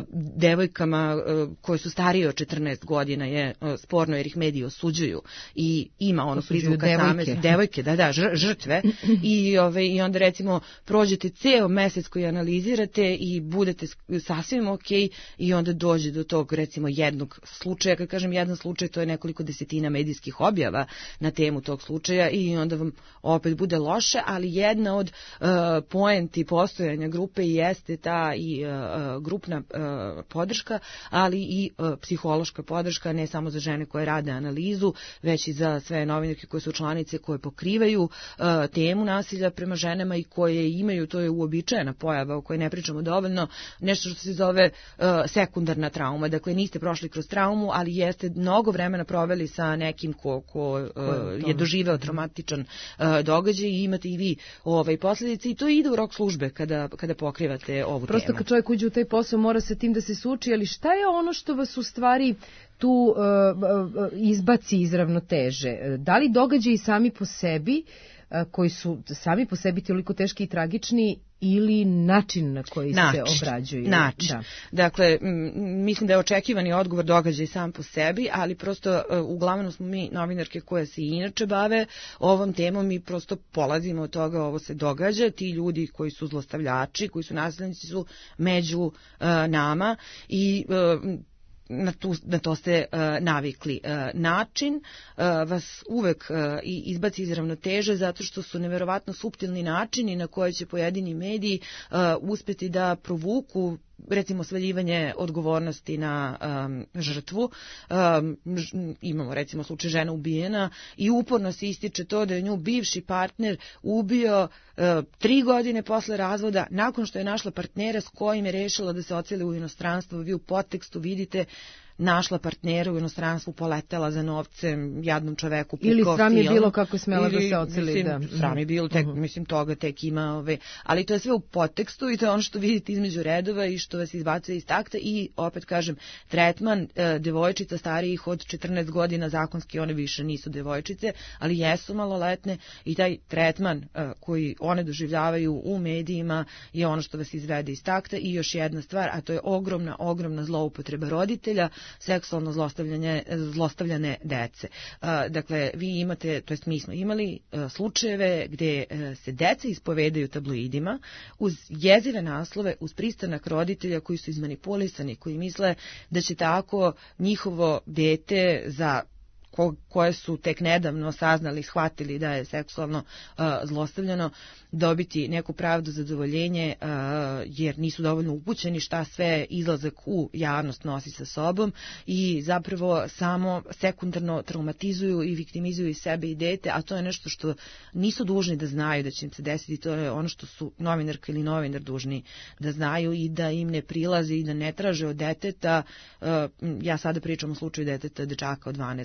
S3: devojkama koje su starije od četrnaest godina je sporno jer ih mediji osuđuju i ima ono prizvuka same devojke, da, da, žrtve i, ove, i onda recimo prođete ceo mesec koji analizirate i budete sasvim ok i onda dođe do tog recimo jednog slučaja, kad kažem jedan slučaj, to je nekoliko desetina medijskih objava na temu tog slučaja i onda vam opet bude loše, ali jedna od uh, poenti postojanja grupe jeste ta i uh, grupna uh, podrška, ali i uh, psihološka podrška, ne samo za žene koje rade analizu, već i za sve novinarke koje su članice koje pokrivaju uh, temu nasilja prema ženama i koje imaju, to je uobičajena pojava o kojoj ne pričamo dovoljno, nešto što se zove uh, sekundarna trauma. Dakle, niste prošli kroz traumu, ali jeste mnogo vremena proveli sa nekim ko, ko uh, je doživeo traumatičan uh, događaj i imate i vi ovaj, posljedice i to ide u rok službe kada, kada pokrivate ovu
S2: Prosto
S3: temu.
S2: Prosto kad čovjek uđe u taj posao mora sa tim da se suči, ali šta je ono što vas u stvari tu uh, uh, izbaci iz ravnoteže? Da li događaji sami po sebi, uh, koji su sami po sebi toliko teški i tragični, ili način na koji način, se obrađuju?
S3: Način. Da. Dakle, mislim da je očekivani odgovor događaj sam po sebi, ali prosto uh, uglavnom smo mi novinarke koje se inače bave ovom temom i prosto polazimo od toga, ovo se događa, ti ljudi koji su zlostavljači, koji su nasilnici su među uh, nama i uh, Na, tu, na to ste uh, navikli. Uh, način uh, vas uvek uh, izbaci iz ravnoteže zato što su neverovatno suptilni načini na koje će pojedini mediji uh, uspeti da provuku recimo svaljivanje odgovornosti na um, žrtvu. Um, imamo recimo slučaj žena ubijena i uporno se ističe to da je nju bivši partner ubio uh, tri godine posle razvoda nakon što je našla partnera s kojim je rešila da se odseli u inostranstvo. Vi u podtekstu vidite našla partnera u inostranstvu, poletela za novcem jadnom čoveku, pukao
S2: ili sram je
S3: film,
S2: bilo kako je smela
S3: ili,
S2: da se oceli.
S3: Mislim,
S2: da.
S3: Sram je bilo, tek, uh-huh. mislim, toga tek ima, ove, ali to je sve u podtekstu i to je ono što vidite između redova i što vas izbacuje iz takta i opet kažem, tretman e, devojčica starijih od četrnaest godina, zakonski one više nisu devojčice, ali jesu maloletne i taj tretman e, koji one doživljavaju u medijima je ono što vas izvede iz takta. I još jedna stvar, a to je ogromna, ogromna zloupotreba roditelja, seksualno zlostavljanje, zlostavljane dece. Uh, dakle, vi imate, to jest mi smo imali uh, slučajeve gdje uh, se deca ispovedaju tabloidima uz jezive naslove, uz pristanak roditelja koji su izmanipulisani, koji misle da će tako njihovo dete za koje su tek nedavno saznali, shvatili da je seksualno uh, zlostavljano, dobiti neku pravdu, zadovoljenje, uh, jer nisu dovoljno upućeni šta sve izlazak u javnost nosi sa sobom i zapravo samo sekundarno traumatizuju i viktimizuju i sebe i dete, a to je nešto što nisu dužni da znaju da će im se desiti, to je ono što su novinarka ili novinar dužni da znaju i da im ne prilazi i da ne traže od deteta. Uh, ja sada pričam o slučaju deteta, dečaka od dvanaest godina,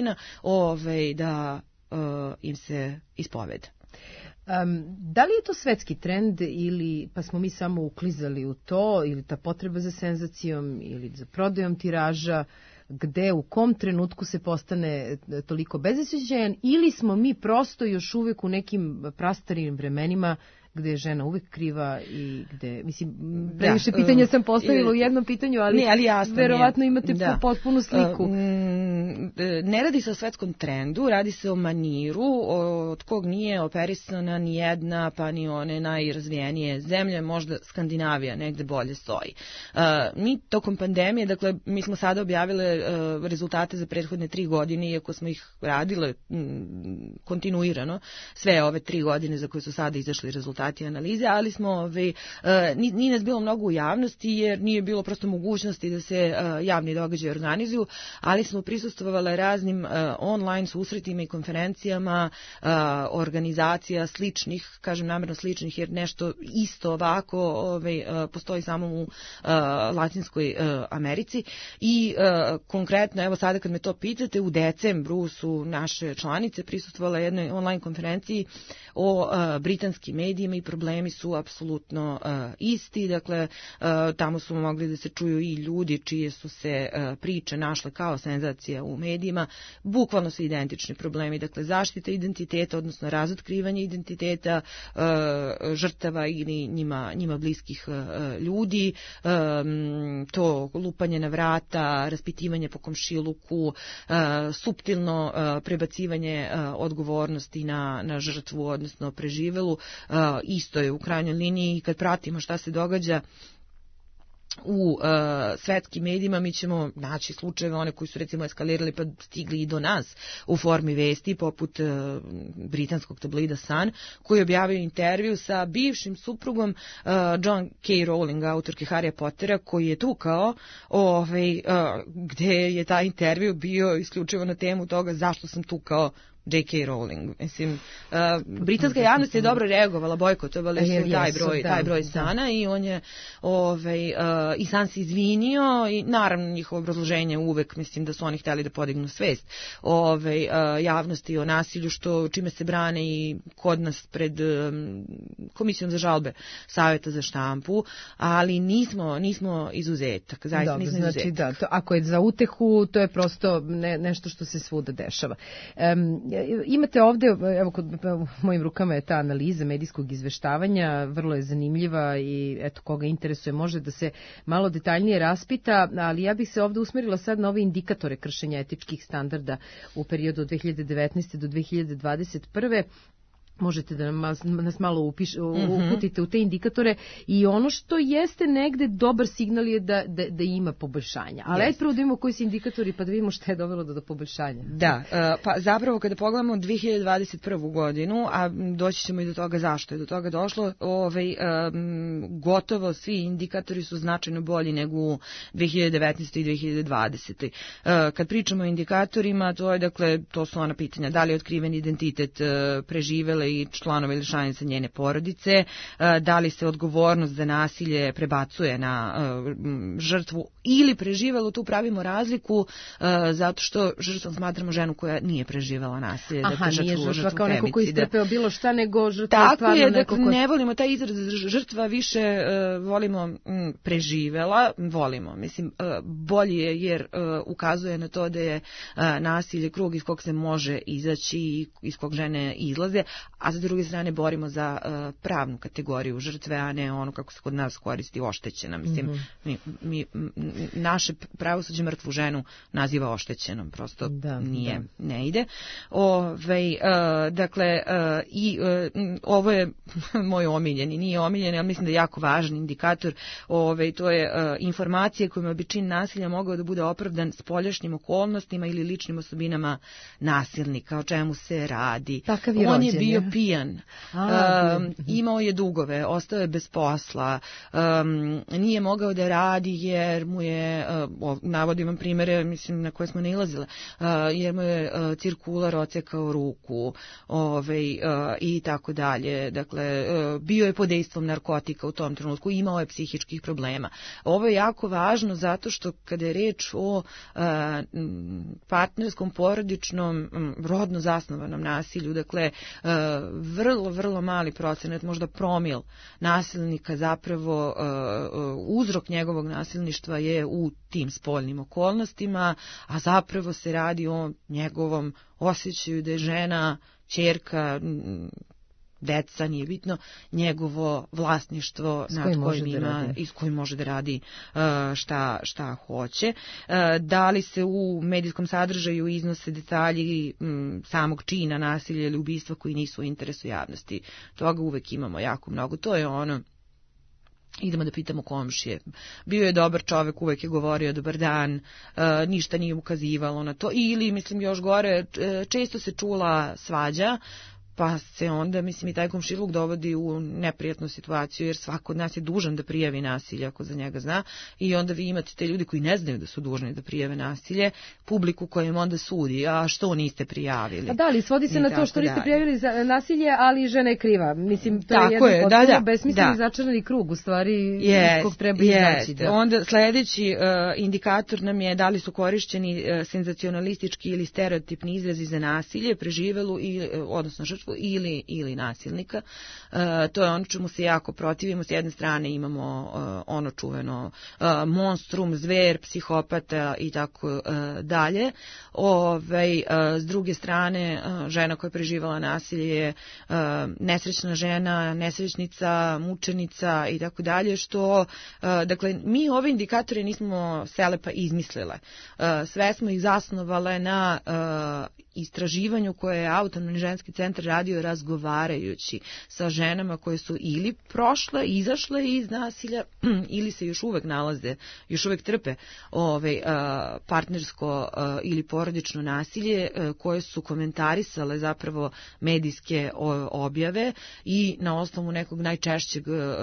S3: vremena ovaj, da uh, im se ispoveda.
S2: Um, da li je to svetski trend ili pa smo mi samo uklizali u to, ili ta potreba za senzacijom ili za prodajom tiraža, gde u kom trenutku se postane toliko bezosjećajan, ili smo mi prosto još uvek u nekim prastarim vremenima gde je žena uvek kriva i gde, mislim, previše da, pitanja sam postavila u jednom pitanju, ali,
S3: ne, ali jasno,
S2: verovatno
S3: nije.
S2: imate da. potpunu sliku.
S3: Ne radi se o svetskom trendu, radi se o maniru od kog nije operisana ni jedna, pa ni one najrazvijenije zemlje, možda Skandinavija negde bolje stoji. Mi tokom pandemije, dakle, mi smo sada objavile rezultate za prethodne tri godine, iako smo ih radile kontinuirano, sve ove tri godine za koje su sada izašli rezultati analize, ali smo ove, nije nas bilo mnogo u javnosti jer nije bilo prosto mogućnosti da se javni događaji organizuju, ali smo prisustvovali raznim online susretima i konferencijama organizacija sličnih, kažem namjerno sličnih jer nešto isto ovako ove, postoji samo u Latinskoj Americi i konkretno, evo sada kad me to pitate, u decembru su naše članice prisustvovale jednoj online konferenciji o britanskim medijima i problemi su apsolutno uh, isti, dakle uh, tamo su mogli da se čuju i ljudi čije su se uh, priče našle kao senzacija u medijima, bukvalno su identični problemi, dakle zaštita identiteta, odnosno razotkrivanje identiteta uh, žrtava ili njima, njima bliskih uh, ljudi, um, to lupanje na vrata, raspitivanje po komšiluku, uh, suptilno uh, prebacivanje uh, odgovornosti na, na žrtvu, odnosno preživelu, uh, isto je u krajnjoj liniji. Kad pratimo šta se događa u uh, svetskim medijima, mi ćemo naći slučajeve, one koji su recimo eskalirali pa stigli i do nas u formi vesti, poput uh, britanskog tabloida Sun, koji je objavio intervju sa bivšim suprugom uh, John K. Rowling, autorke Harrya Pottera, koji je tukao, ovaj, uh, gde je taj intervju bio isključivo na temu toga zašto sam tukao J K. Rowling. Mislim, uh, britanska javnost je dobro reagovala, bojkotovali su taj broj, taj broj Sana i on je ovaj, uh, i San se izvinio i naravno njihovo obrazloženje uvek, mislim da su oni hteli da podignu svest ovaj, uh, javnosti o nasilju, što čime se brane i kod nas pred um, Komisijom za žalbe Saveta za štampu, ali nismo, nismo izuzetak, zaista
S2: Dobro,
S3: nismo
S2: znači,
S3: izuzetak.
S2: Da, to, ako je za utehu, to je prosto ne, nešto što se svuda dešava. Um, Imate ovde, evo kod u mojim rukama je ta analiza medijskog izveštavanja, vrlo je zanimljiva i eto koga interesuje može da se malo detaljnije raspita, ali ja bih se ovde usmerila sad na ove indikatore kršenja etičkih standarda u periodu od dve hiljade devetnaeste do dve hiljade dvadeset prve. Možete da nas malo upiš, uputite u te indikatore i ono što jeste negde dobar signal je da, da, da ima poboljšanja. Ali ajde prvo da vidimo koji su indikatori pa da vidimo šta je dovelo do, do poboljšanja.
S3: Da, pa zapravo kada pogledamo dve hiljade dvadeset prvu godinu, a doći ćemo i do toga zašto je do toga došlo, ovaj, um, gotovo svi indikatori su značajno bolji nego u dve hiljade devetnaestoj i dve hiljade dvadesetoj. Uh, kad pričamo o indikatorima, to je dakle, to su ona pitanja, da li je otkriven identitet uh, preživele i članova ili članica njene porodice, da li se odgovornost za nasilje prebacuje na žrtvu ili preživelu, tu pravimo razliku zato što žrtvom smatramo ženu koja nije preživela nasilje.
S2: Aha,
S3: dakle,
S2: nije žrtva, žrtva kao neko
S3: femicida.
S2: koji istrpeo bilo šta, nego žrtva
S3: Tako
S2: stvarno
S3: je,
S2: neko
S3: dakle,
S2: ko...
S3: ne volimo taj izraz žrtva, više uh, volimo m, preživela, volimo, mislim, uh, bolje je jer uh, ukazuje na to da je uh, nasilje krug iz kog se može izaći i iz kog žene izlaze, a sa druge strane borimo za uh, pravnu kategoriju žrtve, a ne ono kako se kod nas koristi oštećena. Mislim, mm-hmm. mi, mi, naše pravosuđe mrtvu ženu naziva oštećenom, prosto da, nije, da. ne ide. Ove, uh, dakle, uh, i uh, ovo je moj omiljeni, nije omiljeni, ali mislim da je jako važan indikator. Ove, to je uh, informacije kojima bi čin nasilja mogao da bude opravdan spoljašnjim okolnostima ili ličnim osobinama nasilnika, o čemu se radi.
S2: Takav je
S3: On
S2: rođen,
S3: je bio pijan,
S2: A,
S3: um, imao je dugove, ostao je bez posla, um, nije mogao da radi jer mu je, uh, navodim vam primere, mislim, na koje smo nailazile, uh, jer mu je uh, cirkular ocekao ruku, ovaj, uh, i tako dalje. Dakle, uh, bio je pod dejstvom narkotika u tom trenutku, imao je psihičkih problema. Ovo je jako važno zato što kada je reč o uh, partnerskom, porodičnom, rodno zasnovanom nasilju, dakle, uh, vrlo, vrlo mali procenat, možda promil nasilnika, zapravo uh, uzrok njegovog nasilništva je u tim spoljnim okolnostima, a zapravo se radi o njegovom osjećaju da je žena, ćerka, deca, nije bitno, njegovo vlasništvo nad kojim ima i s kojim može da radi uh, šta, šta hoće. Uh, da li se u medijskom sadržaju iznose detalji um, samog čina nasilja ili ubistva koji nisu u interesu javnosti. Toga uvek imamo jako mnogo. To je ono, idemo da pitamo komšije. Bio je dobar čovek, uvek je govorio dobar dan, uh, ništa nije ukazivalo na to. Ili, mislim, još gore, često se čula svađa, pa se onda, mislim, i taj komšiluk dovodi u neprijatnu situaciju, jer svako od nas je dužan da prijavi nasilje ako za njega zna, i onda vi imate te ljudi koji ne znaju da su dužni da prijave nasilje, publiku koja im onda sudi, a što niste prijavili.
S2: A da, ali svodi se
S3: I
S2: na to što niste
S3: dalje.
S2: prijavili za nasilje, ali žena je kriva. Mislim, to
S3: Tako
S2: je jedan
S3: je,
S2: potpuno
S3: da, da,
S2: besmisleni
S3: da.
S2: začarani krug, u stvari,
S3: Yes,
S2: iz kog treba
S3: yes.
S2: izaći. Da.
S3: Onda sledeći uh, indikator nam je da li su korišćeni uh, senzacionalistički ili stereotipni izrazi za nasilje, preživelu, i, uh, odnosno žrtvu, ili, ili nasilnika. Uh, to je ono čemu se jako protivimo. S jedne strane imamo uh, ono čuveno uh, monstrum, zver, psihopata i tako uh, dalje. Ovaj, uh, s druge strane, uh, žena koja je preživala nasilje je uh, nesrećna žena, nesrećnica, mučenica i tako dalje, što, uh, dakle, mi ove indikatore nismo selepa izmislile. Uh, sve smo ih zasnovale na uh, istraživanju koje je Autonomni ženski centar radio razgovarajući sa ženama koje su ili prošle, izašle iz nasilja ili se još uvek nalaze, još uvek trpe ovaj, partnersko ili porodično nasilje, koje su komentarisale zapravo medijske objave i na osnovu nekog najčešćeg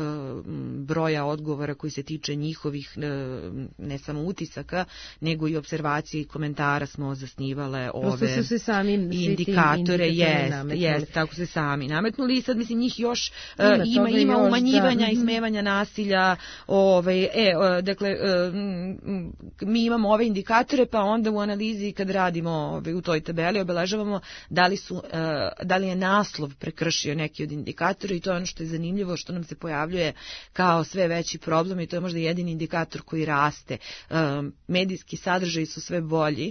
S3: broja odgovora koji se tiče njihovih ne samo utisaka, nego i observacije i komentara smo zasnivale ove
S2: sami
S3: indikatore, jest, jest, tako se sami nametnuli i sad, mislim, njih još uh, ima, ima još, umanjivanja da. I smevanja nasilja, ove, e, uh, dakle, uh, mi imamo ove indikatore, pa onda u analizi kad radimo ove, u toj tabeli obeležavamo da li, su, uh, da li je naslov prekršio neki od indikatora, i to je ono što je zanimljivo, što nam se pojavljuje kao sve veći problem, i to je možda jedini indikator koji raste. Uh, medijski sadržaji su sve bolji,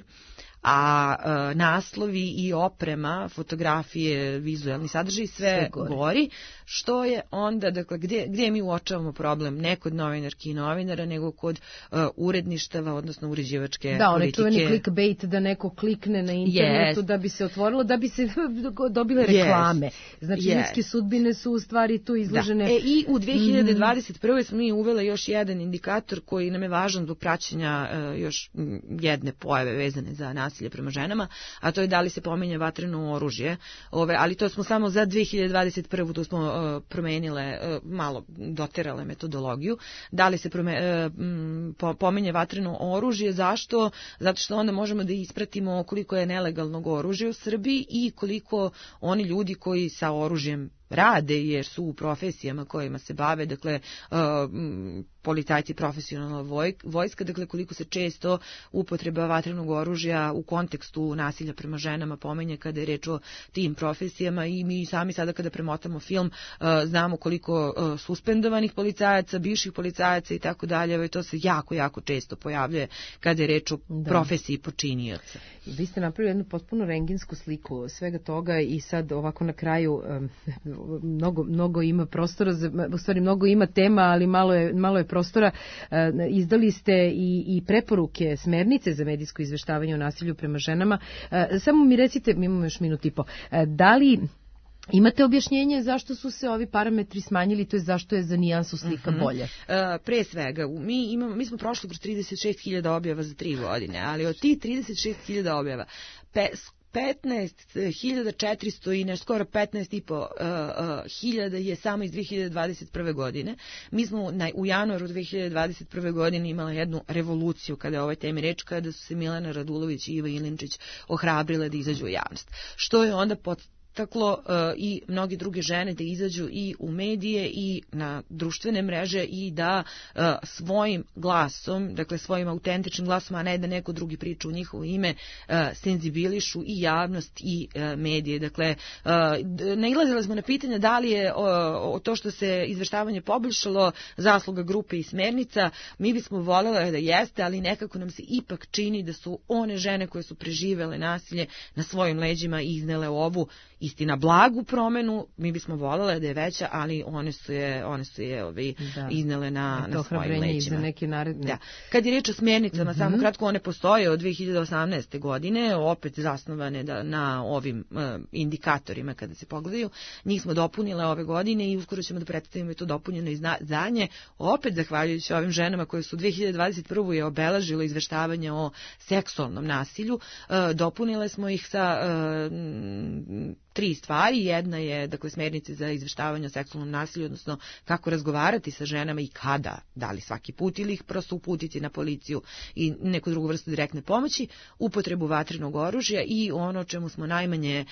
S3: a e, naslovi i oprema, fotografije, vizualni sadržaj, sve, sve gori. gori, što je onda, dakle, gdje, gdje mi uočavamo problem? Ne kod novinarki i novinara, nego kod uh, uredništava, odnosno uređivačke
S2: da,
S3: politike.
S2: Da, onaj čuveni clickbait, da neko klikne na internetu, yes. da bi se otvorilo, da bi se dobile reklame. Yes. Znači, yes. ljudske sudbine su u stvari tu izložene.
S3: Da. E, i u dve hiljade dvadeset prve mm. smo mi uvele još jedan indikator koji nam je važan zbog praćenja uh, još jedne pojave vezane za nasilje prema ženama, a to je da li se pominje vatreno oružje, ove, ali to smo samo za dve hiljade dvadeset prvu tu smo uh, promenile, uh, malo doterale metodologiju, da li se prome, uh, pominje vatreno oružje, zašto? Zato što onda možemo da ispratimo koliko je nelegalnog oružja u Srbiji i koliko oni ljudi koji sa oružjem rade, jer su u profesijama kojima se bave, dakle, uh, policajci, profesionalna voj, vojska, dakle, koliko se često upotreba vatrenog oružja u kontekstu nasilja prema ženama pomenje kada je reč o tim profesijama, i mi sami sada kada premotamo film uh, znamo koliko uh, suspendovanih policajaca, bivših policajaca i tako dalje, i to se jako, jako često pojavljuje kada je reč o da. profesiji počinioca.
S2: Vi ste napravili jednu potpuno renginsku sliku svega toga, i sad ovako na kraju um, mnogo, mnogo ima prostora, u stvari mnogo ima tema, ali malo je, malo je prostora. Izdali ste i, i preporuke, smernice za medijsko izveštavanje o nasilju prema ženama. Samo mi recite, mi imamo još minut i po, da li imate objašnjenje zašto su se ovi parametri smanjili, to je zašto je za nijansu slika mm-hmm. bolje?
S3: Uh, pre svega, mi, imamo, mi smo prošli kroz trideset šest hiljada objava za tri godine, ali od tih trideset šest hiljada objava, pe, petnaest hiljada četiristo i nešto, skoro petnaest i po hiljada je samo iz dve hiljade dvadeset prve godine. Mi smo na, u januaru dve hiljade dvadeset prve godine imala jednu revoluciju kada je o ovoj temi reč, kada su se Milena Radulović i Iva Ilinčić ohrabrile da izađu u javnost. Što je onda pod taklo uh, i mnogi druge žene da izađu i u medije i na društvene mreže i da uh, svojim glasom, dakle svojim autentičnim glasom, a ne da neko drugi priča u njihovo ime, uh, senzibilišu i javnost i uh, medije. Dakle, uh, nailazili smo na pitanje da li je uh, to što se izveštavanje poboljšalo zasluga grupe i smernica. Mi bismo voljeli da jeste, ali nekako nam se ipak čini da su one žene koje su preživele nasilje na svojim leđima iznele ovu istina blagu promenu, mi bismo voljeli da je veća, ali one su je, one su je ovi, da. iznele na, na svojim leđima.
S2: Za neki naredni.
S3: Da. Kad je riječ o smjernicama, mm-hmm. samo kratko, one postoje od dve hiljade osamnaeste. godine, opet zasnovane da, na ovim uh, indikatorima kada se pogledaju. Njih smo dopunile ove godine i uskoro ćemo da predstavimo i to dopunjeno izdanje. Opet zahvaljujući ovim ženama koje su dve hiljade dvadeset prve. je obeležilo izveštavanje o seksualnom nasilju. Uh, dopunile smo ih sa uh, tri stvari. Jedna je, dakle, smjernice za izveštavanje o seksualnom nasilju, odnosno kako razgovarati sa ženama i kada, da li svaki put ili ih prosto uputiti na policiju i neku drugu vrstu direktne pomoći, upotrebu vatrenog oružja i ono čemu smo najmanje,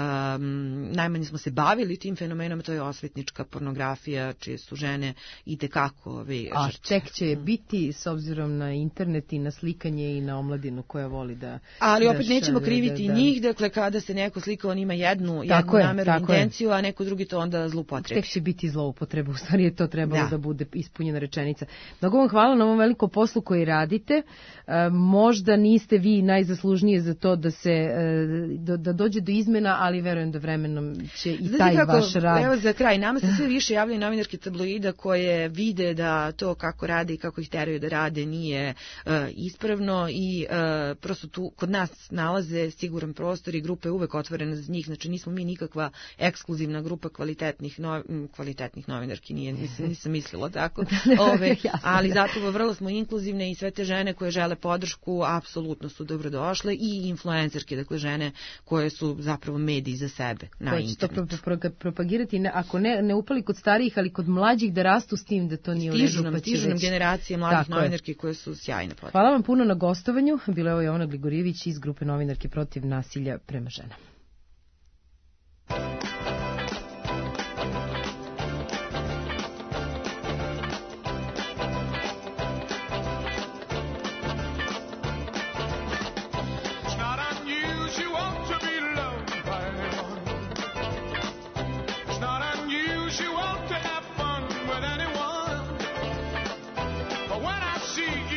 S3: um, najmanje smo se bavili tim fenomenom, to je osvetnička pornografija, čije su žene i tekako ove
S2: A
S3: žrtve.
S2: tek će biti s obzirom na internet i na slikanje i na omladinu koja voli da...
S3: Ali
S2: da
S3: opet nećemo
S2: šalje,
S3: kriviti
S2: da, da.
S3: njih, dakle kada se neko slika, on ima jednu jednu
S2: tako
S3: nameru,
S2: je,
S3: intenciju,
S2: je.
S3: a neko drugi to onda zloupotrebi.
S2: Tek će biti zloupotreba, u stvari je to trebalo da,
S3: da
S2: bude ispunjena rečenica. Mnogo vam hvala na ovom velikom poslu koji radite. E, možda niste vi najzaslužnije za to da se e, da, da dođe do izmena, ali verujem da vremenom će i taj
S3: kako,
S2: vaš rad.
S3: Evo za kraj, nama se sve više javljaju novinarke tabloida koje vide da to kako rade i kako ih teraju da rade nije e, ispravno i e, prosto tu kod nas nalaze siguran prostor i grupa je uvek otvorena za njih, znači nismo mi nikakva ekskluzivna grupa kvalitetnih, no, kvalitetnih novinarki, nije, nisam, nisam mislila tako, Ove, ali zato vrlo smo inkluzivne i sve te žene koje žele podršku apsolutno su dobrodošle i influencerke, dakle žene koje su zapravo mediji za sebe na
S2: koje
S3: internetu.
S2: To pro, pro, propagirati, ne, ako ne, ne upali kod starijih, ali kod mlađih da rastu s tim da to nije
S3: stižu
S2: u redu.
S3: Nam, stižu nam generacije mladih
S2: tako
S3: novinarki je. Koje su sjajne podrške.
S2: Hvala vam puno na gostovanju. Bila je ovo Jovana Gligorijević iz grupe Novinarke protiv nasilja prema ženama.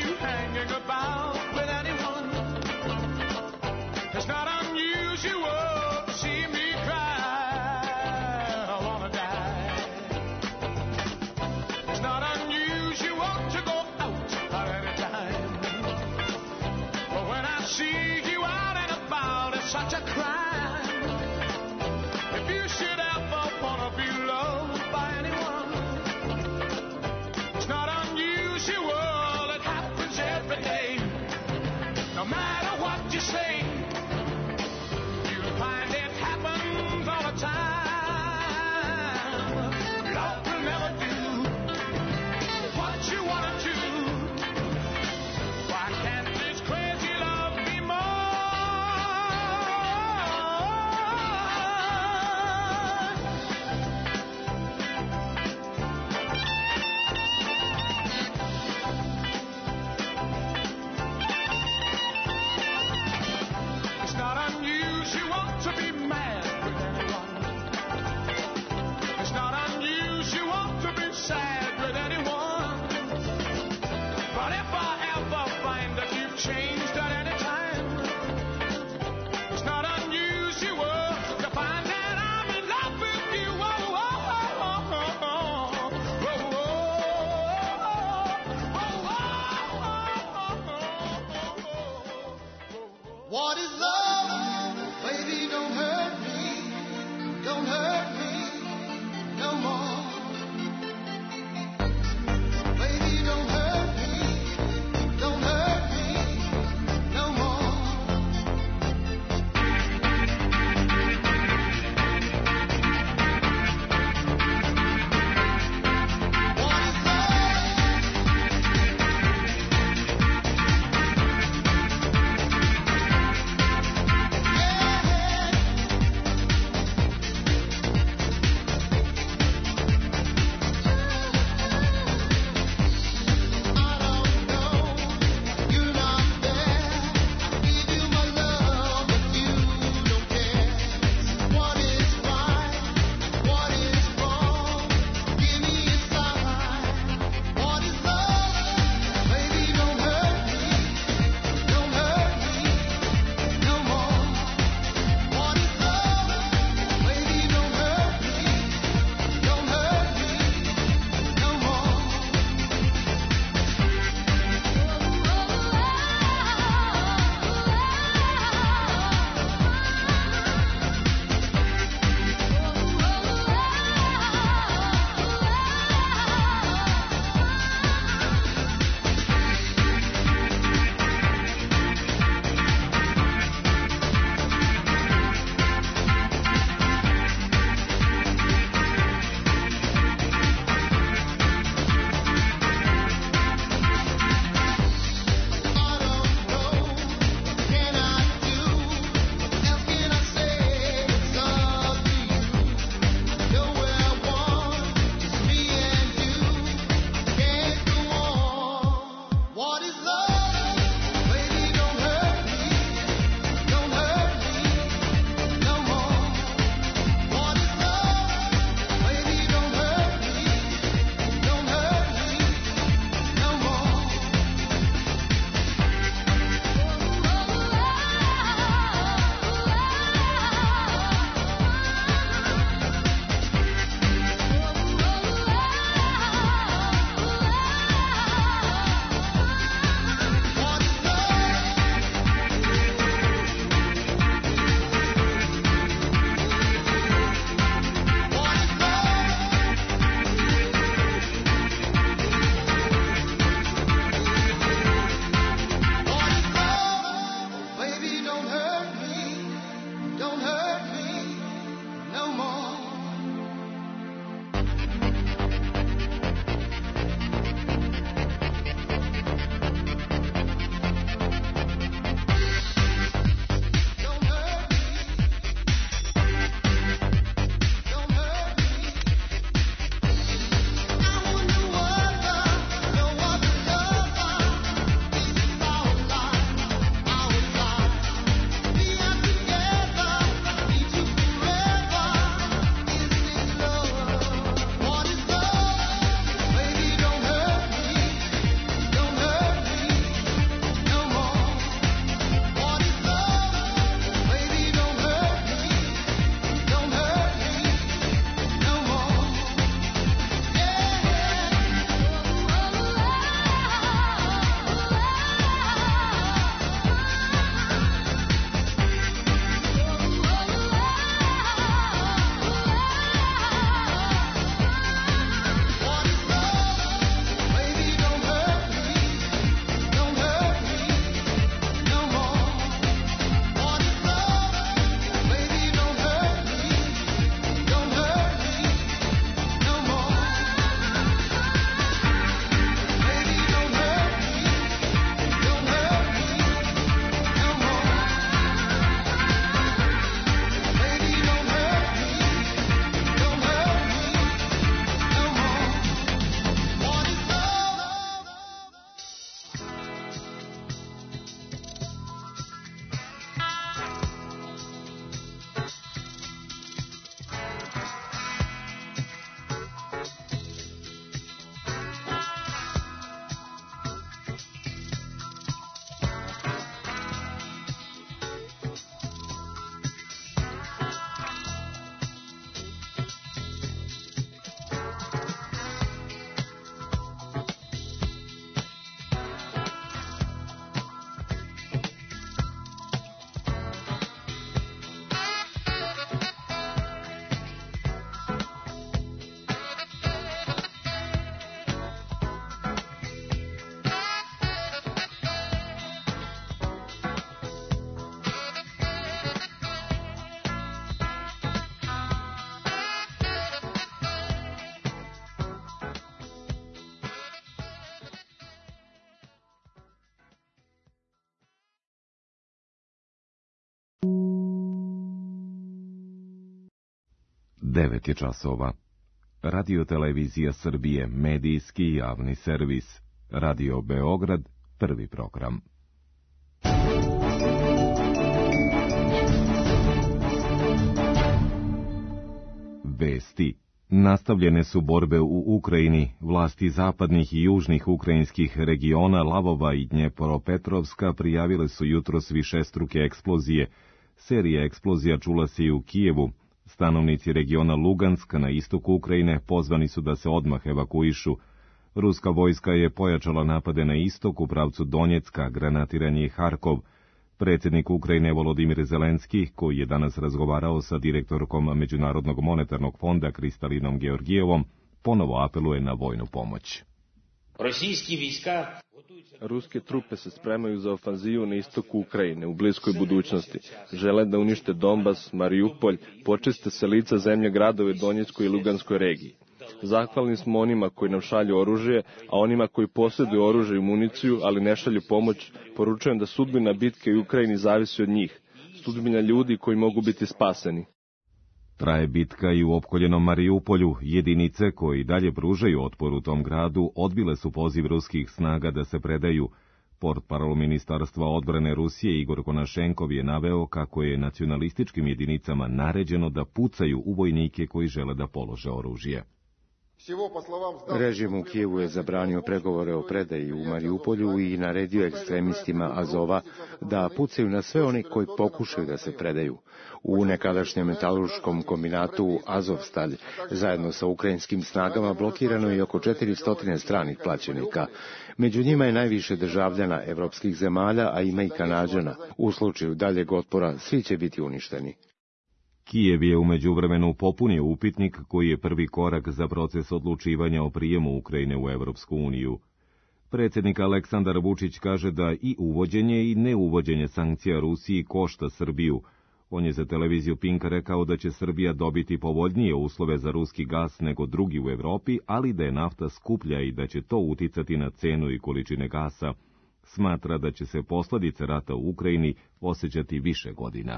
S14: It's not unusual.
S8: devet je časova. Radio Televizija Srbije, medijski javni servis. Radio Beograd, prvi program. Vesti. Nastavljene su borbe u Ukrajini. Vlasti zapadnih i južnih ukrajinskih regiona Lavova i Dnjepropetrovska prijavile su jutros višestruke eksplozije. Serija eksplozija čula se i u Kijevu. Stanovnici regiona Luganska na istoku Ukrajine pozvani su da se odmah evakuišu. Ruska vojska je pojačala napade na istok u pravcu Donjecka, granatiranje i Harkov. Predsjednik Ukrajine Volodimir Zelenski, koji je danas razgovarao sa direktorkom Međunarodnog monetarnog fonda Kristalinom Georgijevom, ponovo apeluje na vojnu pomoć.
S4: Ruske trupe se spremaju za ofanzivu na istoku Ukrajine u bliskoj budućnosti. Žele da unište Donbas, Mariupolj, počiste se lica zemlje gradove Donjeckoj i Luganskoj regiji. Zahvalni smo onima koji nam šalju oružje, a onima koji posjeduju oružje i municiju, ali ne šalju pomoć, poručujem da sudbina bitke u Ukrajini zavisi od njih, sudbina ljudi koji mogu biti spaseni.
S8: Traje bitka i u opkoljenom Mariupolju. Jedinice koji dalje pružaju otpor u tom gradu odbile su poziv ruskih snaga da se predaju. Portparol Ministarstva odbrane Rusije Igor Konašenkov je naveo kako je nacionalističkim jedinicama naređeno da pucaju u vojnike koji žele da polože oružje.
S5: Režim u Kijevu je zabranio pregovore o predaji u Mariupolju i naredio ekstremistima Azova da pucaju na sve one koji pokušaju da se predaju. U nekadašnjem metalurškom kombinatu Azovstalj zajedno sa ukrajinskim snagama blokirano je oko četiristo stranih plaćenika. Među njima je najviše državljana evropskih zemalja, a ima i Kanađana. U slučaju daljeg otpora svi će biti uništeni.
S8: Kijev je u međuvremenu popunio upitnik koji je prvi korak za proces odlučivanja o prijemu Ukrajine u Evropsku uniju. Predsjednik Aleksandar Vučić kaže da i uvođenje i neuvođenje sankcija Rusiji košta Srbiju. On je za televiziju Pink rekao da će Srbija dobiti povoljnije uslove za ruski gas nego drugi u Evropi, ali da je nafta skuplja i da će to uticati na cenu i količine gasa. Smatra da će se posljedice rata u Ukrajini osjećati više godina.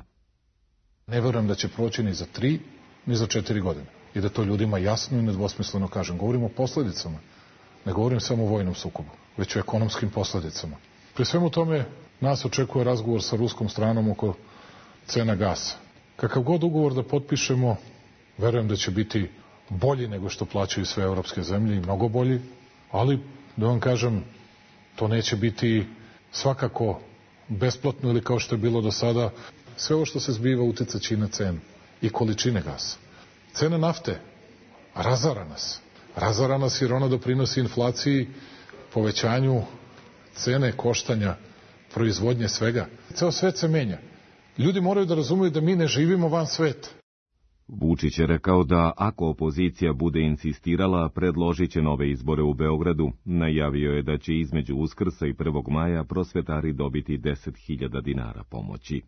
S9: Ne verujem da će proći ni za tri, ni za četiri godine. I da to ljudima jasno i nedvosmisleno kažem. Govorim o posljedicama. Ne govorim samo o vojnom sukobu, već o ekonomskim posljedicama. Pri svemu tome nas očekuje razgovor sa ruskom stranom oko cena gasa. Kakav god ugovor da potpišemo, verujem da će biti bolji nego što plaćaju sve evropske zemlje i mnogo bolji, ali da vam kažem, to neće biti svakako besplatno ili kao što je bilo do sada. Sve ovo što se zbiva uticat će i na cenu i količine gasa. Cena nafte razara nas. Razara nas jer ona doprinosi inflaciji, povećanju cene koštanja, proizvodnje svega. Ceo svet se menja. Ljudi moraju da razumeju da mi ne živimo van sveta.
S8: Vučić je rekao da ako opozicija bude insistirala, predložit će nove izbore u Beogradu. Najavio je da će između Uskrsa i prvog maja prosvetari dobiti deset hiljada dinara pomoći.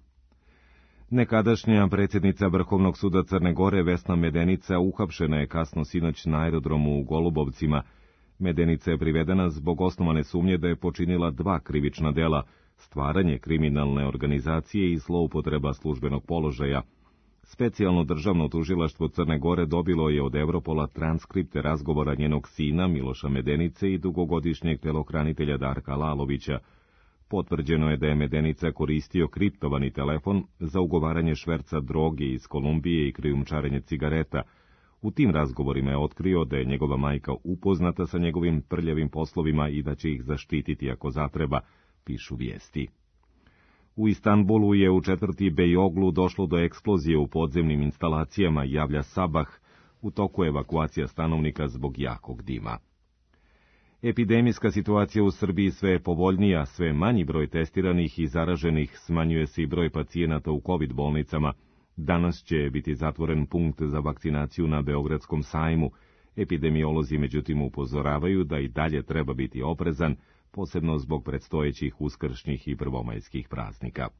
S8: Nekadašnja predsjednica Vrhovnog suda Crne Gore Vesna Medenica uhapšena je kasno sinoć na aerodromu u Golubovcima. Medenica je privedena zbog osnovane sumnje da je počinila dva krivična dela, stvaranje kriminalne organizacije i zloupotreba službenog položaja. Specijalno državno tužilaštvo Crne Gore dobilo je od Europola transkripte razgovora njenog sina Miloša Medenice i dugogodišnjeg telohranitelja Darka Lalovića. Potvrđeno je da je Medenica koristio kriptovani telefon za ugovaranje šverca droge iz Kolumbije i krijumčarenje cigareta. U tim razgovorima je otkrio da je njegova majka upoznata sa njegovim prljavim poslovima i da će ih zaštititi ako zatreba, pišu vijesti. U Istanbulu je u četvrti Beyoglu došlo do eksplozije u podzemnim instalacijama, javlja Sabah, u toku evakuacija stanovnika zbog jakog dima. Epidemijska situacija u Srbiji sve je povoljnija, sve manji broj testiranih i zaraženih, smanjuje se i broj pacijenata u kovid bolnicama. Danas će biti zatvoren punkt za vakcinaciju na Beogradskom sajmu. Epidemiolozi međutim upozoravaju da i dalje treba biti oprezan, posebno zbog predstojećih uskršnjih i prvomajskih praznika.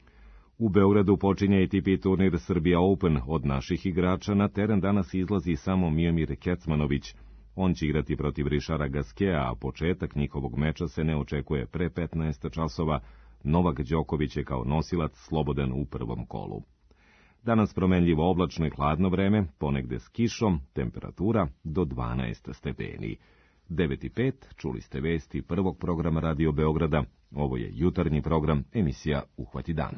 S8: U Beogradu počinje A T P turnir Serbia Open. Od naših igrača na teren danas izlazi samo Miomir Kecmanović. On će igrati protiv Rišara Gaskea, a početak njihovog meča se ne očekuje pre petnaest časova. Novak Đoković je kao nosilac slobodan u prvom kolu. Danas promenljivo oblačno i hladno vreme, ponegde s kišom, temperatura do dvanaest stepeni. devet i pet, čuli ste vesti prvog programa Radio Beograda. Ovo je jutarnji program, emisija Uhvati dan.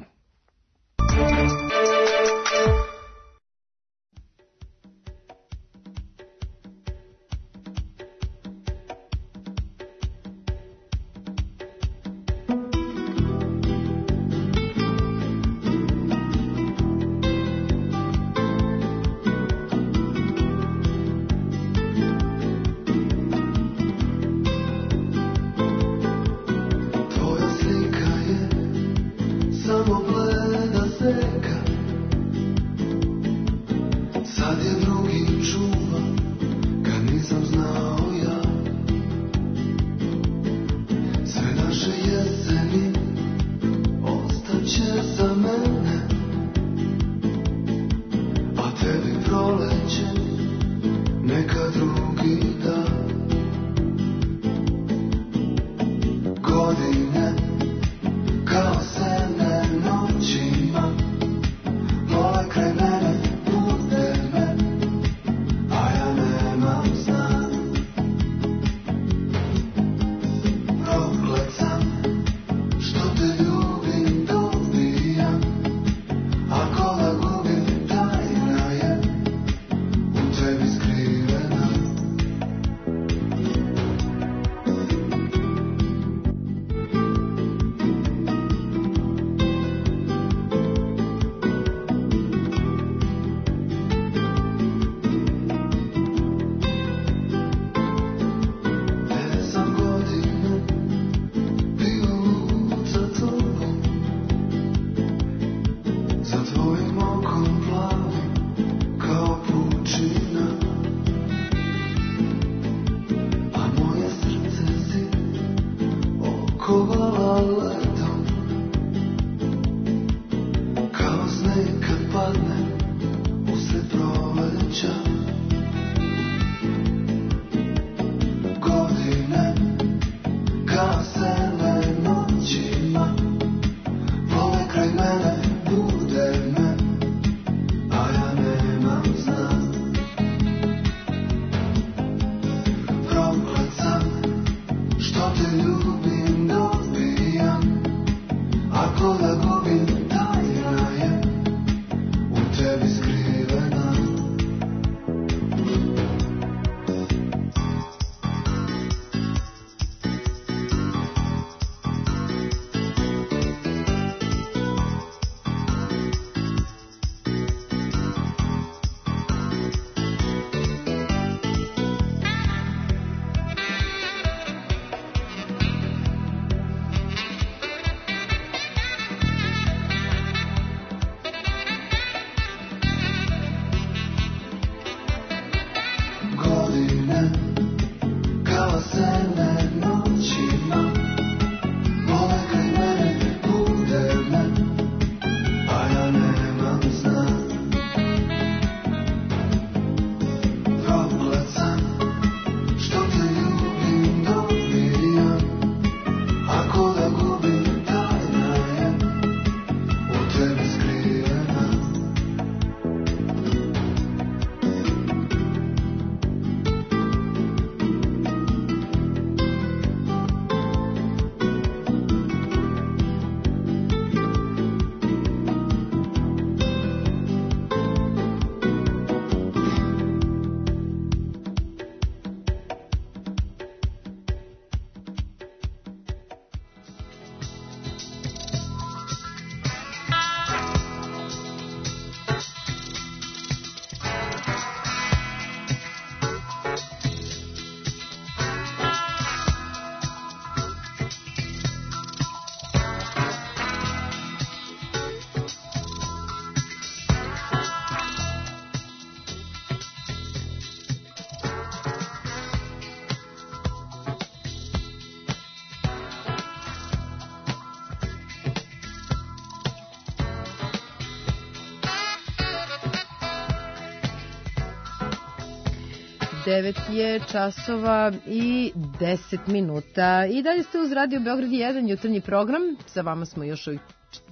S2: devet je časova i deset minuta. I dalje ste uz Radio Beograd jedan, jutarnji program. Sa vama smo još ovih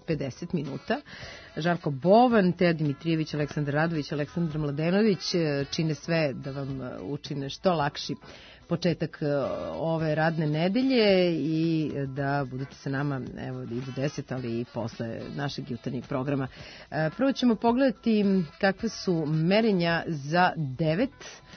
S2: pedeset minuta. Žarko Bovan, Teja Dimitrijević, Aleksandar Radović, Aleksandar Mladenović čine sve da vam učine što lakši početak ove radne nedelje i da budete sa nama evo i do deset, ali i posle našeg jutarnjeg programa. Prvo ćemo pogledati kakve su merenja za devet.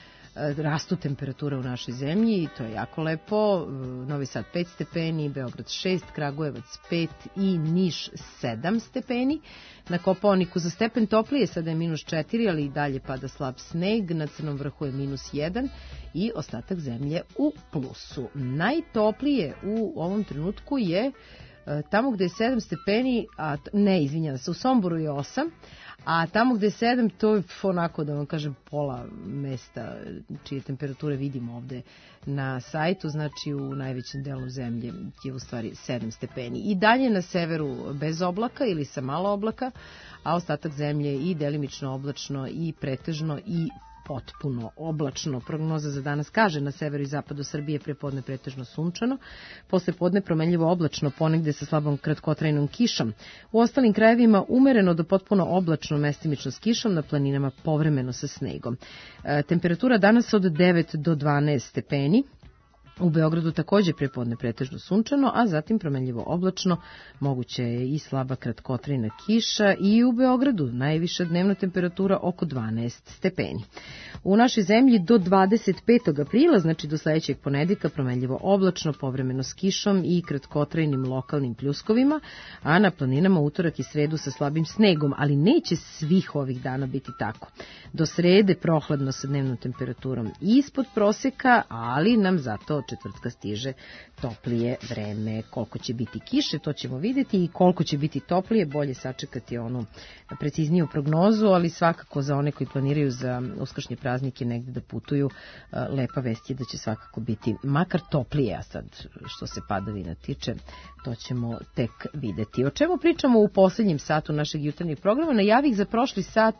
S2: Rastu temperatura u našoj zemlji i to je jako lepo. Novi Sad pet stepeni, Beograd šest, Kragujevac pet i Niš sedam stepeni. Na Kopaoniku za stepen toplije, sada je minus četiri, ali i dalje pada slab sneg. Na Crnom Vrhu je minus jedan i ostatak zemlje u plusu. Najtoplije u ovom trenutku je tamo gde je sedam stepeni, a ne, izvinjam se, u Somboru je osam, a tamo gde je sedam, to je onako, da vam kažem, pola mesta čije temperature vidimo ovde na sajtu, znači u najvećem delu zemlje je u stvari sedam stepeni. I dalje na severu bez oblaka ili sa malo oblaka, a ostatak zemlje i delimično oblačno i pretežno i potpuno oblačno. Prognoza za danas kaže na severu i zapadu Srbije prepodne pretežno sunčano, posle podne promenljivo oblačno, ponegde sa slabom kratkotrajnom kišom. U ostalim krajevima umereno do potpuno oblačno, mestimično s kišom, na planinama povremeno sa snegom. E, temperatura danas od devet do dvanaest stepeni. U Beogradu takođe prepodne pretežno sunčano, a zatim promenljivo oblačno, moguće je i slaba kratkotrajna kiša i u Beogradu najviša dnevna temperatura oko dvanaest stepeni. U našoj zemlji do dvadeset petog aprila, znači do sledećeg ponedeljka, promenljivo oblačno, povremeno s kišom i kratkotrajnim lokalnim pljuskovima, a na planinama utorak i sredu sa slabim snegom, ali neće svih ovih dana biti tako. Do srede prohladno sa dnevnom temperaturom ispod proseka, ali nam zato četvrtka stiže toplije vreme. Koliko će biti kiše, to ćemo vidjeti, i koliko će biti toplije, bolje sačekati onu precizniju prognozu, ali svakako za one koji planiraju za uskršnje praznike negde da putuju, lepa vest je da će svakako biti makar toplije, a sad što se padavina tiče, to ćemo tek videti. O čemu pričamo u poslednjem satu našeg jutarnjeg programa? Najavih za prošli sat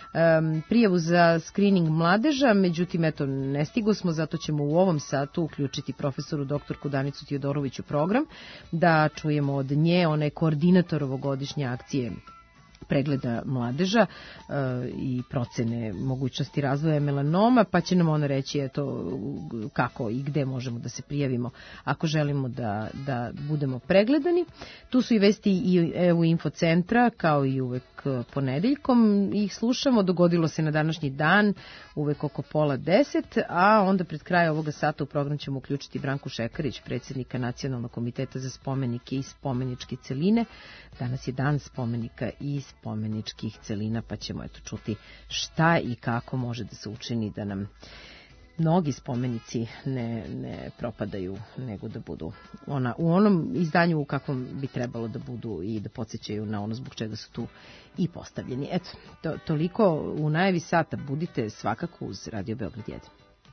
S2: Um, prijavu za screening mladeža, međutim, eto, ne stigo smo, zato ćemo u ovom satu uključiti profesoru doktorku Danicu Tijodorović u program, da čujemo od nje, ona je koordinator ovogodišnje akcije pregleda mladeža e, i procene mogućnosti razvoja melanoma, pa će nam ona reći eto, kako i gde možemo da se prijavimo ako želimo da, da budemo pregledani. Tu su i vesti i E U Infocentra, kao i uvek ponedeljkom ih slušamo. Dogodilo se na današnji dan, uvek oko pola deset, a onda pred kraj ovoga sata u program ćemo uključiti Branku Šekarić, predsjednika Nacionalnog komiteta za spomenike i spomeničke celine. Danas je dan spomenika i spomeničkih celina, pa ćemo eto čuti šta i kako može da se učini da nam mnogi spomenici ne, ne propadaju, nego da budu ona, u onom izdanju u kakvom bi trebalo da budu i da podsjećaju na ono zbog čega su tu i postavljeni. Eto, to, toliko u najavi sata. Budite svakako uz Radio Beograd jedan.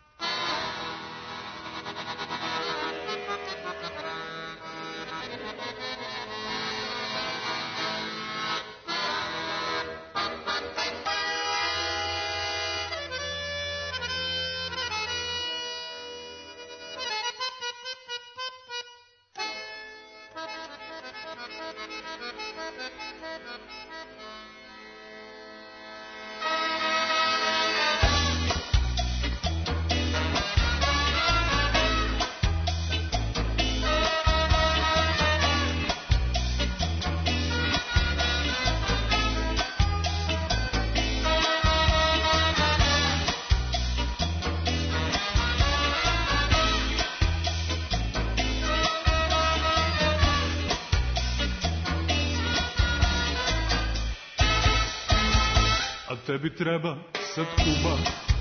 S14: Tebi treba sad Kuba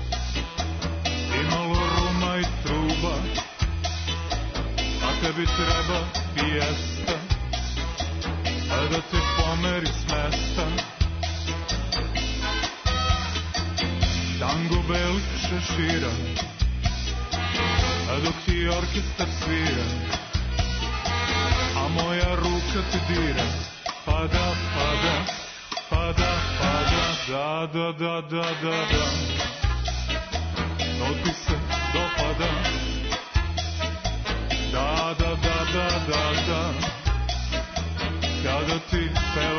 S14: i malo ruma i truba, a tebi treba pijesta, a da te pomeri s mesta. Tango belih šešira, a dok ti orkestar svira, a moja ruka te dira, pada, pada, pada, pada, da, da, da, da, da, da. To ti se dopada, da, da, da, da, da, da. Kada ti pevam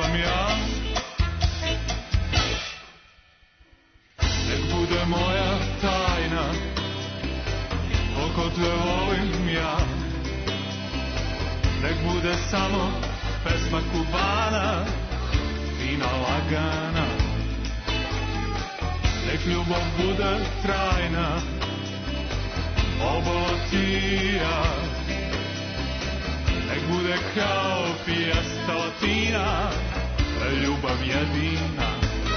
S14: bude samo pesma Kubana, fina lagana. Nek ljubav bude trajna, obolotija. Nek bude kao fiesta latina, ljubav jedina.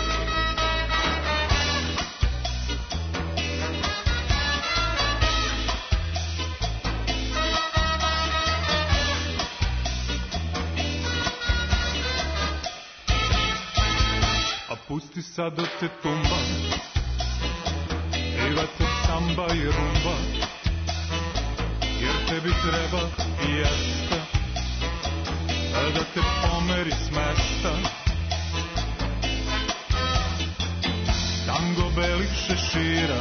S14: A pusti sad da te tumba, i vetar samba i rumba, jer tebi treba fiesta, da te pomeri s mesta. Tango belih šešira,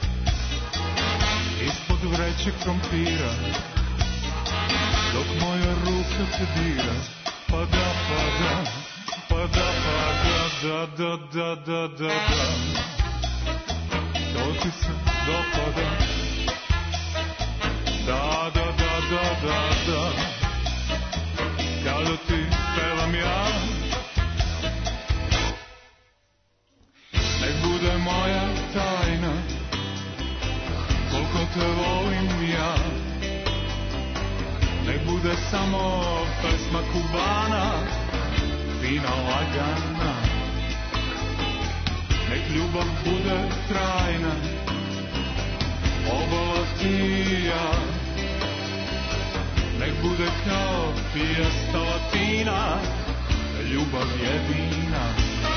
S14: ispod vreće krompira, dok moja ruka te dira, pa da, pa da, pa da, pa da, da, da, da, da, da, da. To ti se dopada, da, da, da, da, da, da. Kada ti pevam ja, nek bude moja tajna, koliko te volim ja. Nek bude samo pesma Kubana, fina lagana. Nek ljubav bude trajna, obolotija. Nek bude kao fiesta latina, ljubav jedina.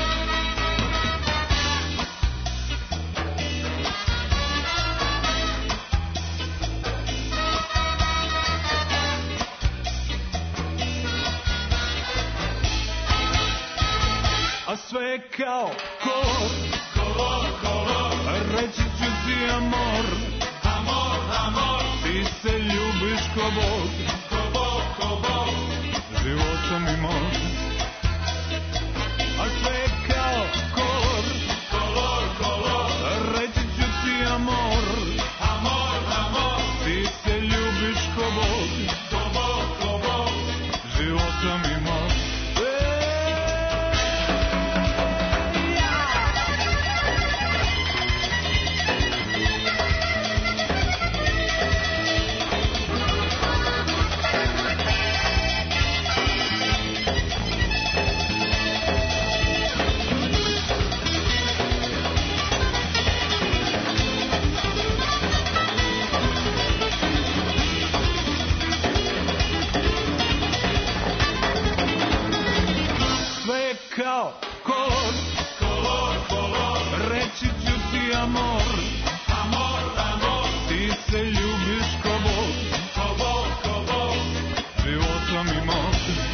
S14: A sve kao kolor, kolor, kolor. Reći ću ti amor, amor, amor. Ti se ljubiš ko Bog, ko Bog, ko Bog. Života mi mog. A sve kao kolor, kolor, kolor. Reći ću ti amor, amor, amor. Ti se ljubiš ko Bog, ko Bog, ko Bog. Života mi mog. Kao kolor, kolor, kolor. Reći ću ti amor, amor, amor. Ti se ljubiš ko Bog, ko Bog, ko Bog. Života mi mog.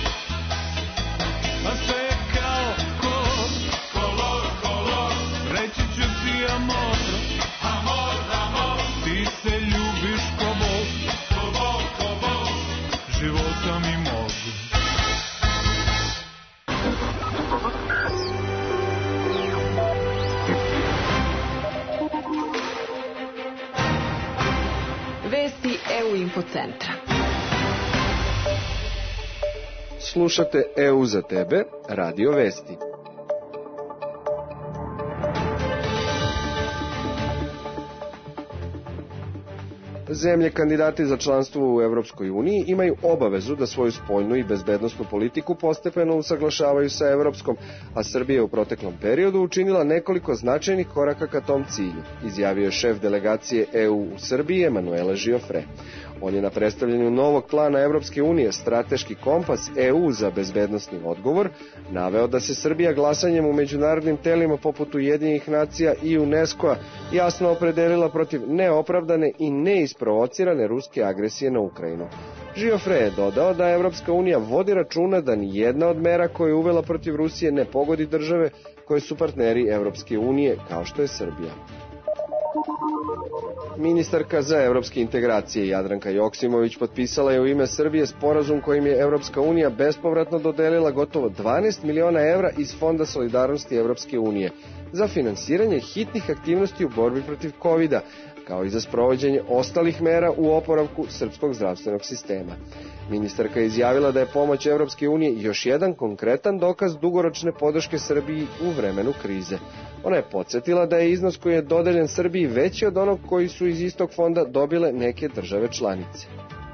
S14: A sve kao kolor, kolor, kolor. Reći ću ti amor, amor, amor. Ti se ljubiš ko Bog, ko Bog, ko Bog. Života mi mog.
S6: Vesti E U Infocentra.
S7: Slušate E U za tebe, Radio Vesti. Zemlje kandidati za članstvo u Evropskoj uniji imaju obavezu da svoju spoljnu i bezbednosnu politiku postepeno usaglašavaju sa evropskom, a Srbija je u proteklom periodu učinila nekoliko značajnih koraka ka tom cilju, izjavio je šef delegacije E U u Srbiji Emanuele Žiofre. On je na predstavljanju novog plana Evropske unije Strateški kompas E U za bezbednosni odgovor naveo da se Srbija glasanjem u međunarodnim telima poput Ujedinjenih nacija i UNESCO-a jasno opredelila protiv neopravdane i neisprovocirane ruske agresije na Ukrajinu. Žiofre je dodao da Evropska unija vodi računa da ni jedna od mera koje je uvela protiv Rusije ne pogodi države koje su partneri Evropske unije, kao što je Srbija. Ministarka za evropske integracije Jadranka Joksimović potpisala je u ime Srbije sporazum kojim je Evropska unija bespovratno dodelila gotovo dvanaest miliona evra iz Fonda solidarnosti Evropske unije za finansiranje hitnih aktivnosti u borbi protiv kovida, kao i za sprovođenje ostalih mera u oporavku srpskog zdravstvenog sistema. Ministarka je izjavila da je pomoć Evropske unije još jedan konkretan dokaz dugoročne podrške Srbiji u vremenu krize. Ona je podsjetila da je iznos koji je dodeljen Srbiji veći od onog koji su iz istog fonda dobile neke države članice.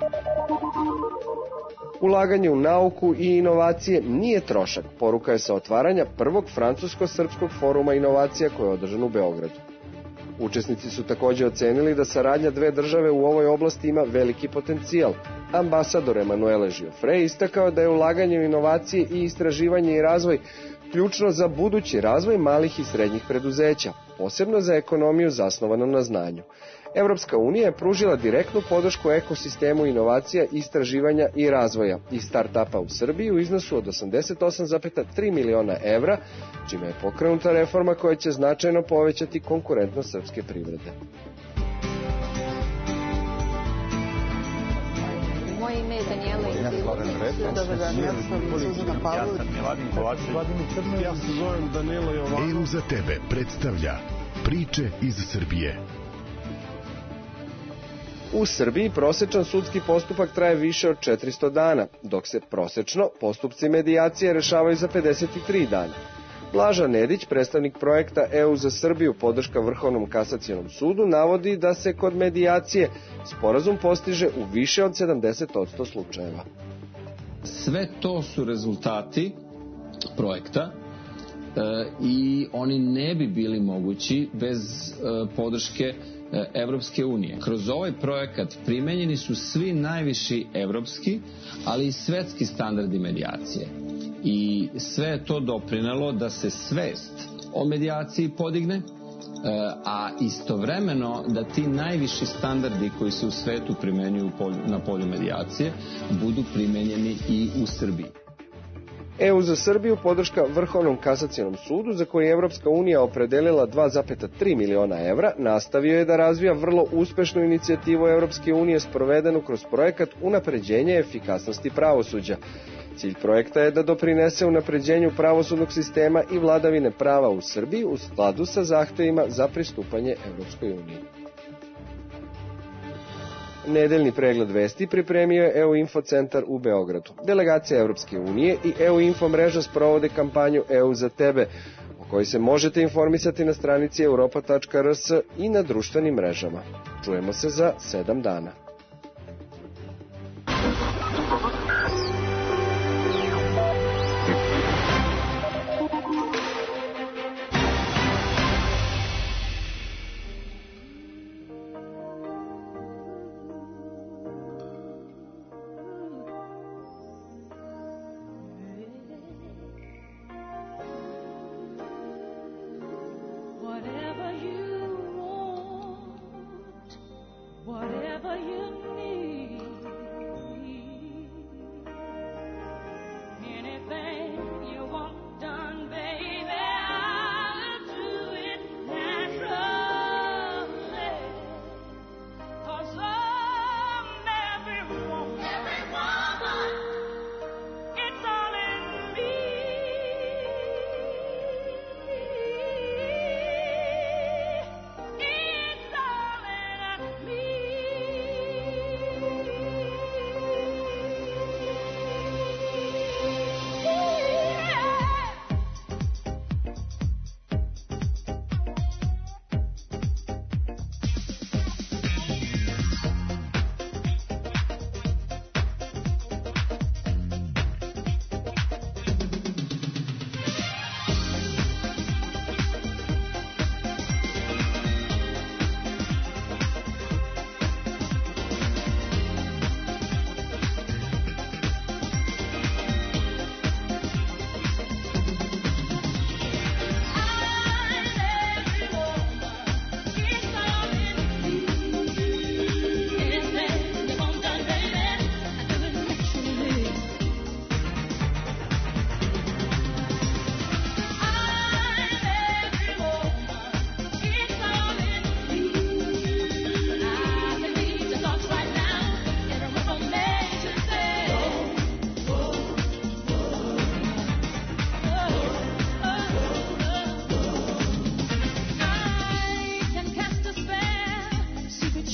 S7: Ulaganje u nauku i inovacije nije trošak, poruka je sa otvaranja prvog francusko-srpskog foruma inovacija koji je održan u Beogradu. Učesnici su također ocenili da saradnja dve države u ovoj oblasti ima veliki potencijal. Ambasador Emanuele Giofre istakao da je ulaganje u inovacije i istraživanje i razvoj ključno za budući razvoj malih i srednjih preduzeća, posebno za ekonomiju zasnovanu na znanju. Evropska unija je pružila direktnu podršku ekosistemu inovacija, istraživanja i razvoja i start-upa u Srbiji u iznosu od osamdeset osam zarez tri miliona evra, čime je pokrenuta reforma koja će značajno povećati konkurentnost srpske privrede.
S10: Moje ime je Danijela Ilić. Dobar dan, ja sam Suzana Pavlović. Ja sam Miladin Kovačević.
S26: Ja se zovem Danilo Jovanović. E U za tebe predstavlja priče iz Srbije.
S7: U Srbiji prosečan sudski postupak traje više od četiristo dana, dok se prosečno postupci medijacije rešavaju za pedeset tri dana. Blaža Nedić, predstavnik projekta E U za Srbiju, podrška Vrhovnom kasacionom sudu, navodi da se kod medijacije sporazum postiže u više od sedamdeset posto slučajeva.
S13: Sve to su rezultati projekta e, i oni ne bi bili mogući bez e, podrške Evropske unije. Kroz ovaj projekat primenjeni su svi najviši evropski, ali i svetski standardi medijacije. I sve je to doprinelo da se svest o medijaciji podigne, a istovremeno da ti najviši standardi koji se u svetu primenjuju na polju medijacije budu primenjeni i u Srbiji.
S7: E U za Srbiju podrška Vrhovnom kasacionom sudu, za koji je Evropska unija opredelila dva zarez tri miliona evra, nastavio je da razvija vrlo uspešnu inicijativu Evropske unije sprovedenu kroz projekat unapređenja efikasnosti pravosuđa. Cilj projekta je da doprinese unapređenju pravosudnog sistema i vladavine prava u Srbiji u skladu sa zahtevima za pristupanje Evropskoj uniji. Nedeljni pregled vesti pripremio je E U Info centar u Beogradu. Delegacija Evropske unije i E U Info mreža sprovode kampanju E U za tebe, o kojoj se možete informisati na stranici europa tačka r s i na društvenim mrežama. Čujemo se za sedam dana.
S16: Whatever you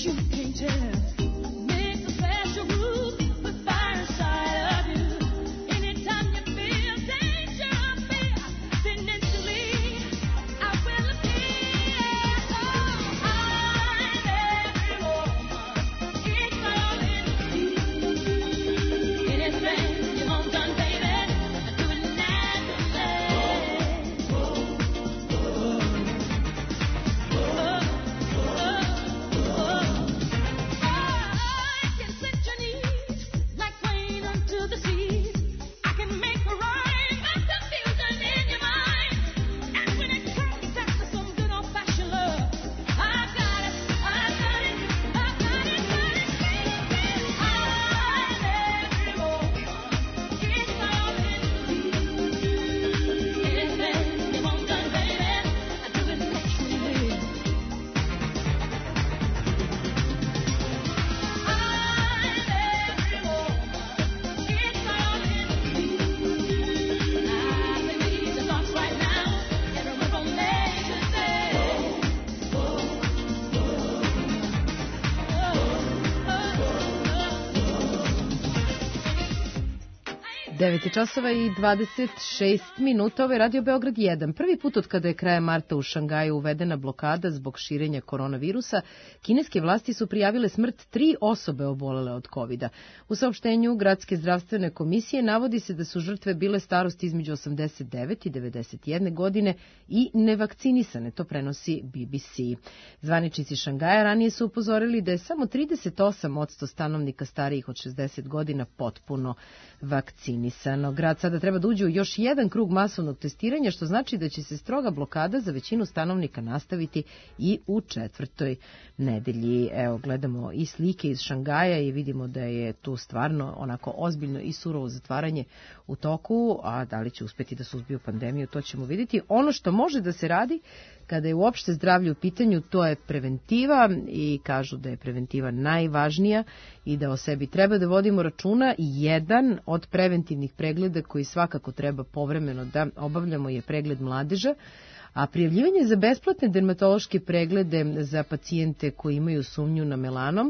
S2: devet je časova i dvadeset šest minuta, ovo je Radio Beograd jedan. Prvi put od kada je kraja marta u Šangaju uvedena blokada zbog širenja koronavirusa, kineske vlasti su prijavile smrt tri osobe obolele od kovida. U saopštenju Gradske zdravstvene komisije navodi se da su žrtve bile starosti između osamdeset devet i devedeset jedne godine i nevakcinisane, to prenosi B B C. Zvaničnici Šangaja ranije su upozorili da je samo trideset osam posto stanovnika starijih od šezdeset godina potpuno vakcinisano. Grad sada treba da uđe u još jedan krug masovnog testiranja, što znači da će se stroga blokada za većinu stanovnika nastaviti i u četvrtoj nedelji. Evo, gledamo i slike iz Šangaja i vidimo da je tu stvarno onako ozbiljno i surovo zatvaranje u toku, a da li će uspeti da suzbiju pandemiju, to ćemo vidjeti. Ono što može da se radi kada je uopšte zdravlje u pitanju, to je preventiva i kažu da je preventiva najvažnija i da o sebi treba da vodimo računa. Jedan od preventivnih pregleda koji svakako treba povremeno da obavljamo je pregled mladeža, a prijavljivanje za besplatne dermatološke preglede za pacijente koji imaju sumnju na melanom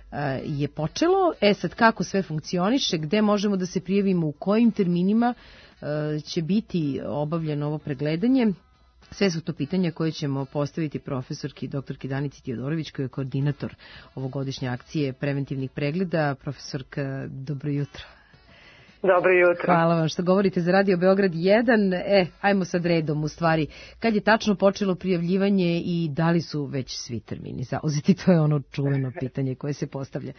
S2: je počelo. E sad, kako sve funkcioniše, gde možemo da se prijavimo, u kojim terminima će biti obavljeno ovo pregledanje? Sve su to pitanja koje ćemo postaviti profesorki doktorki Danici Tijodorović, koja je koordinator ovogodišnje akcije preventivnih pregleda. Profesorka, dobro jutro.
S16: Dobro jutro.
S2: Hvala vam što govorite za Radio Beograd jedan. E, ajmo sad redom u stvari. Kad je tačno počelo prijavljivanje i da li su već svi termini zauzeti? To je ono čuveno pitanje koje se postavlja.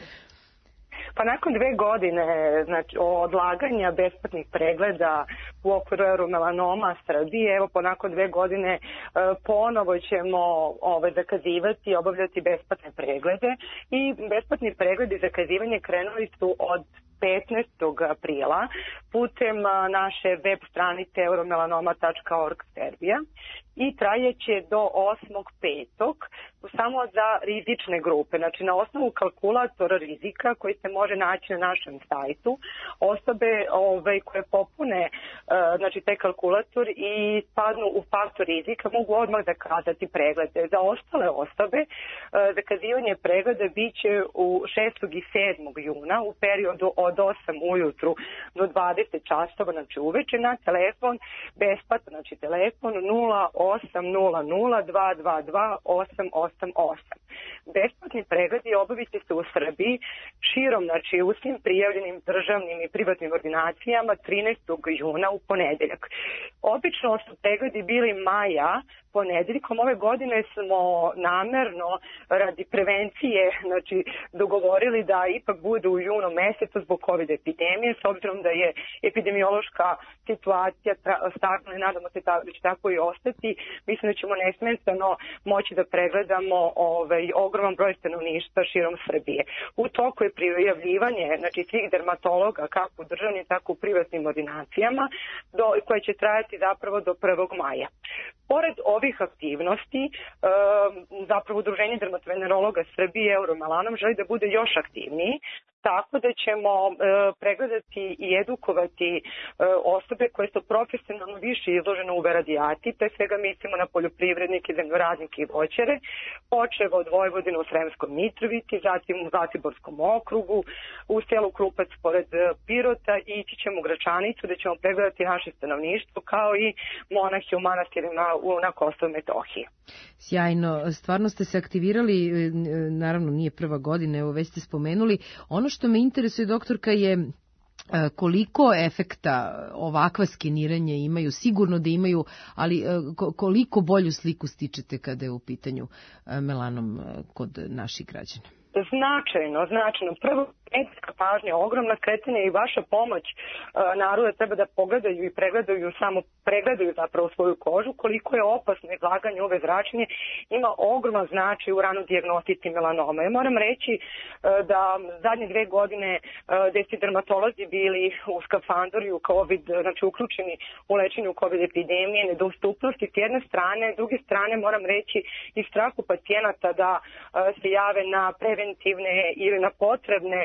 S16: Pa nakon dve godine znači, odlaganja besplatnih pregleda u okviru euromelanoma Srbije, evo po nakon dve godine e, ponovo ćemo ove, zakazivati, obavljati besplatne preglede i besplatni pregledi i zakazivanje krenuli su od petnaestog aprila putem naše web stranice euromelanoma tačka org Serbija i trajeće do osmog petog samo za rizične grupe. Znači na osnovu kalkulatora rizika koji se može naći na našem sajtu, osobe ove, koje popune znači taj kalkulator i spadnu u faktor rizika mogu odmah zakazati preglede. Za ostale osobe zakazivanje pregleda biće u šestog i sedmog juna u periodu od osam ujutru do dvadeset časova, znači uveče, na telefon besplatno, znači telefon nula osam nula nula dva dva dva osam osam osam. Besplatni pregledi obavit će se u Srbiji širom, znači u svim prijavljenim državnim i privatnim ordinacijama trinaestog juna u ponedeljak. Obično su pregledi bili maja, ponedeljkom. Ove godine smo namerno radi prevencije znači, dogovorili da ipak bude u junu mesecu zbog COVID epidemije, s obzirom da je epidemiološka situacija stakla i nadamo se da će tako i ostati. Mislim da ćemo nesmetano moći da pregledamo ovaj, ogroman broj stanovništva širom Srbije. U toku je prijavljivanje znači, svih dermatologa kako u državnim tako u privatnim ordinacijama do, koje će trajati zapravo do prvog maja. Pored ovih aktivnosti, zapravo Udruženje dermatovenerologa Srbije Euromelanom želi da bude još aktivniji. tako da ćemo e, pregledati i edukovati e, osobe koje su profesionalno više izložene u radijati, pre svega mislimo na poljoprivrednike, zemljoradnike i voćare, počev od Vojvodine u Sremskom Mitrovici, zatim u Zlatiborskom okrugu, u selu Krupac pored Pirota i ići ćemo u Gračanicu da ćemo pregledati naše stanovništvo kao i monahi u manastirima u, na Kosovu i Metohiji.
S2: Sjajno, stvarno ste se aktivirali, naravno nije prva godina, evo već ste spomenuli. Ono što me interesuje, doktorka, je koliko efekta ovakva skeniranja imaju, sigurno da imaju, ali koliko bolju sliku stičete kada je u pitanju melanom kod naših građana?
S16: Značajno, značajno. Prvo, medijska pažnja ogromna, kretanja i vaša pomoć e, naroda treba da pogledaju i pregledaju, samo pregledaju zapravo svoju kožu, koliko je opasno izlaganje ove zračenje, ima ogroman značaj u ranu dijagnostici melanoma. Ja moram reći e, da zadnje dve godine e, gde su dermatolozi bili u skafandoru i u COVID, znači uključeni u lečenju COVID epidemije, nedostupnosti s jedne strane, s druge strane moram reći i strahu pacijenata da e, se jave na preventivne ili na potrebne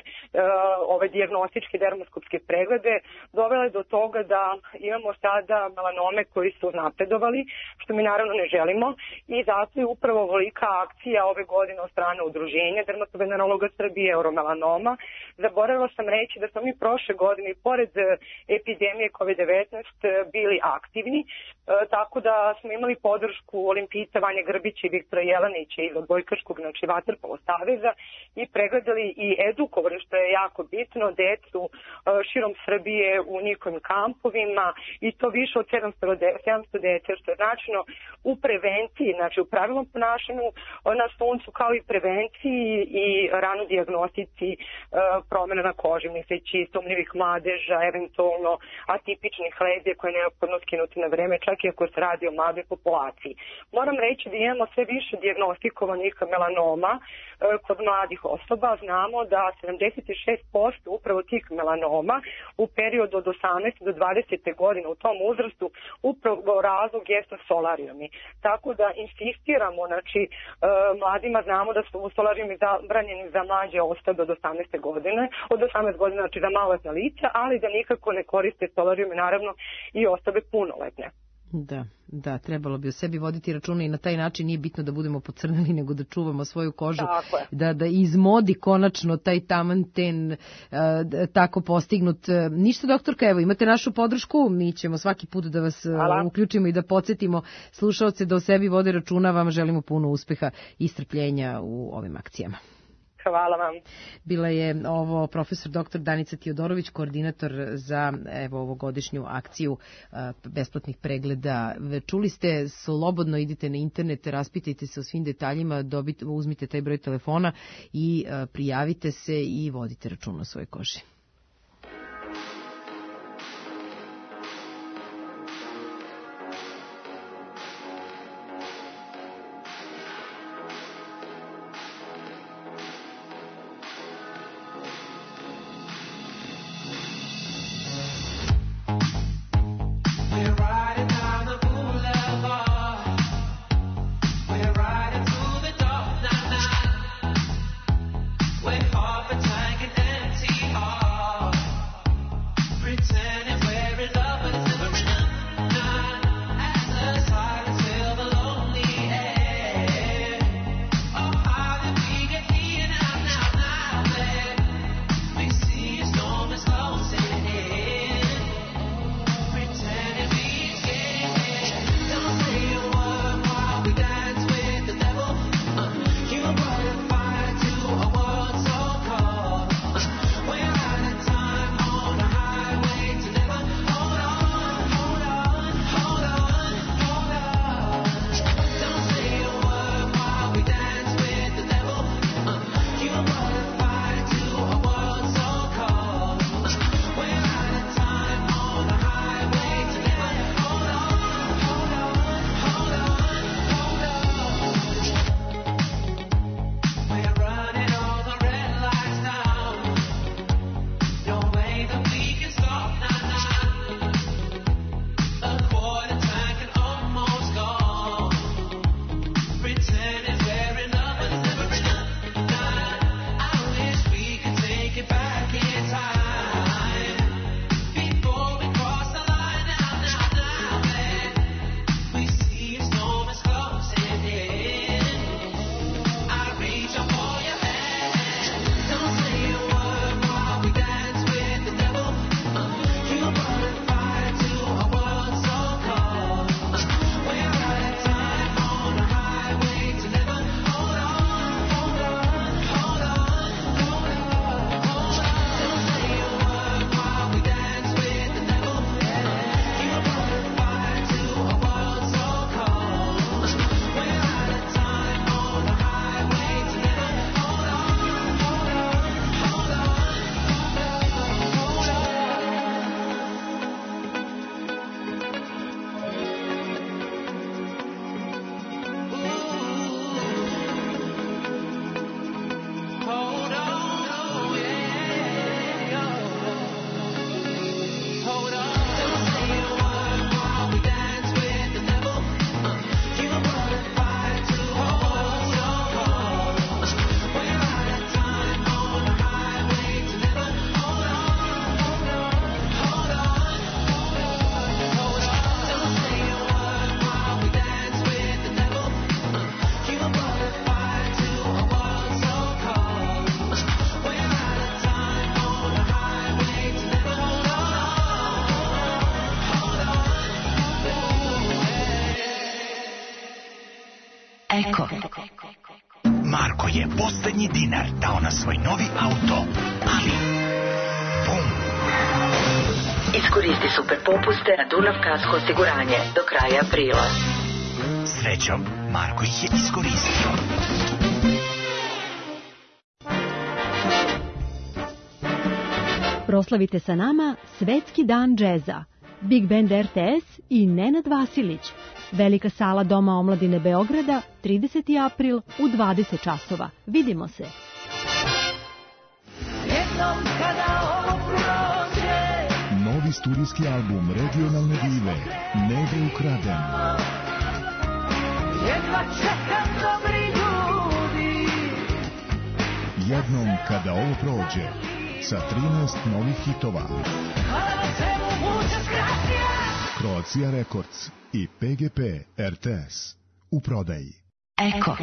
S16: ove dijagnostičke dermoskopske preglede, dovele do toga da imamo sada melanome koji su napredovali, što mi naravno ne želimo, i zato je upravo velika akcija ove godine od strane udruženja dermatovenerologa Srbije Euromelanoma. Zaboravila sam reći da smo mi prošle godine i pored epidemije COVID devetnaest bili aktivni, tako da smo imali podršku olimpijca Vanje Grbića i Viktora Jelanića iz odbojkaškog, znači Vaterpolo saveza, i pregledali i edukovali, što je jako bitno, decu širom Srbije u njihovim kampovima, i to više od sedamsto dece, što je značajno u prevenciji, znači u pravilnom ponašanju na suncu, kao i prevenciji i ranu dijagnostici promjena na koži, misleći sumnjivih mladeža, eventualno atipičnih lezija koje je neophodno skinuti na vreme, čak i ako se radi o mladoj populaciji. Moram reći da imamo sve više dijagnostikovanih melanoma kod mladih osoba. Znamo da sedamdeset šest posto upravo tih melanoma u periodu od osamnaeste do dvadesete godine u tom uzrastu upravo razlog jesu solarijumi. Tako da insistiramo, znači mladima, znamo da su solarijumi zabranjeni za mlađe osobe od osamnaeste godine, od osamnaeste godine, znači za maloletna lica, ali da nikako ne koriste solarijume, naravno i osobe punoletne.
S2: Da, da, trebalo bi o sebi voditi računa i na taj način nije bitno da budemo pocrnili, nego da čuvamo svoju kožu, da, da izmodi konačno taj taman ten uh, tako postignut. Ništa, doktorka, evo, imate našu podršku, mi ćemo svaki put da vas uh, uključimo i da podsjetimo slušaoce da o sebi vode računa, vam želimo puno uspeha i strpljenja u ovim akcijama.
S16: Hvala vam.
S2: Bila je ovo profesor doktor Danica Tiodorović, koordinator za evo ovogodišnju akciju uh, besplatnih pregleda. Čuli ste, slobodno idite na internet, raspitajte se o svim detaljima, dobite, uzmite taj broj telefona i uh, prijavite se i vodite računa o svojoj koži.
S14: Half a tank and empty heart.
S1: dinar dao na svoj novi auto, ali... Bum!
S18: Iskoristi super popuste na Dunav Kasko osiguranje do kraja aprila.
S1: Srećom, Marko ih je iskoristio.
S25: Proslavite sa nama Svetski dan džeza. Big Band R T S i Nenad Vasilić. Velika sala Doma omladine Beograda, trideseti april u dvadeset časova. Vidimo se.
S26: Novi studijski album regionalne dive Neve ukraden.
S14: Jedva čekam dobri ljudi.
S26: Jednom kada ovo prođe, sa trinaest novih hitova. Croatia Records i P G P R T S u prodaji.
S1: Eko.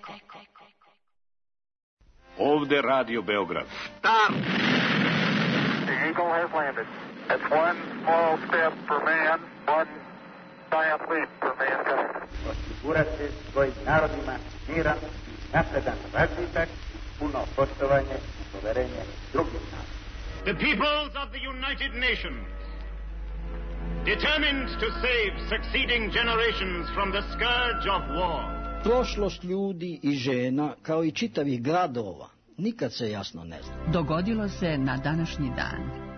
S11: Ovde Radio Beograd.
S17: Stop! The Eagle has landed. It's one small step for man, one giant leap for mankind.
S21: Osigurati svojim narodima miran, napredan razvitak, puno poštovanje i poverenje drugih naroda.
S11: The peoples of the United Nations, determined to save succeeding generations from the scourge of war.
S22: Prošlost ljudi i žena, kao i čitavih gradova, nikad se jasno ne zna.
S23: Dogodilo se na današnji dan.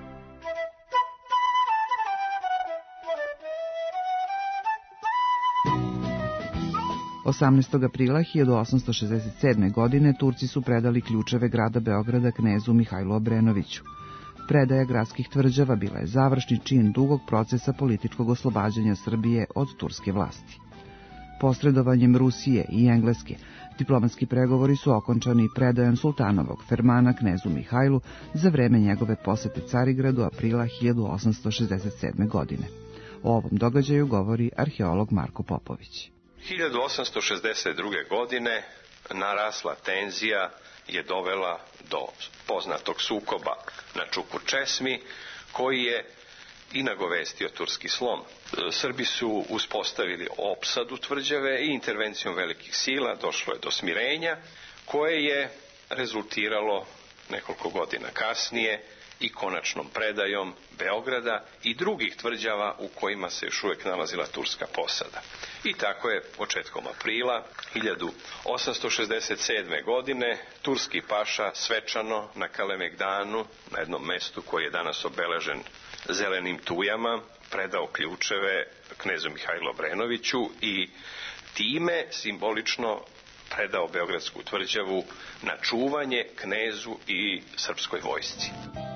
S24: osamnaestog aprila hiljadu osamsto šezdeset sedme. godine Turci su predali ključeve grada Beograda knezu Mihajlu Obrenoviću. Predaja gradskih tvrđava bila je završni čin dugog procesa političkog oslobađanja Srbije od turske vlasti. Posredovanjem Rusije i Engleske, diplomatski pregovori su okončani predajom sultanovog fermana knezu Mihajlu za vreme njegove posete Carigradu aprila hiljadu osamsto šezdeset sedme. godine. O ovom događaju govori arheolog Marko Popović.
S27: hiljadu osamsto šezdeset druge. godine narasla tenzija je dovela do poznatog sukoba na Čukur Česmi, koji je i nagovestio turski slom. Srbi su uspostavili opsadu tvrđave i intervencijom velikih sila došlo je do smirenja, koje je rezultiralo nekoliko godina kasnije i konačnom predajom Beograda i drugih tvrđava u kojima se još uvijek nalazila turska posada. I tako je početkom aprila hiljadu osamsto šezdeset sedme. godine turski paša svečano na Kalemegdanu, na jednom mestu koji je danas obeležen zelenim tujama, predao ključeve knezu Mihajlu Obrenoviću i time simbolično predao Beogradsku tvrđavu na čuvanje knezu i srpskoj vojsci.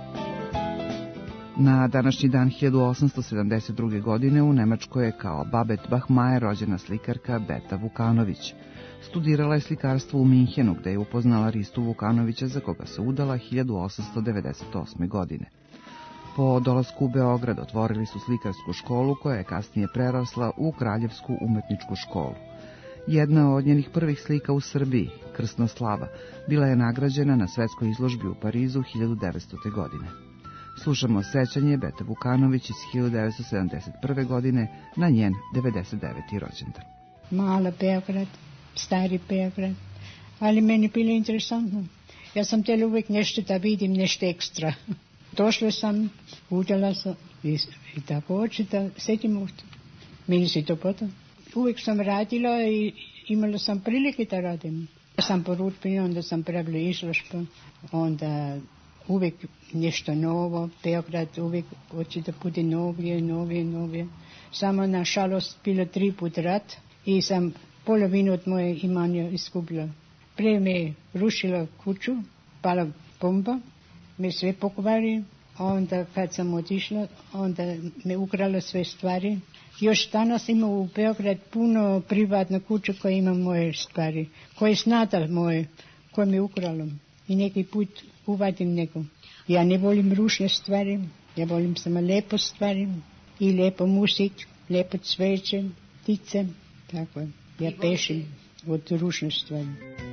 S24: Na današnji dan hiljadu osamsto sedamdeset druge. godine u Nemačkoj je kao Babet Bachmajer rođena slikarka Beta Vukanović. Studirala je slikarstvo u Minhenu, gde je upoznala Ristu Vukanovića, za koga se udala hiljadu osamsto devedeset osme. godine. Po dolasku u Beograd otvorili su slikarsku školu, koja je kasnije prerasla u Kraljevsku umetničku školu. Jedna od njenih prvih slika u Srbiji, Krsna slava, bila je nagrađena na svetskoj izložbi u Parizu hiljadu devetstote. godine. Slušamo sećanje Bete Vukanović iz hiljadu devetsto sedamdeset prve. godine na njen devedeset deveti. rođendan.
S28: Mala Beograd, stari Beograd, ali meni bilo interesantno. Ja sam htjela uvijek nešto da vidim, nešto ekstra. Došla sam, udala sam i, i tako hoće da sedim ovdje. Meni se to potom. Uvijek sam radila i imala sam prilike da radim. Ja sam po rutbi, onda sam pravila izložbu, onda uvijek nešto novo. Beograd uvijek hoće da bude novije, novije, novije. Samo na žalost bilo tri put rat i sam polovinu od moje imanja izgubila. Prije me rušila kuću, pala bomba, me sve pokvari, onda kad sam otišla, onda me ukrala sve stvari. Još danas ima u Beograd puno privatna kuća koja ima moje stvari, koje snada moje, koje me ukralo. I neki put uvadim neko. Ja ne volim rušne stvari, ja volim samo lepo stvari i lepo musik, lepo cveće, ptice, tako je. Ja pešim od rušne stvari.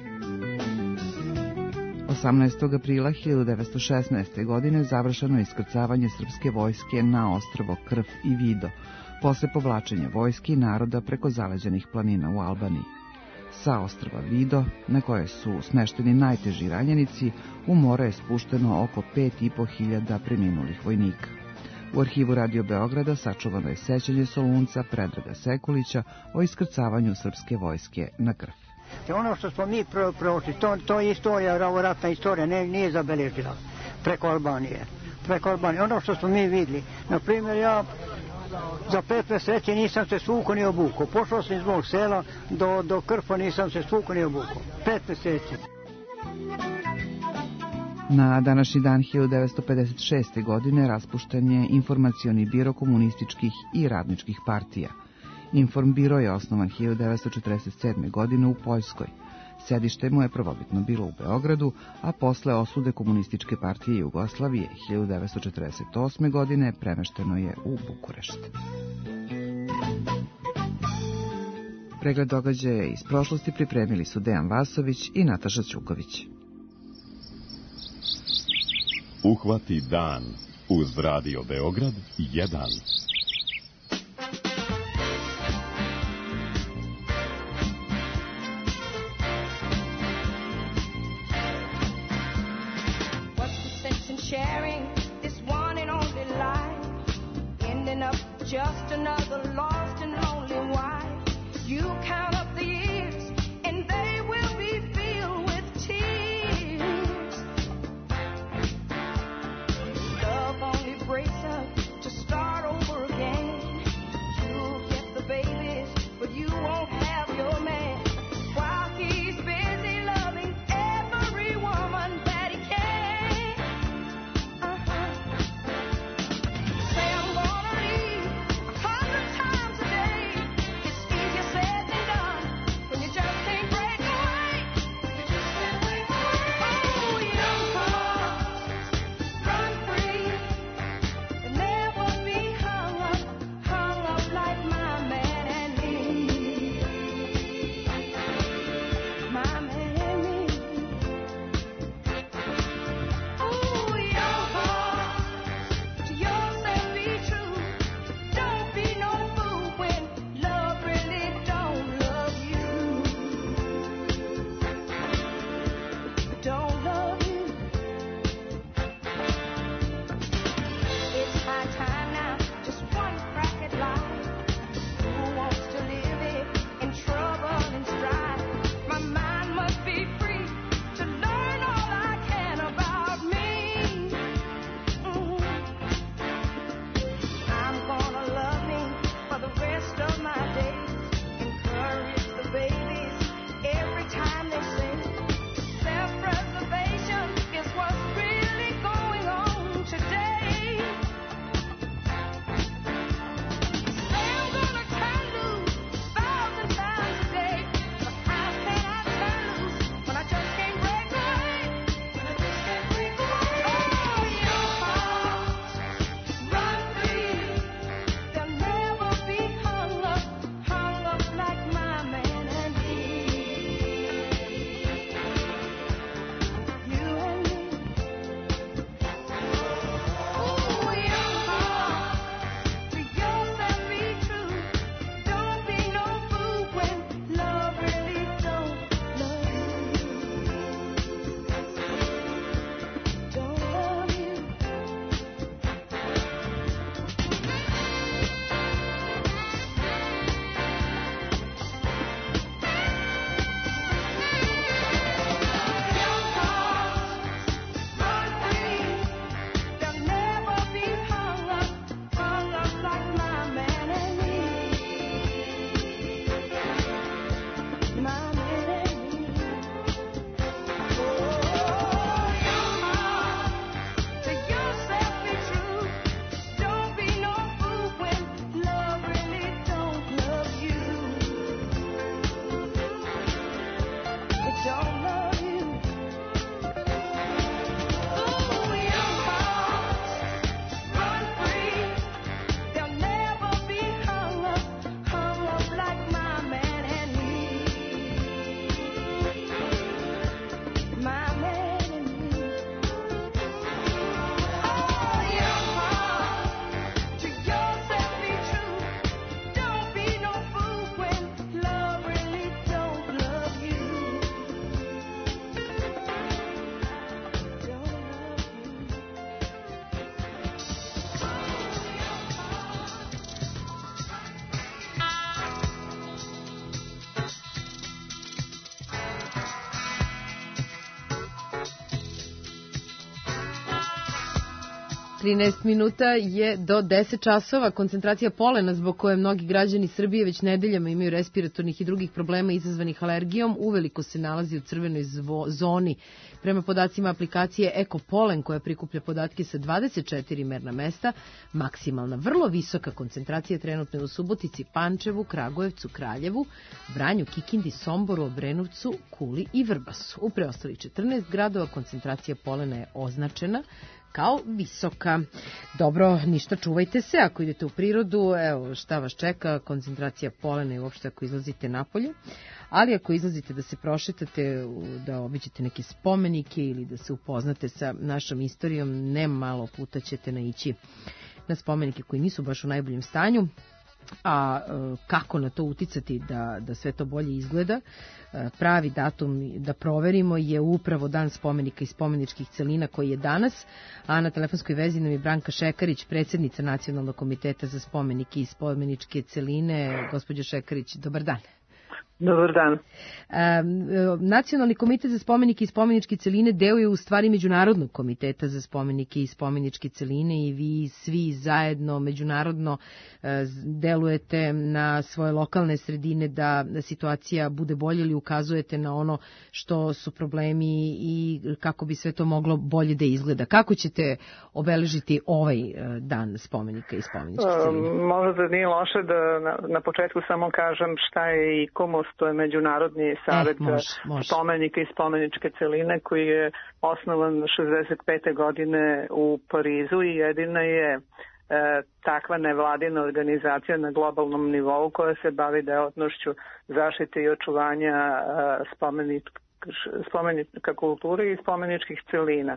S24: osamnaestog aprila hiljadu devetsto šesnaeste. godine završeno je iskrcavanje srpske vojske na ostrvo Krf i Vido, posle povlačenja vojske i naroda preko zaleđenih planina u Albaniji. Sa ostrva Vido, na koje su smešteni najteži ranjenici, u more je spušteno oko pet i po hiljada preminulih vojnika. U arhivu Radio Beograda sačuvano je sećanje Solunca Predraga Sekulića o iskrcavanju srpske vojske na Krf.
S3: Ono što smo mi prošli, to, to je istorija, ovo ratna istorija, ne, nije zabeležila preko Albanije. Preko Albanije. Ono što smo mi vidjeli, na primjer, ja za pet meseci nisam se svuko ni obuko. Pošao sam iz mog sela do, do Krfa, nisam se svuko ni obuko. Pet meseci.
S24: Na današnji dan hiljadu devetsto pedeset šeste. godine raspušten je Informacioni biro komunističkih i radničkih partija. Informbiro je osnovan hiljadu devetsto četrdeset sedme. godine u Poljskoj. Sedište mu je prvobitno bilo u Beogradu, a posle osude Komunističke partije Jugoslavije hiljadu devetsto četrdeset osme. godine premešteno je u Bukurešt. Pregled događaja iz prošlosti pripremili su Dejan Vasović i Nataša Ćuković.
S26: Uhvati dan uz Radio Beograd jedan.
S4: Just another lost and lonely wife. You count up the years and they will be filled with tears. Love only breaks up to start over again. You'll get the babies, but you won't have your man. While he's busy loving every woman that he can. Uh-huh. Say I'm gonna leave a hundred times
S2: trinaest minuta je do deset časova. Koncentracija polena zbog koje mnogi građani Srbije već nedeljama imaju respiratornih i drugih problema izazvanih alergijom uveliko se nalazi u crvenoj zvo, zoni. Prema podacima aplikacije Ekopolen koja prikuplja podatke sa dvadeset četiri merna mesta, maksimalna vrlo visoka koncentracija trenutno je u Subotici, Pančevu, Kragujevcu, Kraljevu, Vranju, Kikindi, Somboru, Obrenovcu, Kuli i Vrbasu. U preostalih četrnaest gradova koncentracija polena je označena kao visoka. Dobro, ništa, čuvajte se ako idete u prirodu, evo šta vas čeka, koncentracija polena i uopšte ako izlazite napolje, ali ako izlazite da se prošetate, da obiđete neke spomenike ili da se upoznate sa našom istorijom, ne malo puta ćete naići na spomenike koji nisu baš u najboljem stanju. A kako na to uticati da, da sve to bolje izgleda, pravi datum da proverimo je upravo Dan spomenika i spomeničkih celina koji je danas, a na telefonskoj vezi nam je Branka Šekarić, predsjednica Nacionalnog komiteta za spomenike i spomeničke celine. Gospođo Šekarić, dobar dan.
S16: Dobar dan.
S2: E, Nacionalni komitet za spomenike i spomeničke celine deo je u stvari Međunarodnog komiteta za spomenike i spomeničke celine i vi svi zajedno međunarodno e, delujete na svoje lokalne sredine da situacija bude bolje ili ukazujete na ono što su problemi i kako bi sve to moglo bolje da izgleda. Kako ćete obeležiti ovaj Dan spomenika i spomeničke celine?
S16: E, možda nije loše da na, na početku samo kažem šta je i komu to je Međunarodni savjet
S2: eh, može, može.
S16: spomenika i spomeničke celine koji je osnovan šezdeset pete godine u Parizu i jedina je e, takva nevladina organizacija na globalnom nivou koja se bavi delatnošću zaštite i očuvanja e, spomenika, spomenika kulture i spomeničkih celina. E,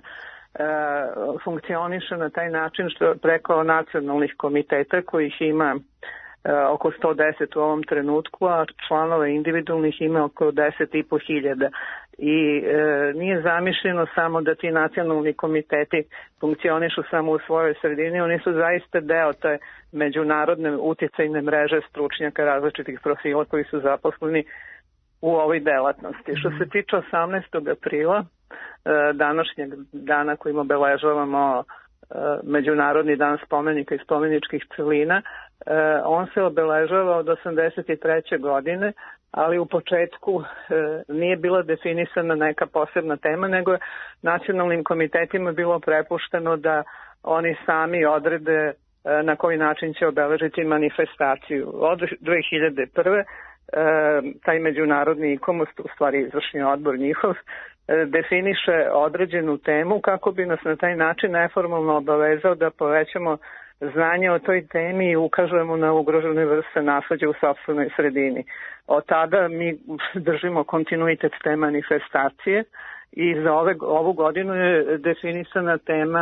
S16: funkcioniše na taj način što preko nacionalnih komiteta kojih ima oko sto deset u ovom trenutku, a članova individualnih ima oko deset i po hiljada. I e, nije zamišljeno samo da ti nacionalni komiteti funkcionišu samo u svojoj sredini, oni su zaista deo te međunarodne uticajne mreže stručnjaka različitih profila koji su zaposleni u ovoj delatnosti. Što se tiče osamnaestog aprila, e, današnjeg dana kojim obeležavamo Međunarodni dan spomenika i spomeničkih celina, on se obeležava od osamdeset treće godine, ali u početku nije bila definisana neka posebna tema, nego je nacionalnim komitetima bilo prepušteno da oni sami odrede na koji način će obeležiti manifestaciju. Od dve hiljade prve. taj međunarodni ICOMOS, u stvari izvršni odbor njihov, definiše određenu temu kako bi nas na taj način neformalno obavezao da povećamo znanje o toj temi i ukažemo na ugrožene vrste nasleđa u sopstvenoj sredini. Od tada mi držimo kontinuitet te manifestacije i za ove, ovu godinu je definisana tema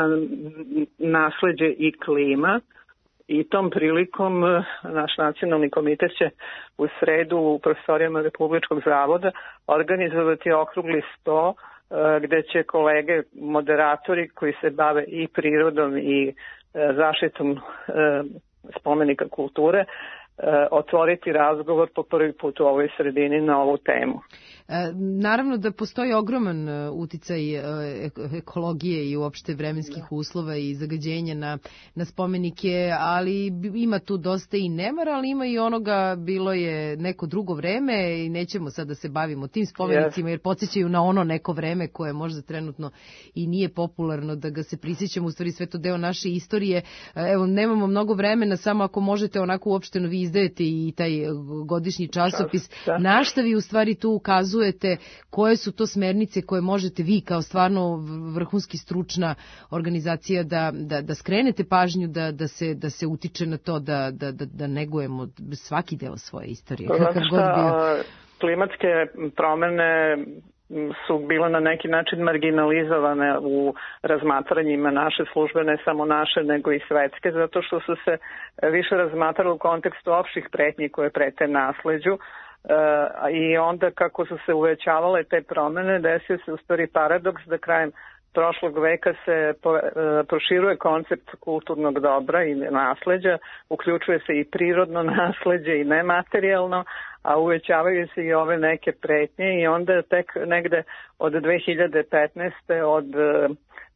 S16: nasleđe i klima i tom prilikom naš nacionalni komitet će u sredu u prostorijama Republičkog zavoda organizovati okrugli sto gde će kolege moderatori koji se bave i prirodom i zaštitom spomenika kulture otvoriti razgovor po prvi put u ovoj sredini na ovu temu.
S2: Naravno da postoji ogroman uticaj ekologije i uopšte vremenskih uslova i zagađenja na, na spomenike, ali ima tu dosta i nemara, ali ima i onoga, bilo je neko drugo vreme i nećemo sad da se bavimo tim spomenicima jer podsjećaju na ono neko vreme koje možda trenutno i nije popularno da ga se prisjećamo, u stvari sve to deo naše istorije. Evo, nemamo mnogo vremena, samo ako možete onako uopšteno vi izdajete i taj godišnji časopis, na šta vi u stvari tu ukazujete, koje su to smernice koje možete vi kao stvarno vrhunski stručna organizacija da, da, da skrenete pažnju, da, da, se, da se utiče na to da, da, da, da negujemo svaki deo svoje istorije.
S16: Kakav god bio. Klimatske promene su bile na neki način marginalizovane u razmatranjima naše službe, ne samo naše nego i svetske, zato što su se više razmatrali u kontekstu opštih pretnji koje prete nasleđu. Uh, i onda kako su se uvećavale te promene, desio se u stvari paradoks da krajem prošlog veka se po, uh, proširuje koncept kulturnog dobra i nasleđa, uključuje se i prirodno nasleđe i nematerijalno, a uvećavaju se i ove neke pretnje i onda tek negde od dve hiljade petnaeste od uh,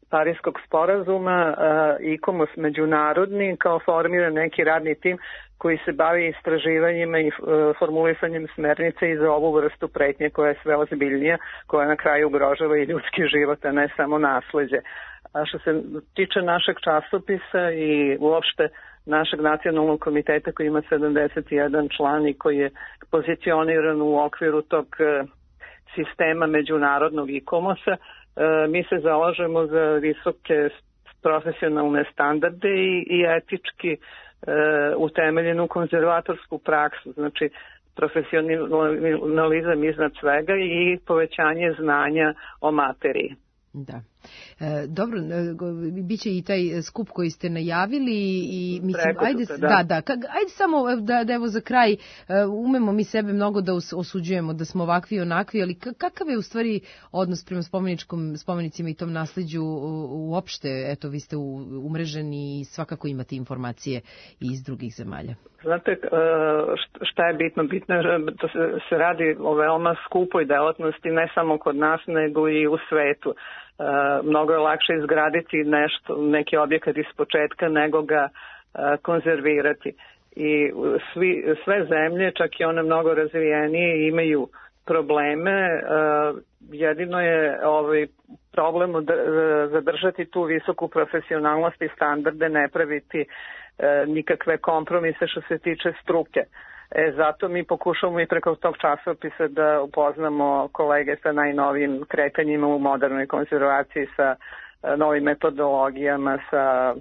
S16: Parijskog sporazuma, ICOMOS međunarodni, kao formira neki radni tim koji se bavi istraživanjima i formulisanjem smernice i za ovu vrstu pretnje koja je sve ozbiljnija, koja na kraju ugrožava i ljudski život, a ne samo nasleđe. A što se tiče našeg časopisa i uopšte našeg nacionalnog komiteta koji ima sedamdeset jedan član i koji je pozicioniran u okviru tog sistema međunarodnog ICOMOS-a, mi se zalažemo za visoke profesionalne standarde i, i etički e, utemeljenu konzervatorsku praksu, znači profesionalizam iznad svega i povećanje znanja o materiji.
S2: Da. E, dobro, e, biće i taj skup koji ste najavili i mislim, ajde,
S16: da.
S2: da, da, ka, ajde samo da, da evo za kraj, e, umemo mi sebe mnogo da osuđujemo, da smo ovakvi i onakvi, ali kakav je u stvari odnos prema spomeničkom, spomenicima i tom nasleđu uopšte, eto vi ste umreženi i svakako imate informacije iz drugih zemalja.
S16: Znate šta je bitno? Bitno je da se radi o veoma skupoj delatnosti, ne samo kod nas, nego i u svetu. Mnogo je lakše izgraditi nešto, neki objekat iz početka nego ga konzervirati. I svi, sve zemlje, čak i one mnogo razvijenije, imaju probleme. Jedino je ovaj problem zadržati tu visoku profesionalnost i standarde, ne praviti nikakve kompromise što se tiče struke. E, zato mi pokušamo i preko tog časopisa da upoznamo kolege sa najnovijim kretanjima u modernoj konzervaciji, sa novim metodologijama, sa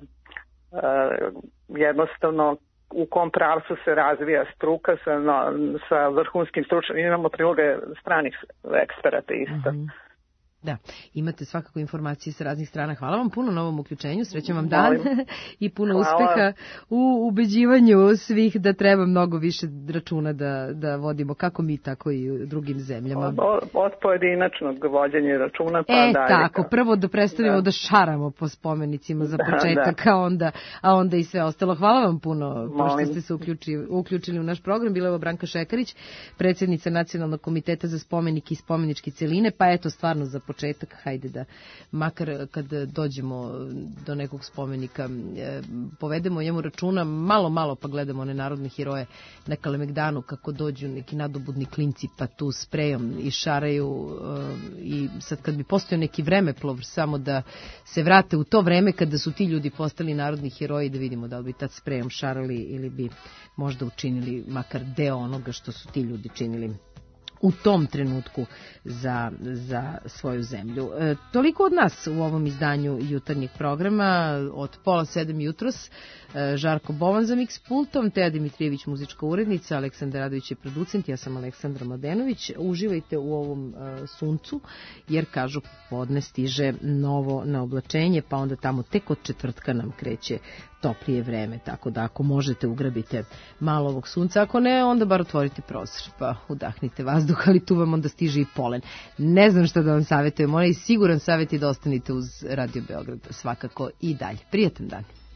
S16: jednostavno u kom pravcu se razvija struka, sa, no, sa vrhunskim stručnim. Imamo priloge stranih eksperata isto. Mm-hmm.
S2: Da, imate svakako informacije sa raznih strana. Hvala vam puno na ovom uključenju, srećan vam dan i puno Hvala. uspeha u ubeđivanju svih da treba mnogo više računa da, da vodimo kako mi, tako i u drugim zemljama.
S16: Od, od pojedinačnog vođenja računa pa
S2: e,
S16: dalje.
S2: E, tako, prvo da predstavimo da. da šaramo po spomenicima za početak, da. a, onda, a onda i sve ostalo. Hvala vam puno, pošto ste se uključili, uključili u naš program. Bila je Branka Šekarić, predsjednica Nacionalnog komiteta za spomenike i spomeničke celine, pa eto stvarno za početak, hajde da makar kad dođemo do nekog spomenika povedemo njemu računa, malo malo pa gledamo one narodne heroje na Kalemegdanu kako dođu neki nadobudni klinci pa tu sprejom i šaraju i sad kad bi postojao neki vremeplov samo da se vrate u to vreme kada su ti ljudi postali narodni heroji, da vidimo da li bi tad sprejom šarali ili bi možda učinili makar deo onoga što su ti ljudi činili u tom trenutku za, za svoju zemlju. E, toliko od nas u ovom izdanju jutarnjeg programa od pola sedam jutros. E, Žarko Bovan za Mix pultom, Teja Dimitrijević muzička urednica, Aleksandar Radović je producent, ja sam Aleksandra Mladenović. Uživajte u ovom e, suncu, jer kažu podne stiže novo na oblačenje, pa onda tamo tek od četvrtka nam kreće toplije vreme, tako da ako možete ugrabite malo ovog sunca, ako ne, onda bar otvorite prozor, pa udahnite vazduh, ali tu vam onda stiže i polen. Ne znam šta da vam savjetujem, onaj siguran savjet je da ostanite uz Radio Beograd svakako i dalje. Prijatan dan.